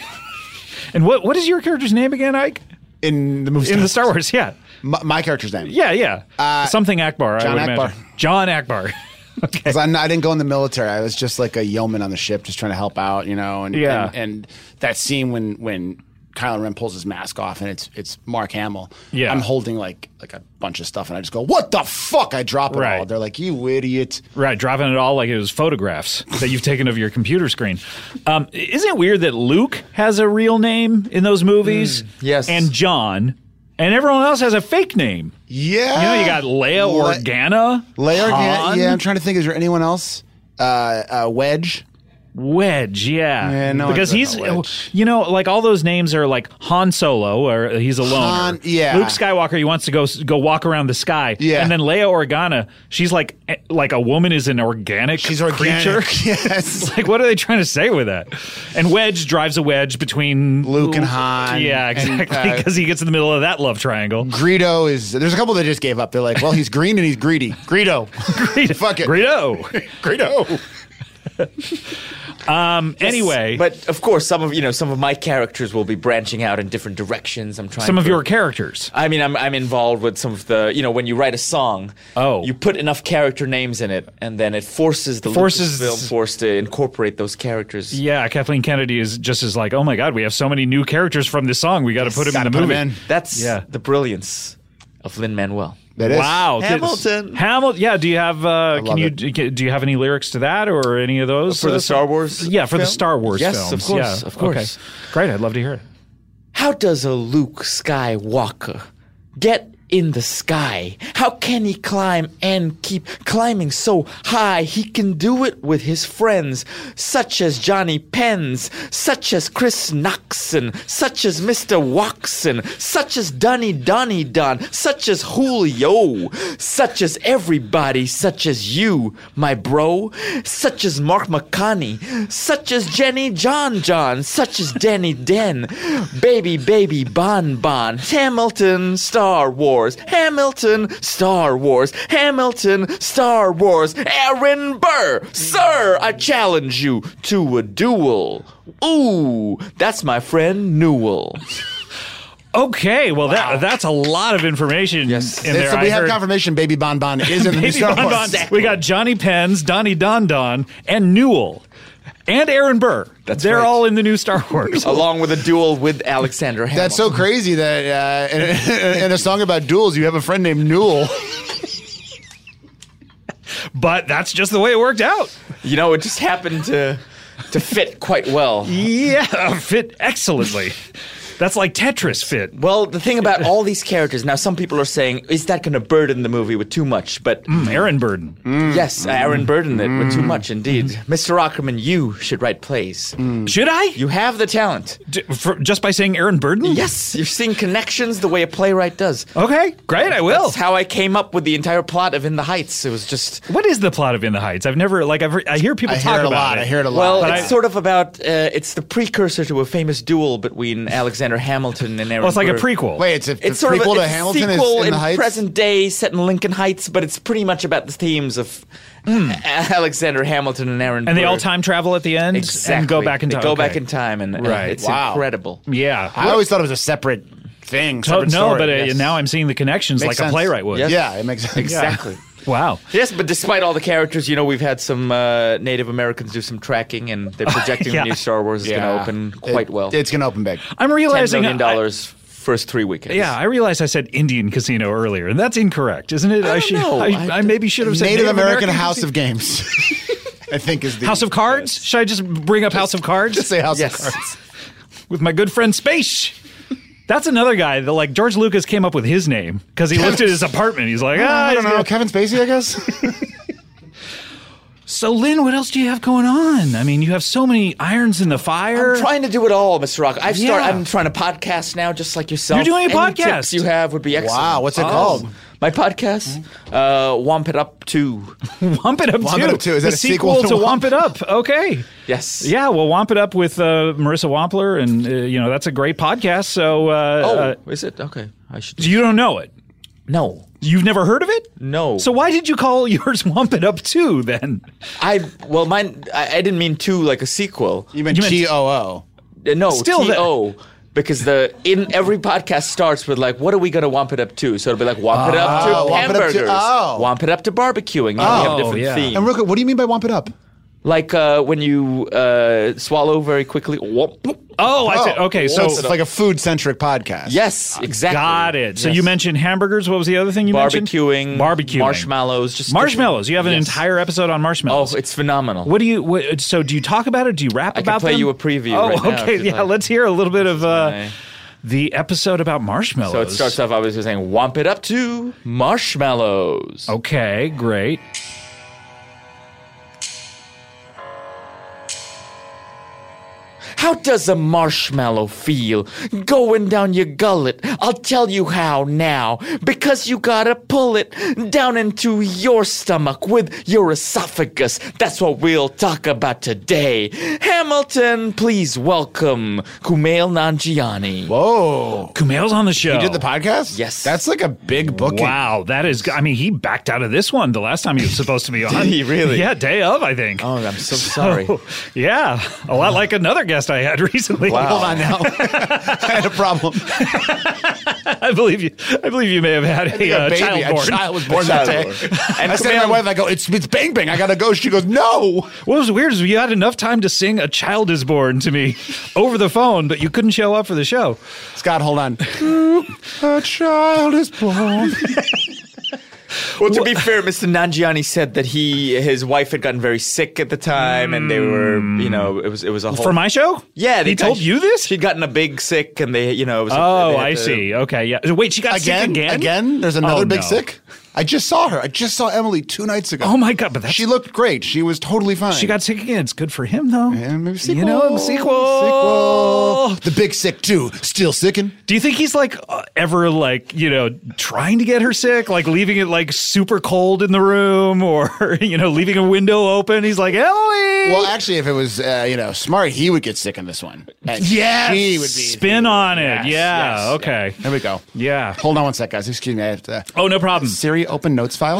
And what what is your character's name again, Ike? In the movie In the Star Wars, yeah, My, my character's name. yeah, yeah. Uh, Something Akbar. John I would Akbar. imagine. John Akbar. Okay. Because I didn't go in the military. I was just like a yeoman on the ship, just trying to help out, you know. And Yeah. and, and that scene when when Kylo Ren pulls his mask off and it's it's Mark Hamill. Yeah. I'm holding like like a bunch of stuff and I just go, "What the fuck?" I drop it Right. all. They're like, "You idiot." Right, dropping it all like it was photographs that you've taken of your computer screen. Um, isn't it weird that Luke has a real name in those movies? yes. And John, and everyone else has a fake name. Yeah. You know, you got Leia Le- Organa, Leia Organa. Han, Yeah, I'm trying to think. Is there anyone else? Uh, uh, Wedge. Wedge, yeah. Yeah, no because one's he's, got a Wedge. you know, like all those names are like Han Solo, or he's a loner. Han- yeah. Luke Skywalker, he wants to go go walk around the sky. Yeah. And then Leia Organa, she's like eh, like a woman is an organic She's organic. creature. Yes. Like, what are they trying to say with that? And Wedge drives a wedge between Luke and Han. Yeah, And, exactly. uh, Because he gets in the middle of that love triangle. Greedo is. There's a couple that just gave up. They're like, "Well, he's green and he's greedy." Greedo. Fuck it. Greedo. Greedo. Um. Anyway, But of course, some of you know some of my characters will be branching out in different directions. I'm trying. some of to- your characters. I mean, I'm I'm involved with some of the you know when you write a song. Oh. You put enough character names in it, and then it forces the Forces- film force to incorporate those characters. Yeah, Kathleen Kennedy is just as like, oh my God, we have so many new characters from this song. We got to put them Gotta in the put 'em movie. in. That's Yeah. the brilliance of Lin-Manuel. That is. Wow, Hamilton. Hamilton. Yeah. Do you have? Uh, can love you it. do you have any lyrics to that or any of those For the uh, Star Wars Yeah, for the film? Star Wars Yes, films. of course, Yeah. of course. Okay. Great. I'd love to hear it. How does a Luke Skywalker get in the sky? How can he climb and keep climbing so high? He can do it with his friends, such as Johnny Pence, such as Chris Noxon, such as Mister Watson, such as Dunny Dunny Dun, such as Julio, such as everybody, such as you, my bro, such as Mark McConney, such as Jenny John John, such as Danny Den, baby baby Bon Bon, Hamilton, Star Wars. Hamilton, Star Wars, Hamilton, Star Wars, Aaron Burr, sir, I challenge you to a duel. Ooh, that's my friend Newell. Okay. Well, that that's a lot of information. Yes. In there. So I we have heard- confirmation. Baby Bon Bon is in the new Baby Star Bon Wars. Bon. We got Johnny Pence, Donnie Don Don, and Newell, and Aaron Burr. That's They're right. all in the new Star Wars. Along with a duel with Alexander Hamilton. That's so crazy that uh, in, in a song about duels, you have a friend named Newell. But that's just the way it worked out. You know, it just happened to to fit quite well. Yeah, fit excellently. That's like Tetris fit. Well, the thing about all these characters, now some people are saying, is that going to burden the movie with too much? But Mm, Aaron Burden. yes, Aaron burdened it with too much indeed. Mister Ackerman, you should write plays. Should I? You have the talent. D- for, just by saying Aaron Burden? Yes, you're seeing connections the way a playwright does. Okay, great, I will. That's how I came up with the entire plot of In the Heights. It was just... What is the plot of In the Heights? I've never, like, I've heard, I hear people I talk hear it a about lot. it. I hear it a lot. Well, But it's I- sort of about, uh, it's the precursor to a famous duel between Alexander Hamilton and Aaron Well, it's like a Burr. prequel. Wait, it's a the It's sort prequel of a, to it's Hamilton a is sequel in in the Heights? present day set in Lincoln Heights, but it's pretty much about the themes of Alexander Hamilton and Aaron And they Burr. all time travel at the end Exactly. and go back in They time. go Okay. back in time, and, and Right. it's Wow. incredible. Yeah. I always thought it was a separate thing. To- Separate no, story. but uh, Yes. now I'm seeing the connections Makes like sense. a playwright would. Yes. Yeah, it makes sense. Exactly. Wow. Yes, but despite all the characters, you know, we've had some uh, Native Americans do some tracking, and they're projecting Yeah. the new Star Wars is Yeah. going to open quite It- well. It's going to open big. I'm ten realizing million I- dollars first three weekends. Yeah, I realized I said Indian casino earlier, and that's incorrect, isn't it? I, don't should. know. I, I- I maybe should have said Native, American, American House casino. of Games. I think is the House of Cards. Should I just bring up House of Cards Just say House Yes. of Cards. with my good friend Space? That's another guy that, like, George Lucas came up with his name because he looked at his apartment. He's like, ah, I don't he's know. gonna- Kevin Spacey, I guess. So, Lynn, what else do you have going on? I mean, you have so many irons in the fire. I'm trying to do it all, Mister Rock. I've Yeah. started. I'm trying to podcast now, just like yourself. You're doing a Any podcast? tips you have would be excellent. Wow, what's it Oh. called? My podcast, uh, Womp It Up Two. Womp It Up Womp two. It Up two. Is the that a sequel, sequel to to Womp It Up? Okay. Yes. Yeah, well, Womp It Up with uh, Marissa Wampler, and uh, you know that's a great podcast. So, uh, Oh, uh, is it? Okay, I should. you don't know it. No, You've never heard of it? no. So why did you call yours Womp It Up two then? I well, mine. I, I didn't mean two like a sequel. You meant You meant- T O O. Uh, No, Still T the- O. Because the in every podcast starts with like, what are we gonna womp it up to? So it'll be like womp it up to Oh, Womp It Up to- hamburgers, oh. womp it up to barbecuing. You know, we have a different yeah. theme. And real quick, what do you mean by Womp It Up? Like uh, when you uh, swallow very quickly. Womp. Oh, I see. Okay, so it's like a food-centric podcast. Yes, exactly. got it. So Yes. you mentioned hamburgers. What was the other thing you mentioned? barbecuing, Barbecuing. marshmallows, just Marshmallows. You have an Yes. entire episode on Oh, marshmallows. it's phenomenal. What do you? What, so do you talk about it? Do you rap I can about play them? you a preview Oh, right now if okay. you'd Yeah, like. let's hear a little bit of uh, my- the episode about marshmallows. So it starts off. I was just saying, womp it up to marshmallows. Okay, great. How does a marshmallow feel going down your gullet? I'll tell you how now. Because you gotta pull it down into your stomach with your esophagus. That's what we'll talk about today. Hamilton, please welcome Kumail Nanjiani. Whoa. Kumail's on the show. You did the podcast? Yes. That's like a big booking. Wow, that is. I mean, he backed out of this one the last time he was supposed to be on. Did he really? Yeah, day of, I think. Oh, I'm so sorry. Oh, yeah, a lot like another guest I had recently. Hold on now. I had a problem. I believe you. I believe you may have had a, uh, a baby, child born. a child was born that Child day. born. And And I said to my Kumail- wife, I go, it's, it's bang bang. I gotta go. She goes, no. What was weird is you had enough time to sing "A Child Is Born" to me over the phone, but you couldn't show up for the show. Scott, hold on. A child is born. Well, to be fair, Mister Nanjiani said that he his wife had gotten very sick at the time, and they were, you know, it was it was a whole For my show? Yeah, they he told you this? She'd gotten a big sick, and they, you know, it was. Oh, they had I to- see. Okay, yeah. Wait, she got Again? sick again? Again? There's another Oh, big no. sick? I just saw her. I just saw Emily two nights ago. Oh my god! But that's, She looked great. She was totally fine. she got sick again. It's good for him though. And maybe sequel. You know, sequel. Sequel. The big sick too. Still sicking. Do you think he's like uh, ever like, you know, trying to get her sick, like leaving it like super cold in the room, or you know, leaving a window open? He's like, Emily. Well, actually, if it was uh, you know smart, he would get sick in this one. And yes, she would be spin on it. Yes, yeah. yes, okay. yeah. There we go. Yeah. Hold on one sec, guys. Excuse me. I have to. Oh, no problem. Siri, open notes file.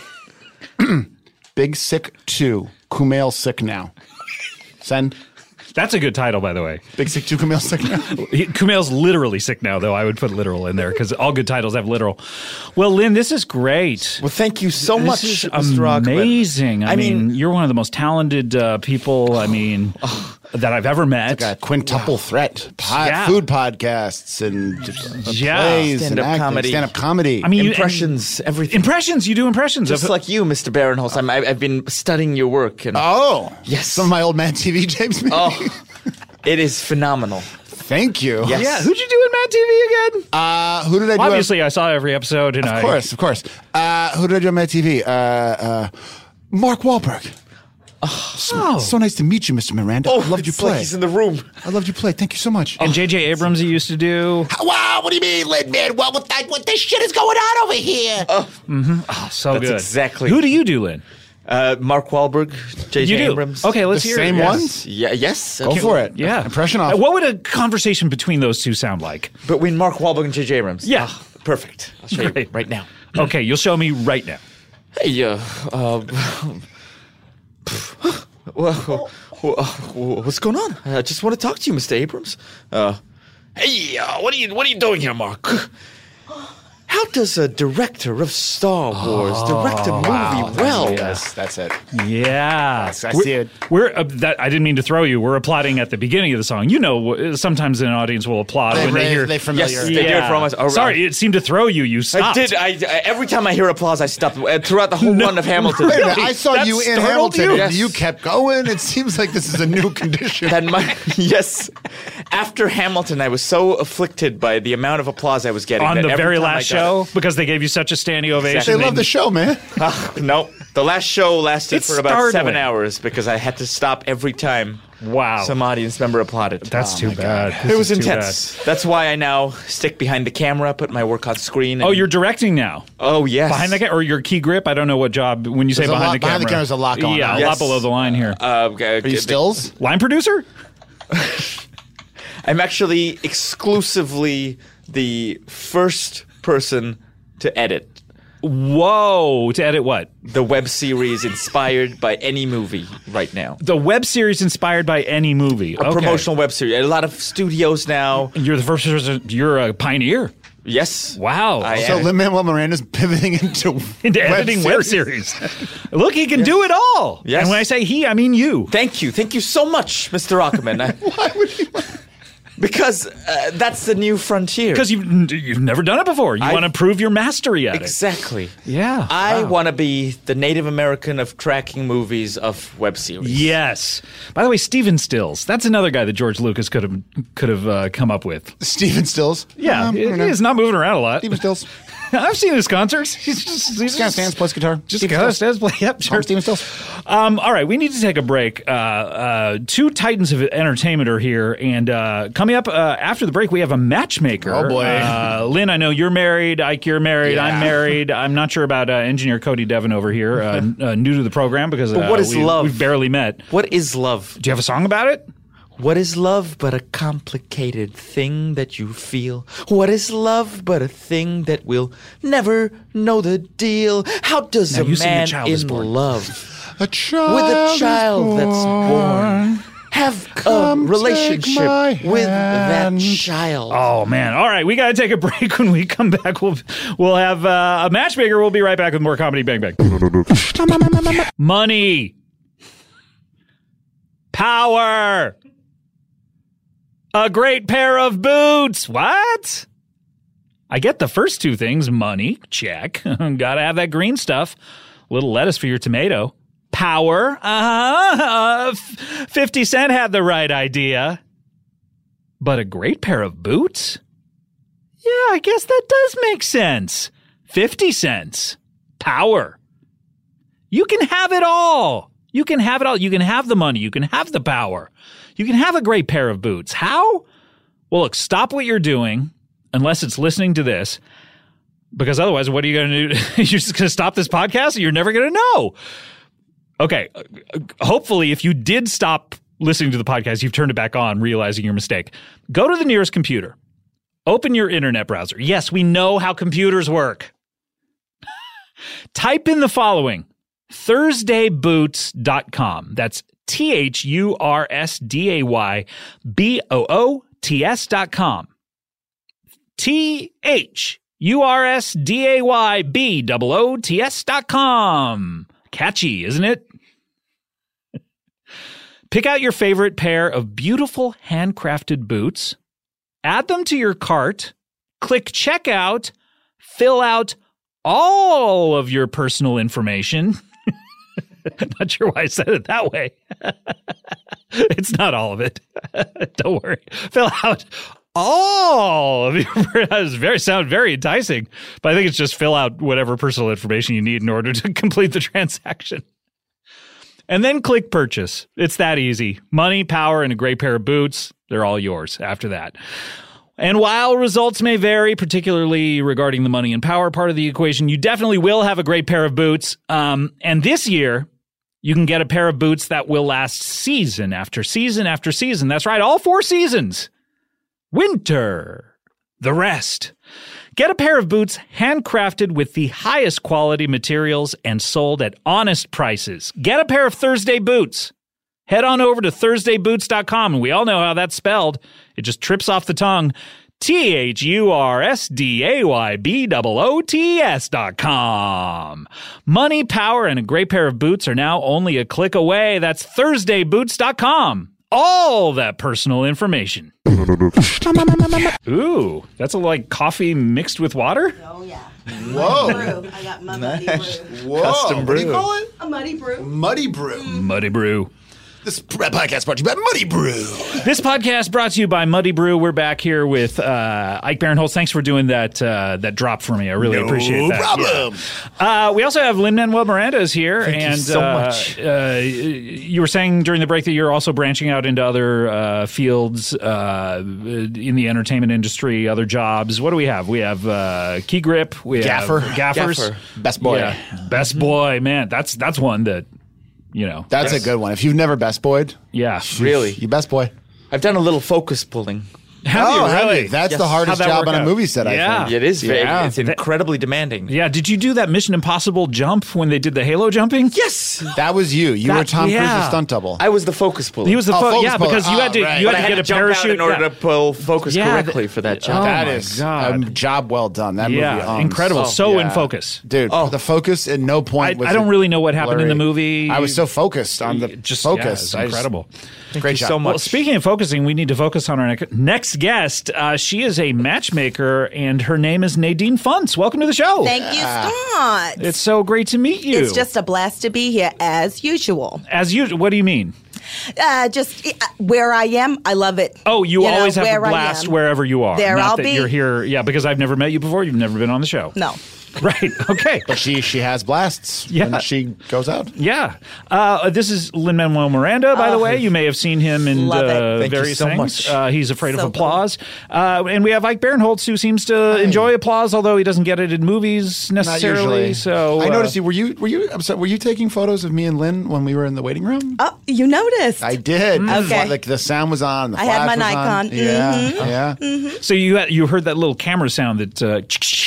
Big sick two. Kumail sick now. Send. That's a good title, by the way. Big sick two. Kumail sick now. He- Kumail's literally sick now, though. I would put literal in there because all good titles have literal. Well, Lynn, this is great. Well, thank you so This much, is Mister Rockman. amazing. I, I mean, mean- you're one of the most talented uh, people. I mean, that I've ever met. Got quintuple threat. Pod, Yeah. Food podcasts and uh, Yeah. plays Stand-up and acting, comedy. stand-up comedy. I mean, you- Impressions, everything. Impressions. You do impressions. Just of, like you, Mister Barinholtz. I'm, I- I've been studying your work, and oh, Yes. Some of my old man T V tapes. Maybe. oh, it is phenomenal. Thank you. Yes. Yeah, who'd you do in Mad T V again? Uh, who did I do? Obviously, I saw every episode. And Of I, course, of course. Uh, who did I do on Mad T V? Uh, uh, Mark Wahlberg. Oh. So nice to meet you, Mister Miranda. I loved you it's like play. he's in the room. I loved you play. Thank you so much. And J J Abrams, you used to do. Wow, what do you mean, Lin-Man? Well, what, that, what this shit is going on over here? Oh, so That's good. exactly- Who do you do, Lynn? Uh, Mark Wahlberg, J J You do. Abrams. Okay, let's The hear same it. one? Yes. Yeah, yes. Go for it. Yeah. Impression off. Uh, What would a conversation between those two sound like? Between Mark Wahlberg and J J Abrams. Yeah. Ah, perfect. I'll show Great. you right now. Okay, you'll show me right now. Hey, uh, uh, well, what's going on? I just want to talk to you, Mister Abrams. Uh, hey, uh, what are you, what are you doing here, Mark? How does a director of Star Wars direct a movie well? Yes, that's it. Yeah, I see We're- it. We're uh, that. I didn't mean to throw you. We're applauding at the beginning of the song. You know, w- sometimes an audience will applaud They, when they they, hear. they familiar. Yes, they do it for almost. Oh, Sorry, it seemed to throw you. You I stopped. did. I, I every time I hear applause, I stop. Uh, throughout the whole No. run of Hamilton. Wait a minute, Really? I saw That you in startled Hamilton. you? and Yes. You kept going. It seems like this is a new condition. That my, yes. After Hamilton, I was so afflicted by the amount of applause I was getting. on that the every very time I last got show it- because they gave you such a standing ovation. Exactly. they love the show, man. Ah, no, the last show lasted It's for about startling. seven hours because I had to stop every time Wow, some audience member applauded. that's too bad. it was This is too intense. That's why I now stick behind the camera, put my work on screen. bad. Oh, and- you're directing now. oh yes Behind the camera, or your key grip? I don't know what job. When you say There's a behind lot- the camera, behind the camera, there's a lot going yeah, on. a lot Yes. below the line here. Uh, okay, Are you stills? Line producer? I'm actually exclusively the first person to edit Whoa! To edit what? the web series inspired by any movie right now. The web series inspired by any movie. A promotional web series. A lot of studios now. You're the first person. You're a pioneer. Yes. Wow. I So am. Lin-Manuel Miranda's pivoting into Into web editing web series. series. Look, he can do it all. Yes. And when I say he, I mean you. Thank you. Thank you so much, Mister Ackerman. I- Why would he? because uh, that's the new frontier. Because you've, you've never done it before. You I- want to prove your mastery at it. Exactly. Yeah. I Wow. want to be the Native American of tracking movies of web series. Yes. By the way, Steven Stills. That's another guy that George Lucas could have could have uh, come up with. Stephen Stills. Yeah, Um, he- I don't know. he's not moving around a lot. Stephen Stills. I've seen his concerts. He's just he's Just kind of stands, plays guitar. Just Stephen kind of Stills. stands. Play. Yep, sure. I'm Stephen Stills. Um, all right, we need to take a break. Uh, uh, two titans of entertainment are here, and uh, coming up uh, after the break, we have a matchmaker. Oh, boy. uh, Lynn, I know you're married. Ike, you're married. Yeah. I'm married. I'm not sure about uh, engineer Cody Devon over here, uh, n- uh, new to the program because uh, But what is we, love? we've barely met. What is love? Do you have a song about it? What is love but a complicated thing that you feel? What is love but a thing that will never know the deal? How does Now, a you sing A man Child is in Born. love A child with a is child that's born have a Come take relationship my with that hand. child? Oh man! All right, we got to take a break. When we come back, we'll we'll have uh, a matchmaker. We'll be right back with more Comedy Bang Bang. Money, power, a great pair of boots. What? I get the first two things. Money, check. Gotta have that green stuff. A little lettuce for your tomato. Power, uh-huh. Uh, f- fifty Cent had the right idea. But a great pair of boots? Yeah, I guess that does make sense. fifty cents. Power. You can have it all. You can have it all. You can have the money. You can have the power. You can have a great pair of boots. How? Well, look, stop what you're doing, unless it's listening to this, because otherwise, what are you going to do? You're just going to stop this podcast? You're never going to know. Okay, uh, hopefully, if you did stop listening to the podcast, you've turned it back on, realizing your mistake. Go to the nearest computer. Open your internet browser. Yes, we know how computers work. Type in the following, thursday boots dot com. That's T H U R S D A Y B O O T S dot com. T H U R S D A Y B O O T S dot com. Catchy, isn't it? Pick out your favorite pair of beautiful handcrafted boots, add them to your cart, click checkout, fill out all of your personal information, Not sure why I said it that way. It's not all of it. Don't worry. Fill out all of your, that was very sound very enticing, but I think it's just fill out whatever personal information you need in order to complete the transaction. And then click purchase. It's that easy. Money, power, and a great pair of boots. They're all yours after that. And while results may vary, particularly regarding the money and power part of the equation, you definitely will have a great pair of boots. Um, and this year, you can get a pair of boots that will last season after season after season. That's right, all four seasons. Winter. The rest. Get a pair of boots handcrafted with the highest quality materials and sold at honest prices. Get a pair of Thursday boots. Head on over to thursday boots dot com, and we all know how that's spelled. It just trips off the tongue. T H U R S D A Y B O O T S dot com. Money, power, and a great pair of boots are now only a click away. That's thursday boots dot com. All that personal information. Ooh, that's a, like coffee mixed with water? Oh, yeah. Whoa. Brew. I got my muddy Nice. brew. Whoa. Custom What do you brew. call it? A muddy brew. Muddy brew. Muddy Brew. This podcast brought to you by Muddy Brew. This podcast brought to you by Muddy Brew. We're back here with uh, Ike Barinholtz. Thanks for doing that uh, that drop for me. I really No appreciate that. problem. Yeah. Uh, we also have Lin-Manuel Miranda is here. Thank you and so uh, much. Uh, you were saying during the break that you're also branching out into other uh, fields uh, in the entertainment industry, other jobs. What do we have? We have uh, Key Grip. We Gaffer. have Gaffers. Gaffer. Best boy. Yeah. Best boy. Man, that's that's one that, you know. That's a good one. If you've never best boyed, Yeah. Really? you best boy. I've done a little focus pulling. Have you oh, have really? you? That's Yes. the hardest How'd that job work on a out? movie set, Yeah. I think. It is very, Yeah. it's incredibly demanding. Yeah, did you do that Mission Impossible jump when they did the Halo jumping? Yes. That was you. You That- were Tom yeah. Cruise's stunt double. I was the focus puller. He was the Oh, fo- focus yeah puller. because you had to Oh, right. you but had I to had get to a jump parachute out in order yeah. to pull focus Yeah, correctly th- for that oh job. that my is God. a job well done. That Yeah, movie owns. incredible. Oh, so in yeah. focus. Dude, Oh. the focus at no I, point was I don't it really know what happened in the blurry. movie. I was so focused on the just focus. Yeah, it's I just- incredible. Thank Great you job. so much. Well, speaking of focusing, we need to focus on our ne- next guest. Uh, she is a matchmaker, and her name is Nadine Funtz. Welcome to the show. Thank you, Scott. It's so great to meet you. It's just a blast to be here, as usual. as usual. What do you mean? Uh, just uh, where I am, I love it. Oh, you, know, always have where a I blast am. wherever you are. There Not I'll that be. you're here. Yeah, because I've never met you before. You've never been on the show. No. Right. Okay. But she she has blasts Yeah. when she goes out. Yeah. Uh, this is Lin-Manuel Miranda, by the way. You may have seen him in Love it. uh, Thank you various so things. much. Uh, he's afraid So of cool. applause. Uh, and we have Ike Barinholtz, who seems to enjoy applause, although he doesn't get it in movies Not necessarily. usually. So I uh, noticed you. Were you were you? I'm sorry, were you taking photos of me and Lynn when we were in the waiting room? Oh, you noticed. I did. Mm. Okay. Like the sound was on. The I had flash my was on. Nikon. Mm-hmm. Yeah, yeah, So you had, you heard that little camera sound that uh,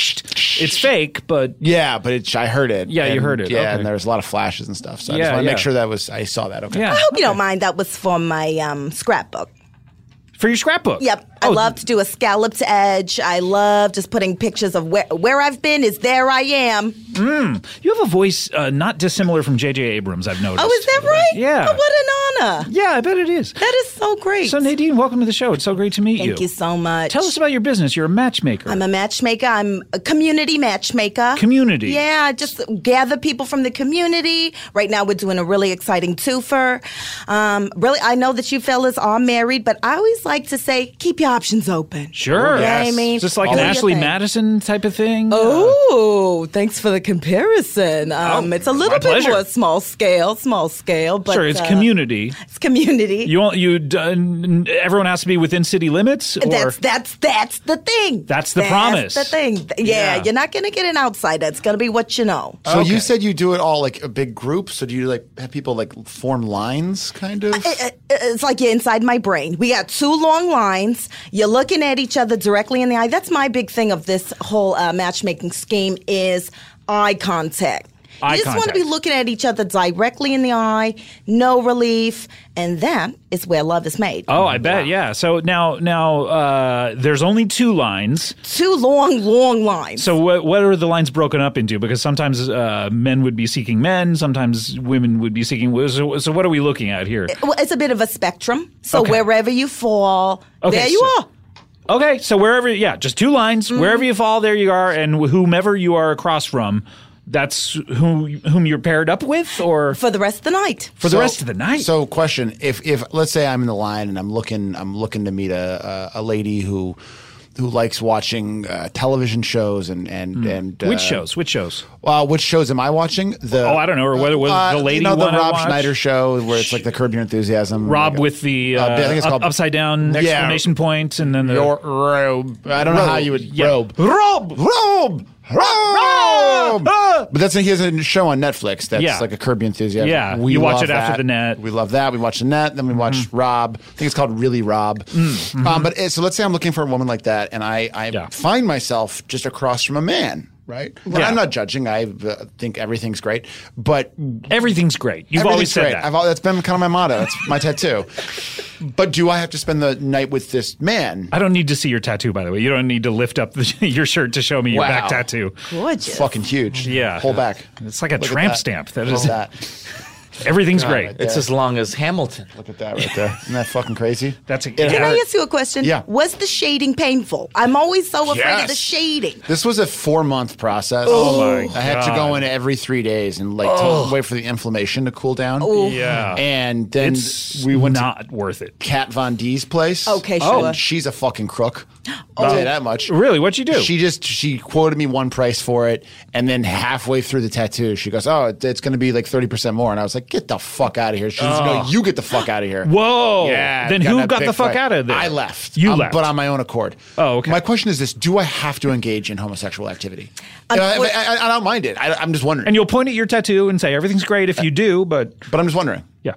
it's fake, but yeah. But it, I heard it. Yeah, you And- heard it. Yeah, Okay. and there was a lot of flashes and stuff. So I Yeah, just want to yeah. make sure that was. I saw that. Okay. yeah. I hope you don't mind. That was for my um, scrapbook. For your scrapbook. Yep. I Oh, love to do a scalloped edge. I love just putting pictures of where where I've been is there I am. You have a voice uh, not dissimilar from J J Abrams, I've noticed. Oh, is that right? Yeah. Oh, what an honor. Yeah, I bet it is. That is so great. So Nadine, welcome to the show. It's so great to meet you. Thank you so much. Tell us about your business. You're a matchmaker. I'm a matchmaker. I'm a community matchmaker. Community. Yeah, I just gather people from the community. Right now, we're doing a really exciting twofer. Um, really, I know that you fellas are married, but I always like to say, keep your options open. Sure. You know what I mean? Just like Do an your Ashley thing. Madison type of thing. Oh, thanks for the comparison. Um, Oh, it's a little my bit pleasure. more small scale, small scale, but sure, it's uh, community. It's community. You want you done, everyone has to be within city limits, or That's that's that's the thing. That's the promise. the thing. Yeah, Yeah. you're not gonna get an outsider. It's gonna be what you know. So Okay. you said you do it all like a big group. So do you like have people like form lines, kind of? It- it- It's like you're inside my brain. We got two long lines. You're looking at each other directly in the eye. That's my big thing of this whole uh, matchmaking scheme is eye contact. Eye you just want to be contact. looking at each other directly in the eye, no relief, and that is where love is made. Oh, I bet, yeah. So now, now uh, there's only two lines. Two long, long lines. So what, what are the lines broken up into? Because sometimes uh, men would be seeking men, sometimes women would be seeking. So, so what are we looking at here? Well, it's a bit of a spectrum. So Okay. wherever you fall, Okay, there you so- are. Okay, so wherever, yeah, just two lines. Mm-hmm. Wherever you fall, there you are, and whomever you are across from, that's who whom you're paired up with, or For the rest of the night. for the So- rest of the night? So, question: If if let's say I'm in the line and I'm looking I'm looking to meet a a, a lady who who likes watching uh, television shows and and and uh, Which shows? Which shows? Uh, which shows am I watching? The Oh, I don't know, or whether it was uh, the lady you know, the one I Rob watched? Schneider show where it's like the Curb Your Enthusiasm. Rob like, with the uh, uh, I think it's up- called upside down Yeah. exclamation point, and then the your robe. I don't know how you would Yeah. robe. Robe. Robe. Robe. Ah! But that's he has a show on Netflix that's Yeah. like a Curb Your Enthusiasm. Yeah, you watch love it after that. the net. We love that. We watch the net. Then we watch Rob. I think it's called Really Rob. Um, but it, so let's say I'm looking for a woman like that, and I, I Yeah. find myself just across from a man. Right. And Yeah. I'm not judging. I uh, think everything's great, but Everything's great. You've everything's always said great. that. I've, al- that's been kind of my motto. That's my tattoo. But do I have to spend the night with this man? I don't need to see your tattoo, by the way. You don't need to lift up the, your shirt to show me your Wow. back tattoo. Gorgeous. Fucking huge. Yeah. Pull back. It's like a Look at tramp that. stamp. That Look is at that. everything's great. It's as long as Hamilton. Look at that right there. Isn't that fucking crazy? That's a, It Can I hurt. ask you a question? Yeah. Was the shading painful? I'm always so afraid of Yes. the shading. This was a four month process. Oh, my I had to God. go in every three days and like Oh. to wait for the inflammation to cool down. Yeah. And then It's we went not worth it. to Kat Von D's place. Okay, Oh. sure. And she's a fucking crook. I'll tell you that much. Really? What'd you do? She just she quoted me one price for it, and then halfway through the tattoo, she goes, "Oh, it- it's going to be like thirty percent more." And I was like, "Get the fuck out of here!" She goes, "No, you get the fuck out of here." Whoa. Yeah. Then got who that got big the fuck fight. out of there? I left. You Um, left. but on my own accord. Oh, okay. My question is this: do I have to engage in homosexual activity? Uh, Unfor- I, I, I don't mind it. I, I'm just wondering. And you'll point at your tattoo and say everything's great if you do, but but I'm just wondering. yeah.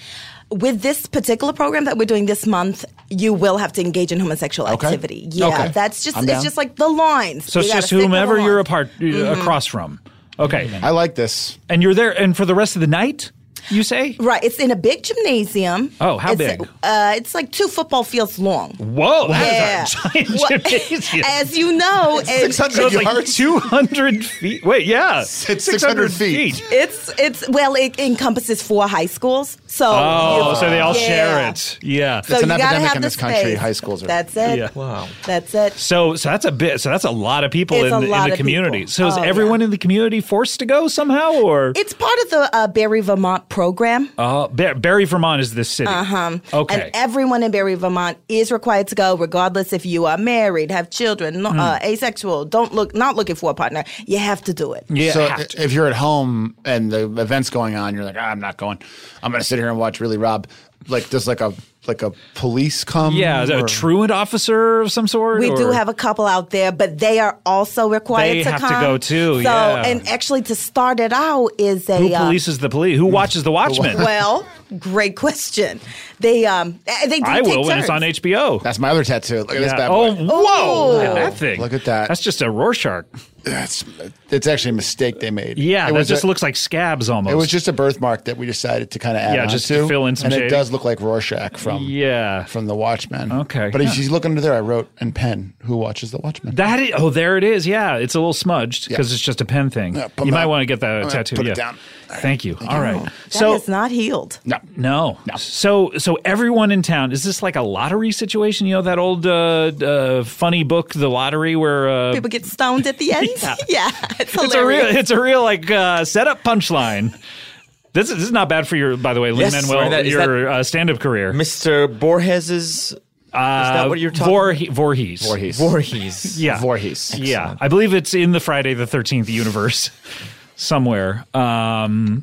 With this particular program that we're doing this month, you will have to engage in homosexual Okay. activity. Yeah, Okay. that's just I'm it's down. just like the lines. So You it's gotta just stick with the whomever you're lines. apart uh, across from. Okay. I like this. And you're there and for the rest of the night, you say? Right, it's in a big gymnasium. Oh, how It's, big? Uh, it's like two football fields long. Whoa, Yeah. that is a giant Well, gymnasium. As you know, and six hundred So it's like yards. two hundred feet. Wait, yeah. It's six hundred feet. it's it's well, it encompasses four high schools. So Oh, you- so they all yeah. share it. Yeah. So It's an you gotta epidemic have in the this country. space. High schools are- That's it. Yeah. Wow. That's it. So, so that's a bit. So that's a lot of people It's in, a the- in lot the of community. people. So is Oh, everyone yeah. in the community forced to go somehow, or It's part of the uh, Barry, Vermont program. uh, Bar- Barry, Vermont is this city? Uh-huh. Okay. And everyone in Barry, Vermont is required to go, regardless if you are married, have children, no- uh, asexual, don't look, not looking for a partner. You have to do it. yeah. So have i- to. if you're at home and the event's going on, you're like, ah, I'm not going. I'm going to sit here and watch Really Rob. Like, does like a like a police come? yeah, is it a or- truant officer of some sort? We do or- have a couple out there, but they are also required They to have to come. go too, So, yeah. and actually, to start it out is a Who uh, polices the police? Who watches the Watchmen? well, great question. They um eh, they do I take will when turns. it's on H B O. That's my other tattoo. Look at this Yeah. bad Oh, boy. whoa! Look at Oh. that thing. Look at that. That's just a Rorschach. That's it's actually a mistake they made. Yeah, it that was just a, looks like scabs almost. It was just a birthmark that we decided to kind of add Yeah, on just to, to fill in some and shading. it does look like Rorschach from yeah. from the Watchmen. Okay. but Yeah. if you look under there, I wrote in pen, "Who watches the Watchmen?" That is, oh, there it is. Yeah, it's a little smudged because it's just a pen thing. Yeah, put you might that- want to get that I'm gonna tattoo. put yeah. it down. Thank you. All right. That So is not healed. No, no. No. So so everyone in town, is this like a lottery situation? You know that old uh, uh, funny book, The Lottery, where uh, People get stoned at the end. Yeah. yeah, it's hilarious. it's a real it's a real like uh, setup punchline. This is, this is not bad for your, by the way, Lin Yes, Manuel, right, that- is your uh, stand-up career. Mister Borges's. Uh, is that what you're talking Vorhe- Voorhees. Voorhees. Voorhees. Yeah. Voorhees. Yeah, I believe it's in the Friday the thirteenth universe somewhere. Um,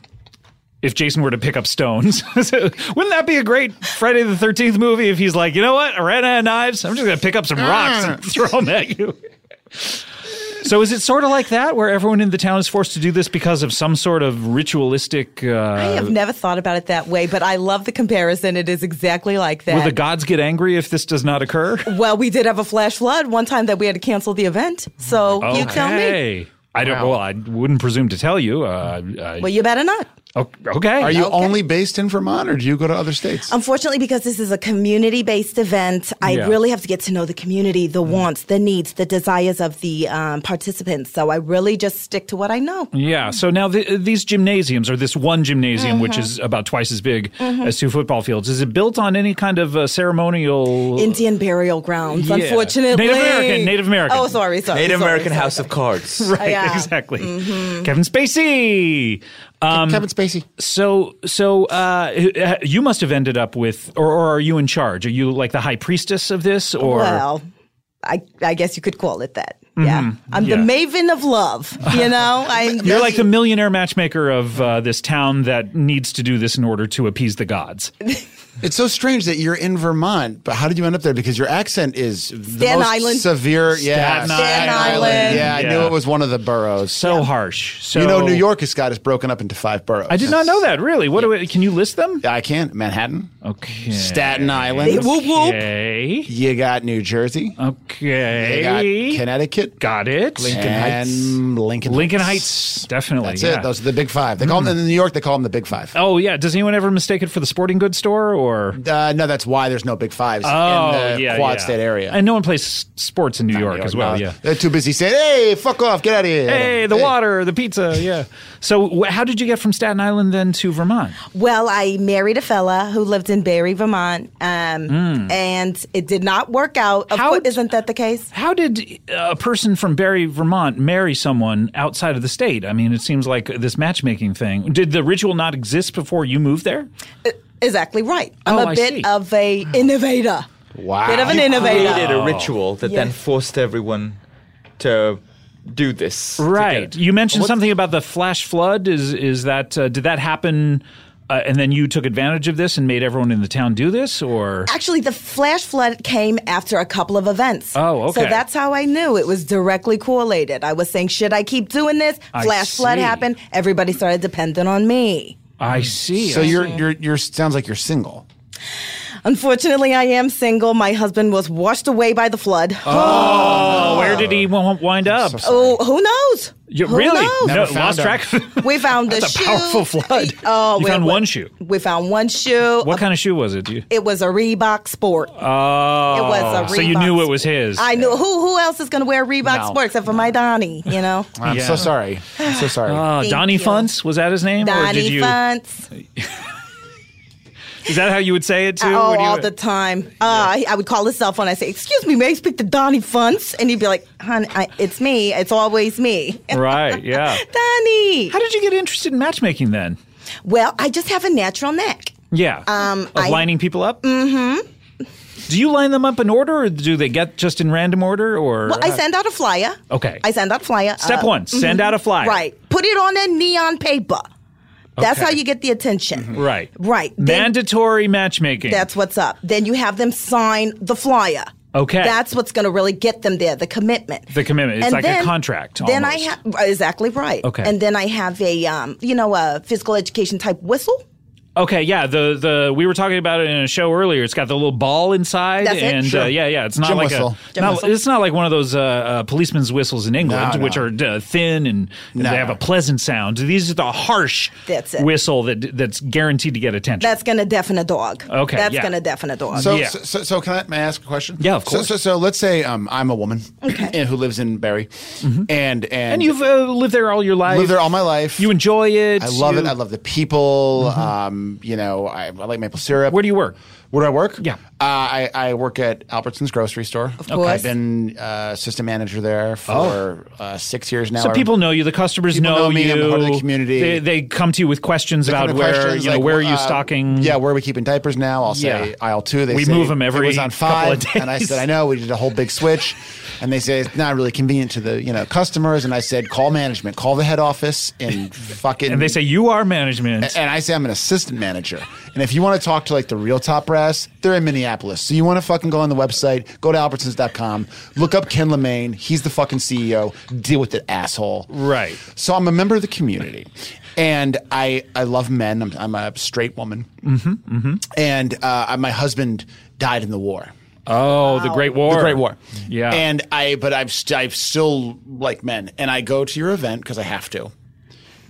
if Jason were to pick up stones, wouldn't that be a great Friday the thirteenth movie? If he's like, you know what, I ran out of knives, I'm just going to pick up some rocks and throw them at you. So is it sort of like that, where everyone in the town is forced to do this because of some sort of ritualistic? Uh, I have never thought about it that way, but I love the comparison. It is exactly like that. will the gods get angry if this does not occur? well, we did have a flash flood one time that we had to cancel the event. So you tell me. Okay. I don't. Wow. Well, I wouldn't presume to tell you. Uh, I, Well, you better not. O- Okay. Are you Okay. only based in Vermont, or do you go to other states? Unfortunately, because this is a community-based event, I Yeah. really have to get to know the community, the wants, the needs, the desires of the um, participants. So I really just stick to what I know. Yeah. So now the, these gymnasiums, or this one gymnasium, which Mm-hmm. is about twice as big as two football fields, is it built on any kind of uh, ceremonial? Indian burial grounds, Yeah. unfortunately. Native American, Native American. Oh, sorry, sorry. Native sorry, American sorry, House sorry. of Cards. Right. Yeah. Exactly. Mm-hmm. Kevin Spacey. Um, Kevin Spacey. So, so uh, you must have ended up with, or, or are you in charge? Are you like the high priestess of this, or Well, I, I guess you could call it that. Yeah. I'm Yeah. the maven of love, you know? I'm you're like the millionaire matchmaker of uh, this town that needs to do this in order to appease the gods? It's so strange that you're in Vermont, but how did you end up there? Because your accent is the Staten most Island. severe. Yeah, Staten Staten Island. Island. Yeah, I Yeah. knew it was one of the boroughs. So harsh. So you know, New York, Scott, is broken up into five boroughs. I did not know that. Really? What do we, can you list them? I can't. Manhattan, Okay. Staten Island. Whoop, whoop. Okay. You got New Jersey. Okay. You got Connecticut. Got it. Lincoln and Lincoln. Lincoln Heights. Definitely. That's yeah. it. Those are the big five. They call them in New York. They call them the big five. Oh yeah. Does anyone ever mistake it for the sporting goods store or? Uh, no, that's why there's no big fives Oh in the yeah, Quad yeah. State area. And no one plays s- sports in New York, as well. No, Yeah. they're too busy saying, "Hey, fuck off, get out of here." Hey, the water, the pizza. Yeah. So, wh- how did you get from Staten Island then to Vermont? Well, I married a fella who lived in Barrie, Vermont, um, and it did not work out. Of How course, d- isn't that the case? How did a person from Barrie, Vermont, marry someone outside of the state? I mean, it seems like this matchmaking thing. Did the ritual not exist before you moved there? Exactly right. I'm Oh, a I bit see. of a innovator. Wow. Bit of an You innovator. Created a ritual that then Yes. forced everyone to do this. Right. together. You mentioned something about the flash flood. Is is that uh, did that happen? Uh, and then you took advantage of this and made everyone in the town do this, or Actually, the flash flood came after a couple of events. Oh, okay. So that's how I knew it was directly correlated. I was saying, should I keep doing this? I Flash flood see. happened. Everybody started depending on me. I see. So I you're see. you're you're sounds like you're single. Unfortunately, I am single. My husband was washed away by the flood. Oh, where did he w- wind up? Oh, who knows? You- Who really? knows? No, Never found lost him. track. We found a That's a shoe. powerful flood. Oh, You we- found we- one shoe. We found one shoe. What kind of shoe was it? You, It was a Reebok Sport. oh, It was a so you Reebok knew it Sport. was his. I knew who who else is going to wear Reebok No. Sport except for my Donnie, you know? I'm Yeah. so sorry. I'm so sorry. Uh, Thank Donnie you. Funtz, was that his name? or Donnie did you? Funtz. Is that how you would say it too? Oh, Would you- all the time. Uh, I, I would call his cell phone. I say, "Excuse me, may I speak to Donnie Funtz?" And he'd be like, "Hon, I, it's me. It's always me." Right. Yeah. Donnie. How did you get interested in matchmaking then? Well, I just have a natural knack. Yeah. Um, of I- lining people up. Mm-hmm. Do you line them up in order, or do they get just in random order? Or Well, I send out a flyer. Okay. I send out a flyer. Step Uh, one: send out a flyer. Right. Put it on a neon paper. That's Okay. how you get the attention. Right. Right. Then- Mandatory matchmaking. That's what's up. Then you have them sign the flyer. Okay. That's what's going to really get them there, the commitment. The commitment. It's like a contract, Then I almost. have exactly right. Okay. And then I have a um, you know, a physical education type whistle. Okay, yeah, the the we were talking about it in a show earlier. It's got the little ball inside, That's it? and Sure. uh, yeah, yeah, it's not Gym like whistle. a Gym not, whistle. it's not like one of those uh, uh, policeman's whistles in England, No, no. which are uh, thin and No. they have a pleasant sound. These are the harsh That's it. whistle that that's guaranteed to get attention. That's going to deafen a dog. Okay, That's yeah. going to deafen a dog. So, Yeah. so, so, so can I, may I ask a question? Yeah, of So- course. So, so, let's say um, I'm a woman and who lives in Barrie, and and and you've uh, lived there all your life. lived there all my life. You enjoy it. I love you- it. I love the people. Um, you know, I, I like maple syrup. Where do you work? Where do I work? Yeah. Uh, I, I work at Albertson's grocery store. Of course. I've been uh, assistant manager there for uh, six years now. Oh. So people know you. The customers People know me. you. I'm part of the community. They, they come to you with questions They come about to where questions you know like, where are you uh, stocking. Yeah, where are we keeping diapers now? I'll say Yeah. aisle two. They We say move 'em every it was on couple of five, and I days. said I know we did a whole big switch, and they say it's not really convenient to the you know customers, and I said call management, call the head office, and fucking And they say you are management. and I say I'm an assistant manager. And if you want to talk to like the real top brass, they're in Minneapolis. So you want to fucking go on the website, go to albertsons dot com, look up Ken LeMaine. He's the fucking C E O. Deal with it, asshole. Right. So I'm a member of the community. And I, I love men. I'm, I'm a straight woman. Mm-hmm, mm-hmm. And uh, my husband died in the war. Oh, the Great War. The Great War. Yeah. And I, but I've, st- I've still like men. And I go to your event because I have to.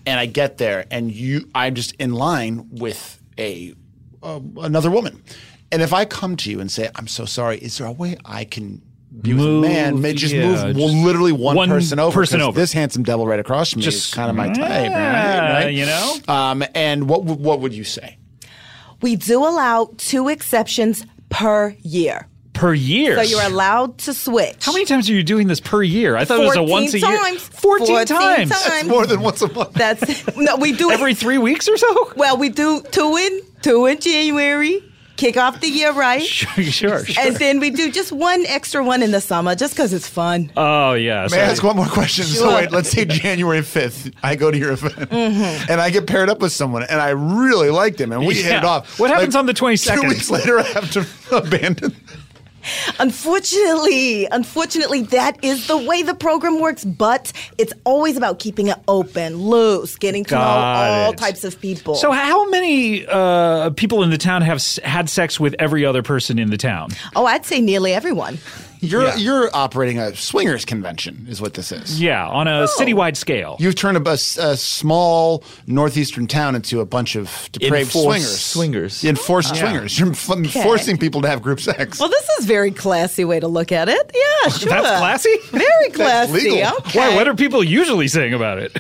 and I get there, and you, I'm just in line with a uh, another woman. And if I come to you and say, I'm so sorry, is there a way I can be Move, with a man? May just yeah, move just well, literally one, one person over. person 'cause over. This handsome devil right across from me Just- is kind of my type, Yeah, right? right? you know? Um, and what w- what would you say? We do allow two exceptions per year. Per year. So you're allowed to switch. How many times are you doing this per year? I thought it was a fourteen once a year. times. fourteen, fourteen times. times. More than once a month. That's no, we do Every it. three weeks or so? Well, we do two in two in January, kick off the year right, Sure, sure. sure. and then we do just one extra one in the summer, just because it's fun. Oh, yeah. May I ask one more question? So Sure. wait, let's say January fifth, I go to your event, and I get paired up with someone, and I really liked him, and we hit it Yeah. off. What happens on the twenty-second? Two weeks later, I have to abandon. Unfortunately, unfortunately, that is the way the program works. But it's always about keeping it open, loose, getting to Got know all it. types of people. So how many uh, people in the town have s- had sex with every other person in the town? oh, I'd say nearly everyone. You're Yeah. you're operating a swingers convention, is what this is. Yeah, on a citywide scale. You've turned a, a, a small northeastern town into a bunch of depraved Enforced swingers. swingers. Enforced swingers. You're f- forcing people to have group sex. Well, this is a very classy way to look at it. Yeah, sure. That's classy? Very classy. legal. Okay. Why? What are people usually saying about it?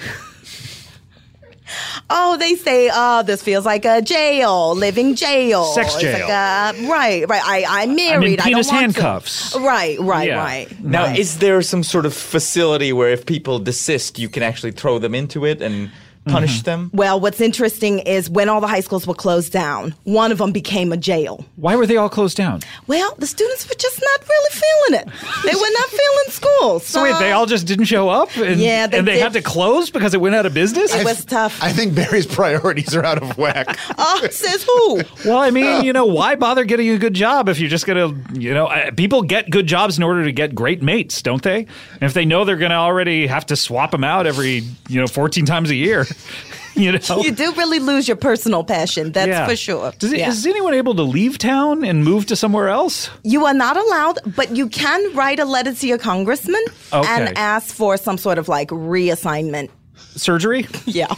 Oh, they say, oh, this feels like a jail, living jail. Sex It's jail. Like a, right, right. I, I'm married. I penis don't want handcuffs. To. Right, right, Yeah. right. Now, right. is there some sort of facility where if people desist, you can actually throw them into it and punish Mm-hmm. them? Well, what's interesting is when all the high schools were closed down, one of them became a jail. Why were they all closed down? Well, the students were just not really feeling it. They were not feeling school. So, So wait, they all just didn't show up? And, Yeah, they and they did. had to close because it went out of business? It was tough. I think Barry's priorities are out of whack. Oh, says who? Well, I mean, you know, why bother getting a good job if you're just going to, you know, uh, people get good jobs in order to get great mates, don't they? And if they know they're going to already have to swap them out every, you know, fourteen times a year, you know? You do really lose your personal passion. That's Yeah. for sure. Does it, Yeah. Is anyone able to leave town and move to somewhere else? You are not allowed, but you can write a letter to your congressman Okay. and ask for some sort of like reassignment. Surgery? Yeah.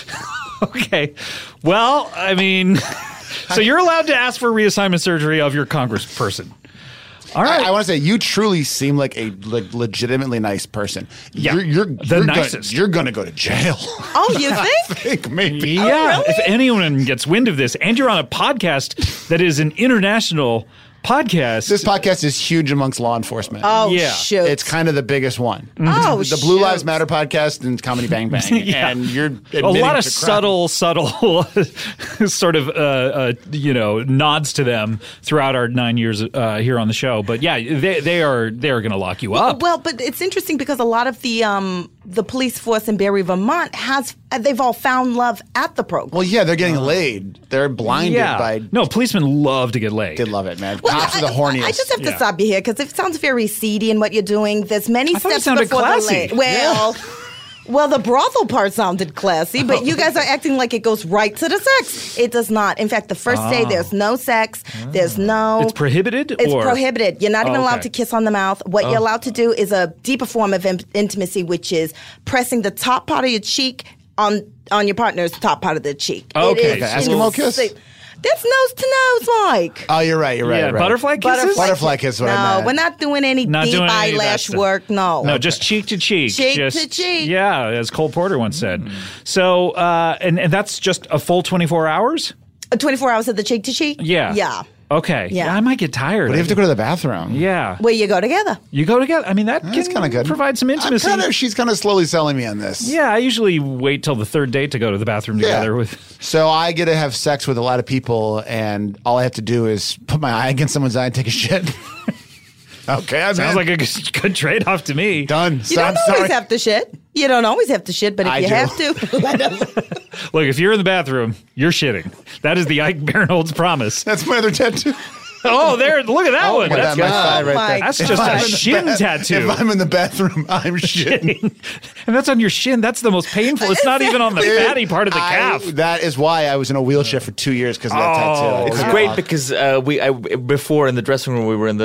Okay. Well, I mean, so you're allowed to ask for reassignment surgery of your congressperson. All right. I, I want to say you truly seem like a le- legitimately nice person. Yeah, you're, you're the you're nicest. Gonna, you're going to go to jail. Oh, you I think? think maybe. Yeah, really? if anyone gets wind of this, and you're on a podcast that is an international podcast. This podcast is huge amongst law enforcement. Oh, Yeah. shoot. It's kind of the biggest one. Oh, It's the Blue shoot. Lives Matter podcast and Comedy Bang Bang. Yeah. And you're a admitting lot of to crime. subtle, subtle sort of, uh, uh, you know, nods to them throughout our nine years uh, here on the show. But yeah, they, they are they are going to lock you up. Well, but it's interesting because a lot of the um, the police force in Barrie, Vermont has they've all found love at the program. Well, yeah, they're getting laid. They're blinded yeah. by. No, policemen love to get laid. They love it, man. Well, Cops I, are the horniest. I just have to Yeah. stop you here because it sounds very seedy in what you're doing. There's many I thought it steps sounded before classy. the lay. Well, well, the brothel part sounded classy, but you guys are acting like it goes right to the sex. It does not. In fact, the first day there's no sex. There's no. It's prohibited? It's or? prohibited. You're not even Oh, allowed okay. to kiss on the mouth. What you're allowed to do is a deeper form of in- intimacy, which is pressing the top part of your cheek on on your partner's top part of the cheek. It Okay, is okay. Eskimo kiss? insane. That's nose to nose, like. Oh, you're right. You're right. Yeah, you're right. butterfly kisses? Butterfly kiss is what no, I meant. we're not doing any Not deep doing any of that eyelash stuff. work. No. No, just cheek to cheek. Cheek to just, cheek. Yeah, as Cole Porter once said. So, uh, and, and that's just a full twenty-four hours? Uh, twenty-four hours of the cheek to cheek? Yeah. Yeah. Okay. Yeah. I might get tired. But you have to go to the bathroom. Yeah. Where you go together. You go together. I mean, that That's can kind of good. provide some intimacy. I'm kinda, she's kind of slowly selling me on this. Yeah, I usually wait till the third date to go to the bathroom Yeah. together with. So I get to have sex with a lot of people, and all I have to do is put my eye against someone's eye and take a shit. Okay, I'm Sounds in. like a good, good trade off to me. Done. You So don't I'm always sorry. have to shit. You don't always have to shit, but if I you do. have to, let us- Look, if you're in the bathroom, you're shitting. That is the Ike Barinholtz promise. That's my other tattoo. Oh, there! Look at that Oh, one. my That's, God, my got- thigh right my there. that's God. just If I'm a in the shin ba- tattoo. If I'm in the bathroom, I'm shitting. and that's on your shin. That's the most painful. It's not even on the fatty part of the I- calf. that is why I was in a wheelchair for two years because of that Oh, tattoo. It's wow. great because uh, we I, before in the dressing room we were in the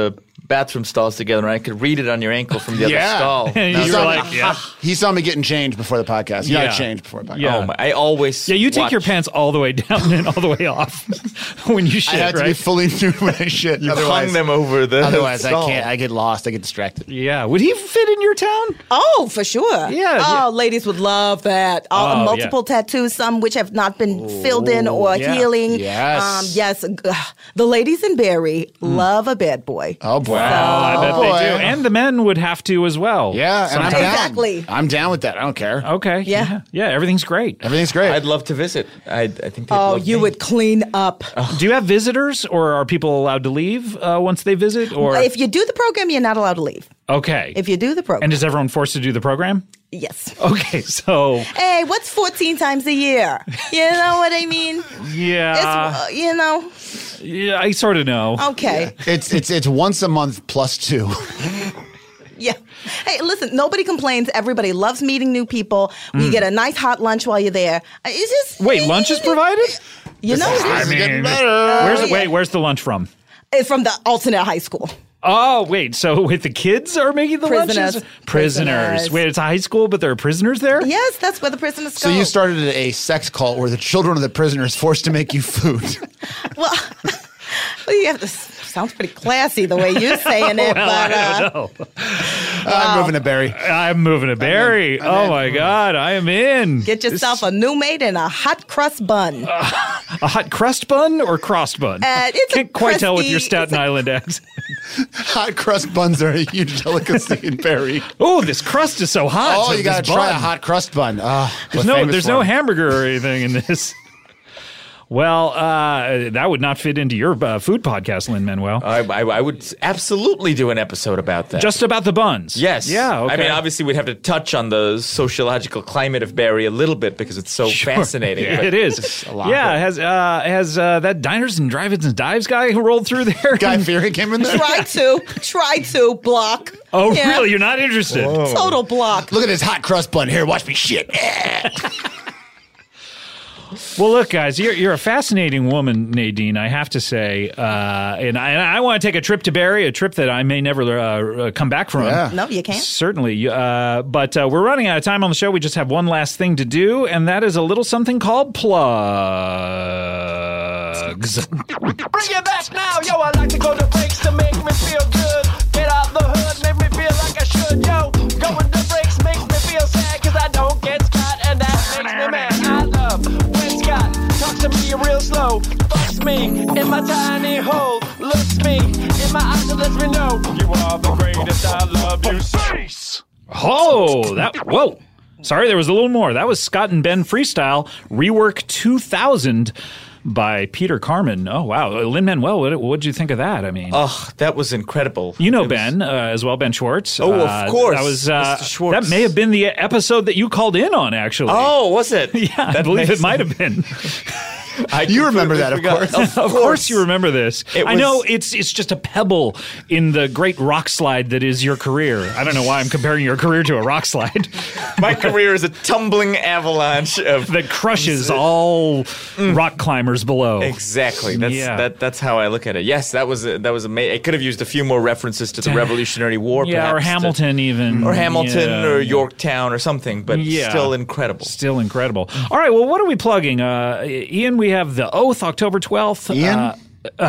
bathroom stalls together, and I could read it on your ankle from the other Yeah. stall. And He you saw were me- like, yeah. He saw me getting changed before the podcast. You Yeah. got changed before the podcast. Yeah. Oh my, I always Yeah, you take watch- your pants all the way down and all the way off when you shit, I have to right? be fully nude when I shit. You otherwise, hung them over the Otherwise, I stall. can't. I get lost. I get distracted. Yeah. Would he fit in your town? Oh, for sure. Yeah, Oh, yeah. ladies would love that. Uh, Oh, multiple tattoos, some which have not been filled in or yeah. healing. Yes. Um, yes. Ugh. The ladies in Barry love a bad boy. Oh boy. Oh, I bet boy. they do. And the men would have to as well. Yeah, and I'm Sometimes. down. Exactly. I'm down with that. I don't care. Okay. Yeah. Yeah, everything's great. Everything's great. I'd love to visit. I, I think. They'd Oh, love you me. would clean up. Do you have visitors, or are people allowed to leave uh, once they visit? Or If you do the program, you're not allowed to leave. okay, If you do the program, and is everyone forced to do the program? yes. Okay, so Hey, what's fourteen times a year? You know what I mean? yeah, It's, uh, you know, yeah, I sort of know. okay. It's it's it's once a month plus two. Yeah. Hey, listen, nobody complains. Everybody loves meeting new people. You get a nice hot lunch while you're there. Uh, It's just Wait, lunch is provided? You know, I it's mean, getting better. where's the, yeah. wait? Where's the lunch from? it's from the alternate high school. Oh, wait. So wait, the kids are making the Prisoners. lunches? Prisoners. Prisoners. Wait, it's a high school, but there are prisoners there? Yes, that's where the prisoners So go. you started a sex cult where the children of the prisoners forced to make you food. Well, well, you have to. Sounds pretty classy the way you're saying it, Well, but I uh, don't know. I'm moving to Barry. I'm moving to Barry. I'm Oh in. my God, I am in. get yourself a new mate and a hot crust bun. A hot crust bun or crossed bun? Uh, it's a Can't quite tell with your crusty- Staten Island accent. Hot crust buns are a huge delicacy in Barry. Oh, this crust is so hot. Oh, So you got to this try a bun. hot crust bun. Oh, There's no, there's no hamburger or anything in this. Well, uh, that would not fit into your uh, food podcast, Lin-Manuel. I, I, I would absolutely do an episode about that. Just about the buns. yes. Yeah. Okay. I mean, obviously, we'd have to touch on the sociological climate of Barry a little bit because it's so Sure. fascinating. Yeah, but it is. a lot. Yeah, it has uh, has uh, that diners and drive-ins and dives guy who rolled through there. Guy Fieri came in there. Try to, try to block. Oh, Yeah. really? You're not interested? Total block. Look at this hot crust bun. Here, watch me shit. Well, look, guys, you're you're a fascinating woman, Nadine. I have to say, uh, and I, and I want to take a trip to Barry, a trip that I may never uh, come back from. Yeah. No, you can't. Certainly, uh, but uh, we're running out of time on the show. We just have one last thing to do, and that is a little something called plugs. Bring it back now, yo. I like to go to breaks to make me feel good. Get out the hood, make me feel like I should, yo. Going to breaks makes me feel sad, cause I don't get Scott, and that makes me mad. I love when Scott talks to me real slow. Fucks me in my tiny hole. Looks me in my eyes and lets me know you are the greatest. I love you, space. Oh, that whoa. Sorry, there was a little more. That was Scott and Ben Freestyle Rework two thousand by Peter Carmen. Oh, wow. Lin-Manuel, what what'd you think of that? I mean, Oh, that was incredible. you know It was- Ben uh, as well, Ben Schwartz. Oh, of Uh, course, That was uh, Mister Schwartz. that may have been the episode that you called in on, actually. Oh, was it? yeah, I That believe makes- it might have been. I You remember completely that, of forgot. course. Of course you remember this. It I know was- it's it's just a pebble in the great rock slide that is your career. I don't know why I'm comparing your career to a rock slide My career is a tumbling avalanche of that crushes all rock climbers below. Exactly. That's Yeah. that. That's how I look at it. Yes, that was that was amazing. I could have used a few more references to the Revolutionary War, Yeah, or perhaps, to- Hamilton even. or Hamilton, Yeah. or Yorktown, or something. But Yeah. still incredible. Still incredible. All right, well, what are we plugging? Uh, Ian, we have The Oath, October twelfth. Ian? Uh,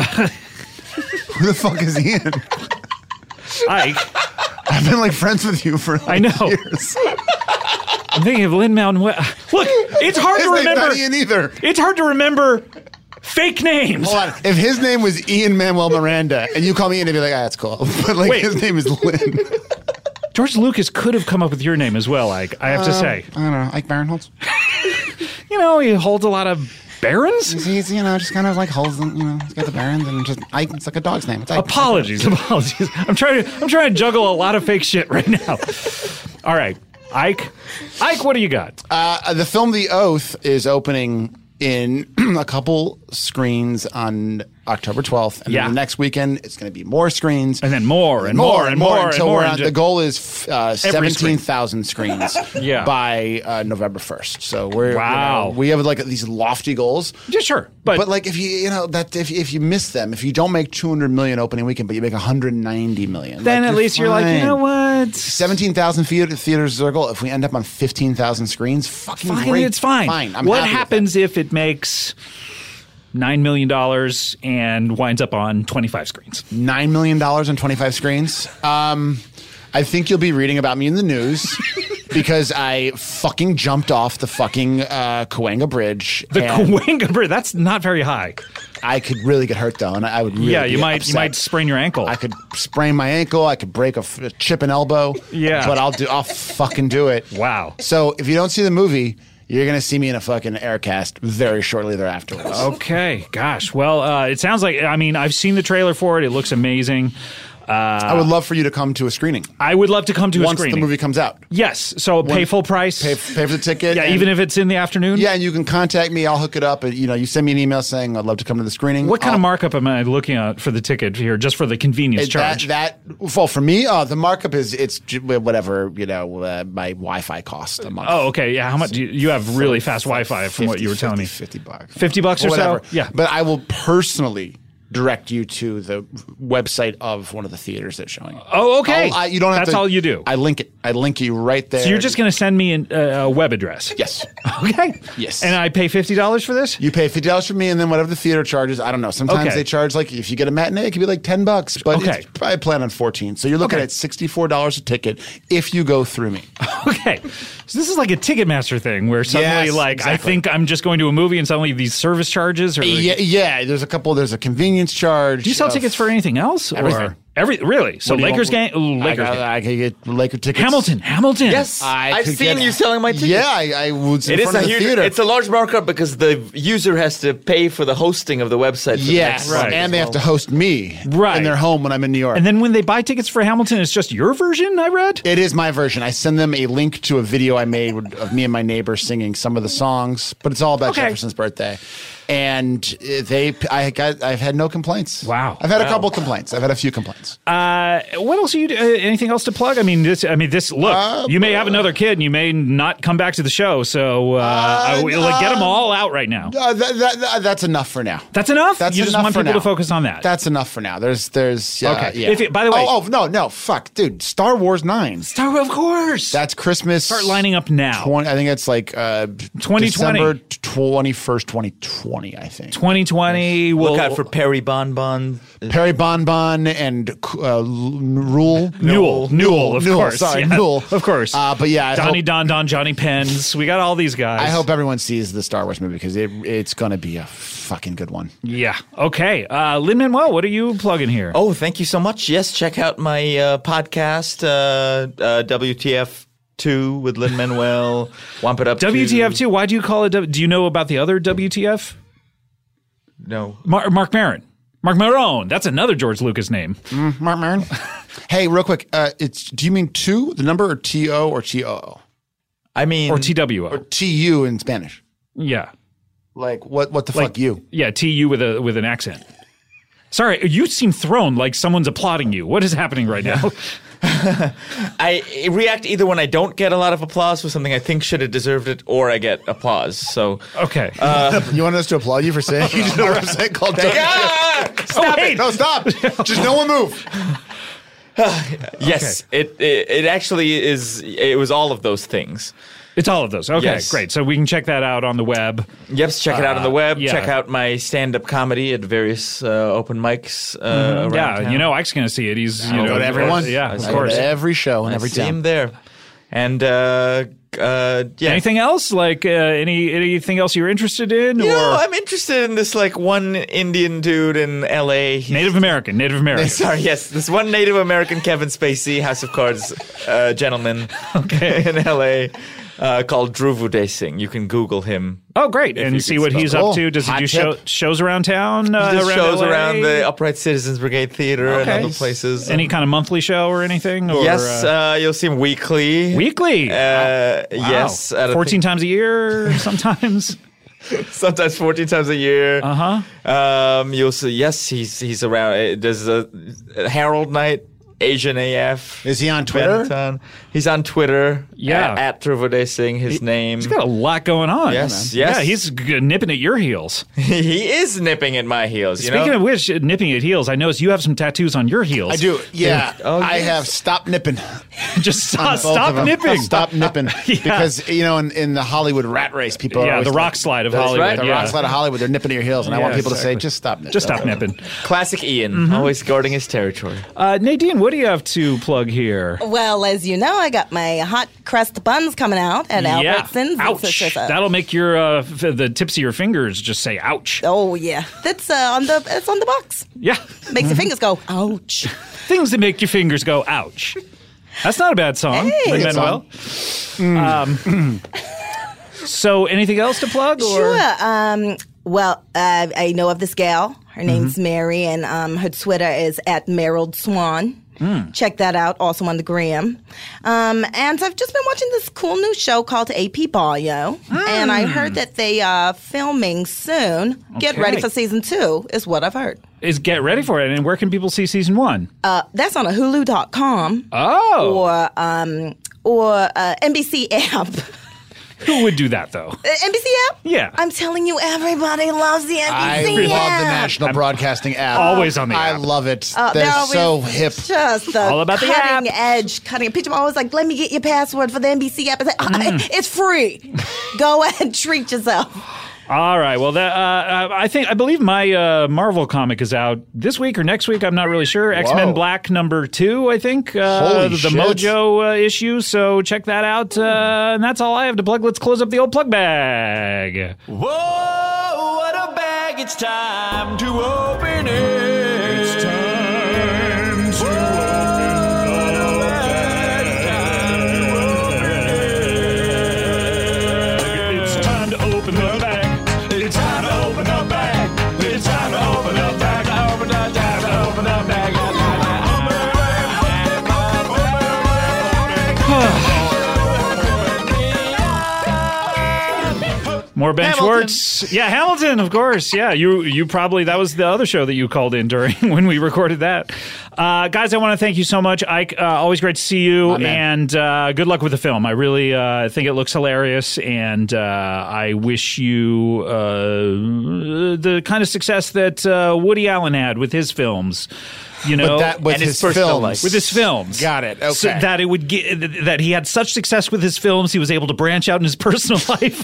Who the fuck is Ian? Ike. I've been like friends with you for like I know. years. I'm thinking of Lin-Manuel. Look, it's hard His to name's remember. not Ian either. It's hard to remember fake names. Hold on. If his name was Ian Manuel Miranda and you call me Ian, I'd be like, ah, that's cool. But like Wait. his name is Lynn. George Lucas could have come up with your name as well, Ike. I have to say. I don't know. Ike Barinholtz. You know, he holds a lot of barons. He's, he's, you know, just kind of like holds them, you know, he's got the barons and just Ike. It's like a dog's name. It's Ike. Apologies, apologies. I'm trying to I'm trying to juggle a lot of fake shit right now. All right. Ike. Ike, what do you got? Uh, the film The Oath is opening in a couple screens on October twelfth. And Yeah. then the next weekend, it's going to be more screens. And then more and more and more and until more we're and on- ju- the goal is uh, Every screen. seventeen thousand screens Yeah. by uh, November first. So we're, Wow. you know, we have like these lofty goals. Yeah, sure. But, But like if you you know that if if you miss them, if you don't make two hundred million opening weekend, but you make one hundred ninety million, then like, at least you're like, you fine. know what? seventeen thousand theater, theaters is our goal. If we end up on fifteen thousand screens, fucking Fine, great. it's fine. Fine. I'm what happy with happens if it makes nine million dollars and winds up on twenty-five screens? that. nine million dollars on twenty-five screens. Um, I think you'll be reading about me in the news because I fucking jumped off the fucking uh, Cahuenga Bridge. The and Cahuenga Bridge, that's not very high. I could really get hurt though, and I would really yeah, you be might upset. you might sprain your ankle. I could sprain my ankle. I could break a, f- a chip an elbow. Yeah. but I'll do. I'll fucking do it. Wow. So if you don't see the movie, you're gonna see me in a fucking aircast very shortly thereafter. Okay, gosh. Well, uh, it sounds like, I mean, I've seen the trailer for it. It looks amazing. I would love for you to come to a screening I would love to come to a once screening. the movie comes out. Yes, so pay When- full price. Pay, pay for the ticket. yeah, and- even if it's in the afternoon. yeah, and you can contact me. I'll hook it up. And, you know, you send me an email saying I'd love to come to the screening. What kind I'll- of markup am I looking at for the ticket here, just for the convenience That, charge? that well for me, uh, the markup is it's j- whatever you know uh, my Wi-Fi cost a month. Oh, okay. Yeah. How much do you, you have really fast Wi-Fi from what you were telling me? fifty bucks. fifty bucks or so? whatever. Yeah. But I will personally direct you to the website of one of the theaters that's showing. Oh, okay. I'll- I, you don't have That's to, all you do. I link it. I link you right there. So you're just going to send me an, uh, a web address? yes. Okay. Yes. And I pay fifty dollars for this? You pay fifty dollars for me, and then whatever the theater charges. I don't know. Sometimes Okay. they charge like if you get a matinee, it could be like ten bucks. But Okay. it's probably plan on fourteen. So you're looking Okay. at sixty four dollars a ticket if you go through me. Okay. So this is like a Ticketmaster thing where suddenly, Yes, like, I exactly. think I'm just going to a movie and suddenly these service charges are. Yeah, yeah. There's a couple. There's a convenience charge. Do you sell of tickets for anything else? everything. Or every really? So What do you Lakers want? game. Ooh, I, Lakers got, game. I could get Laker tickets. Hamilton. Hamilton. Yes, I I've could seen get- you selling my tickets. Yeah, I, I was in It is front a of the huge. theater. It's a large markup because the user has to pay for the hosting of the website. For the yes, next month Right. as and they have well. to host me Right. in their home when I'm in New York. And then when they buy tickets for Hamilton, it's just your version. I read. It is my version. I send them a link to a video I made of me and my neighbor singing some of the songs, but it's all about Okay. Jefferson's birthday. And they, I got, I've had no complaints. Wow. I've had a couple complaints. I've had a few complaints. Uh, what else are you? Uh, anything else to plug? I mean, this. I mean, this. Look, Uh, you may have another kid, and you may not come back to the show. So, uh, I- like, get them all out right now. Uh, that, that, that- that's enough for now. That's enough. That's you just enough want for people now. to focus on that. That's enough for now. There's, there's, uh, Okay. Yeah. If it- by the way- oh, oh no, no, fuck, dude, Star Wars nine. Star, of course. That's Christmas. Start lining up now. twenty, I think it's like uh, twenty twenty. December twenty-first, twenty twenty, I think. twenty twenty. We'll, Look out for Perry Bonbon. Perry Bonbon and uh, Rule. Newell. Newell, of Newell, course. Sorry, Yeah, Newell. of course. Uh, but yeah, I Donnie hope, Don Don, Johnny Pens. We got all these guys. I hope everyone sees the Star Wars movie because it, it's going to be a fucking good one. Yeah. Okay. Uh, Lin-Manuel, what are you plugging here? Oh, thank you so much. Yes, check out my uh, podcast, uh, uh, W T F two with Lin-Manuel. Wamp it up. W T F to- two. Why do you call it? W- do you know about the other W T F? No. Mar- Mark Maron. Mark Maron. That's another George Lucas name. Mark Maron. Hey, real quick, uh, it's do you mean two, the number, or T O or T O O? I mean, Or T W O. Or T U in Spanish? Yeah. Like, what What the Like fuck, you? Yeah, T U with a with an accent. Sorry, you seem thrown like someone's applauding you. What is happening right now? I react either when I don't get a lot of applause for something I think should have deserved it, or I get applause. So, Okay. You want us to applaud you for saying you did a website called W T F? ah! oh, wait. No, stop. Just no one move. Yes, it, it it actually is. It was all of those things. It's all of those. Okay, Yes. great. So we can check that out on the web. Yep, check it out on the web. yeah. Check out my stand-up comedy at various uh, open mics uh, around Yeah, town. you know, Ike's going to see it. He's, you know, Go to everyone. Yeah, I of go course. To every show in I every see him town. there, and uh, uh, yeah. Anything else? Like uh, any anything else you're interested in? You or know, I'm interested in this like one Indian dude in L A. He- Native American? Native American. Sorry, yes, this one Native American Kevin Spacey, House of Cards uh, gentleman in L A. Uh, called Dhruv Uday Singh. You can Google him. Oh, great! And you see could what spell- he's Cool. up to. Does he Hot do show, tip. shows around town? Uh, He does around shows L A? around the Upright Citizens Brigade Theater and Okay. other places. Any kind of monthly show or anything? Or, yes, uh, uh, you'll see him weekly. weekly. Uh, Yes, at a fourteen thing- times a year sometimes. Sometimes fourteen times a year. Uh huh. Um, you'll see. Yes, he's he's around. Uh, There's a, a Harold Knight, Asian A F. Is he on Twitter? Benetton. He's on Twitter. Yeah. at, at Trivode Singh. His name. He's got a lot going on. Yes, Yeah, yes. he's g- nipping at your heels. He is nipping at my heels. You Speaking know? of which, nipping at heels, I noticed you have some tattoos on your heels. I do. Yeah. Oh, I yes. have stop nipping. Just on stop, both stop of them. nipping. Stop nipping. Because, you know, in, in the Hollywood rat race, people are Yeah, always the like- rock slide of That's Hollywood. right, The yeah. rock slide of Hollywood, they're nipping at your heels. And I want Yeah, people to say, exactly. just stop nipping. Just stop nipping. Classic Ian, always guarding his territory. Uh, Nadine, what do you have to plug here? Well, as you know, I got my hot crust buns coming out at Yeah. Albertsons. Ouch. It's just a- That'll make your uh, f- the tips of your fingers just say ouch. Oh yeah, that's uh, on the it's on the box. Yeah. Makes your fingers go ouch. Things that make your fingers go ouch. That's not a bad song. Hey. Lin-Manuel. Um, so anything else to plug? Or? Sure. Um, well, uh, I know of this gal. Her name's Mary, and um, her Twitter is at Merrill Swan. Check that out. Also on the gram. Um, and I've just been watching this cool new show called A P Barrio, and I heard that they are filming soon. Get Okay. ready for season two, is what I've heard. Is get ready for it. And where can people see season one? Uh, that's on a Hulu dot com Oh. or um, or uh, N B C app. Who would do that, though? Uh, N B C app? Yeah. I'm telling you, everybody loves the N I B C love app. the National Broadcasting app. always on the I app. love it. Uh, They're always so hip. Just the All about the cutting app. edge, cutting. People are always like, "Let me get your password for the N B C app." I say, Mm. "It's free. Go and treat yourself." All right. Well, that, uh, I think I believe my uh, Marvel comic is out this week or next week. I'm not really sure. X Men Black number two, I think. Uh, Holy the shit. Mojo uh, issue. So check that out. Uh, and that's all I have to plug. Let's close up the old plug bag. Whoa, what a bag, it's time to open it. It's time to open the bag. It's time to open the bag. It's time to open the bag. It's time to open the bag. Open the bag. Time to open the bag. More Ben Hamilton. Schwartz. Yeah, Hamilton, of course. Yeah, you you probably, that was the other show that you called in during when we recorded that. Uh, guys, I want to thank you so much. Ike, uh, always great to see you. man. And uh, good luck with the film. I really uh, think it looks hilarious. And uh, I wish you uh, the kind of success that uh, Woody Allen had with his films. You know, But that with And his his personal films. life. with his films. Got it. Okay. So that it would get that he had such success with his films, he was able to branch out in his personal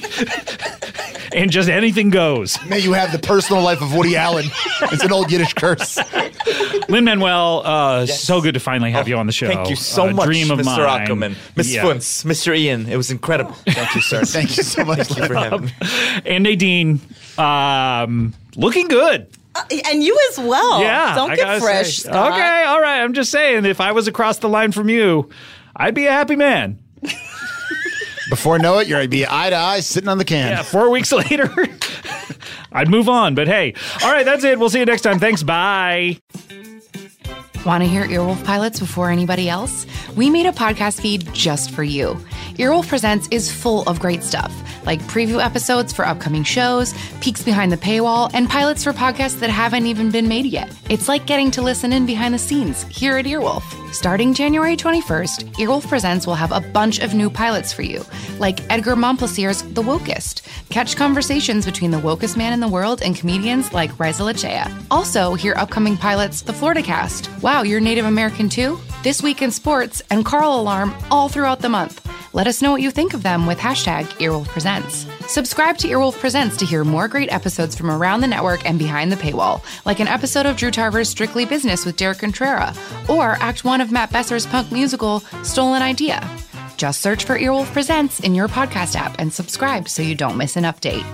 life, and just anything goes. May you have the personal life of Woody Allen. It's an old Yiddish curse. Lin-Manuel, uh, so good to finally have you on the show. Thank you so Uh, much, dream of Mister mine. Ackerman. Miss Yeah. Funtz, Mister Ian. It was incredible. Thank you, sir. Thank you so much. Thank you for having me. And Nadine, um, looking good. Uh, and you as well. Yeah, Don't I get gotta fresh. say. Scott. Okay, all right. I'm just saying, if I was across the line from you, I'd be a happy man. Before I know it, you're going to be eye to eye sitting on the can. Yeah, four weeks later, I'd move on. But hey, all right, that's it. We'll see you next time. Thanks. Bye. Want to hear Earwolf pilots before anybody else? We made a podcast feed just for you. Earwolf Presents is full of great stuff, like preview episodes for upcoming shows, peeks behind the paywall, and pilots for podcasts that haven't even been made yet. It's like getting to listen in behind the scenes here at Earwolf. Starting January twenty-first, Earwolf Presents will have a bunch of new pilots for you, like Edgar Montplaisir's The Wokest. Catch conversations between the wokest man in the world and comedians like Reza Lachea. Also, hear upcoming pilots The Florida Cast. Wow, you're Native American too? This Week in Sports and Carl Alarm all throughout the month. Let us know what you think of them with hashtag Earwolf Presents. Subscribe to Earwolf Presents to hear more great episodes from around the network and behind the paywall, like an episode of Drew Tarver's Strictly Business with Derek Contrera, or Act one of Matt Besser's punk musical Stolen Idea. Just search for Earwolf Presents in your podcast app and subscribe so you don't miss an update.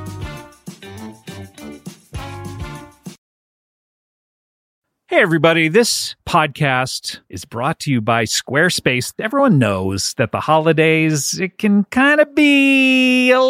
Hey, everybody. This podcast is brought to you by Squarespace. Everyone knows that the holidays, it can kind of be a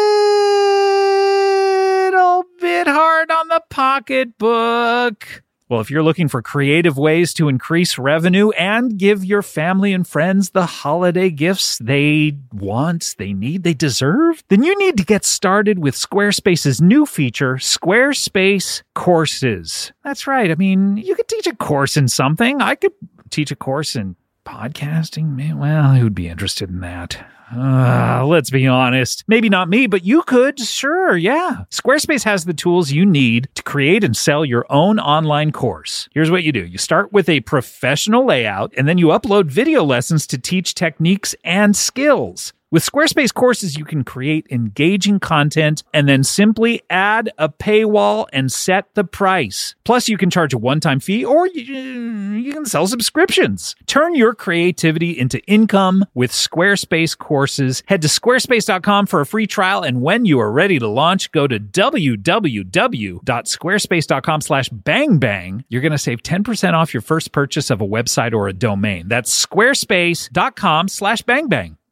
little bit hard on the pocketbook. Well, if you're looking for creative ways to increase revenue and give your family and friends the holiday gifts they want, they need, they deserve, then you need to get started with Squarespace's new feature, Squarespace Courses. That's right. I mean, you could teach a course in something. I could teach a course in podcasting. Man, well, who'd be interested in that? Uh, let's be honest. Maybe not me, but you could. Sure, yeah. Squarespace has the tools you need to create and sell your own online course. Here's what you do. You start with a professional layout, and then you upload video lessons to teach techniques and skills. With Squarespace Courses, you can create engaging content and then simply add a paywall and set the price. Plus, you can charge a one-time fee or you, you can sell subscriptions. Turn your creativity into income with Squarespace Courses. Head to squarespace dot com for a free trial, and when you are ready to launch, go to w w w dot squarespace dot com slash bang bang. You're going to save ten percent off your first purchase of a website or a domain. That's squarespace dot com slash bang bang.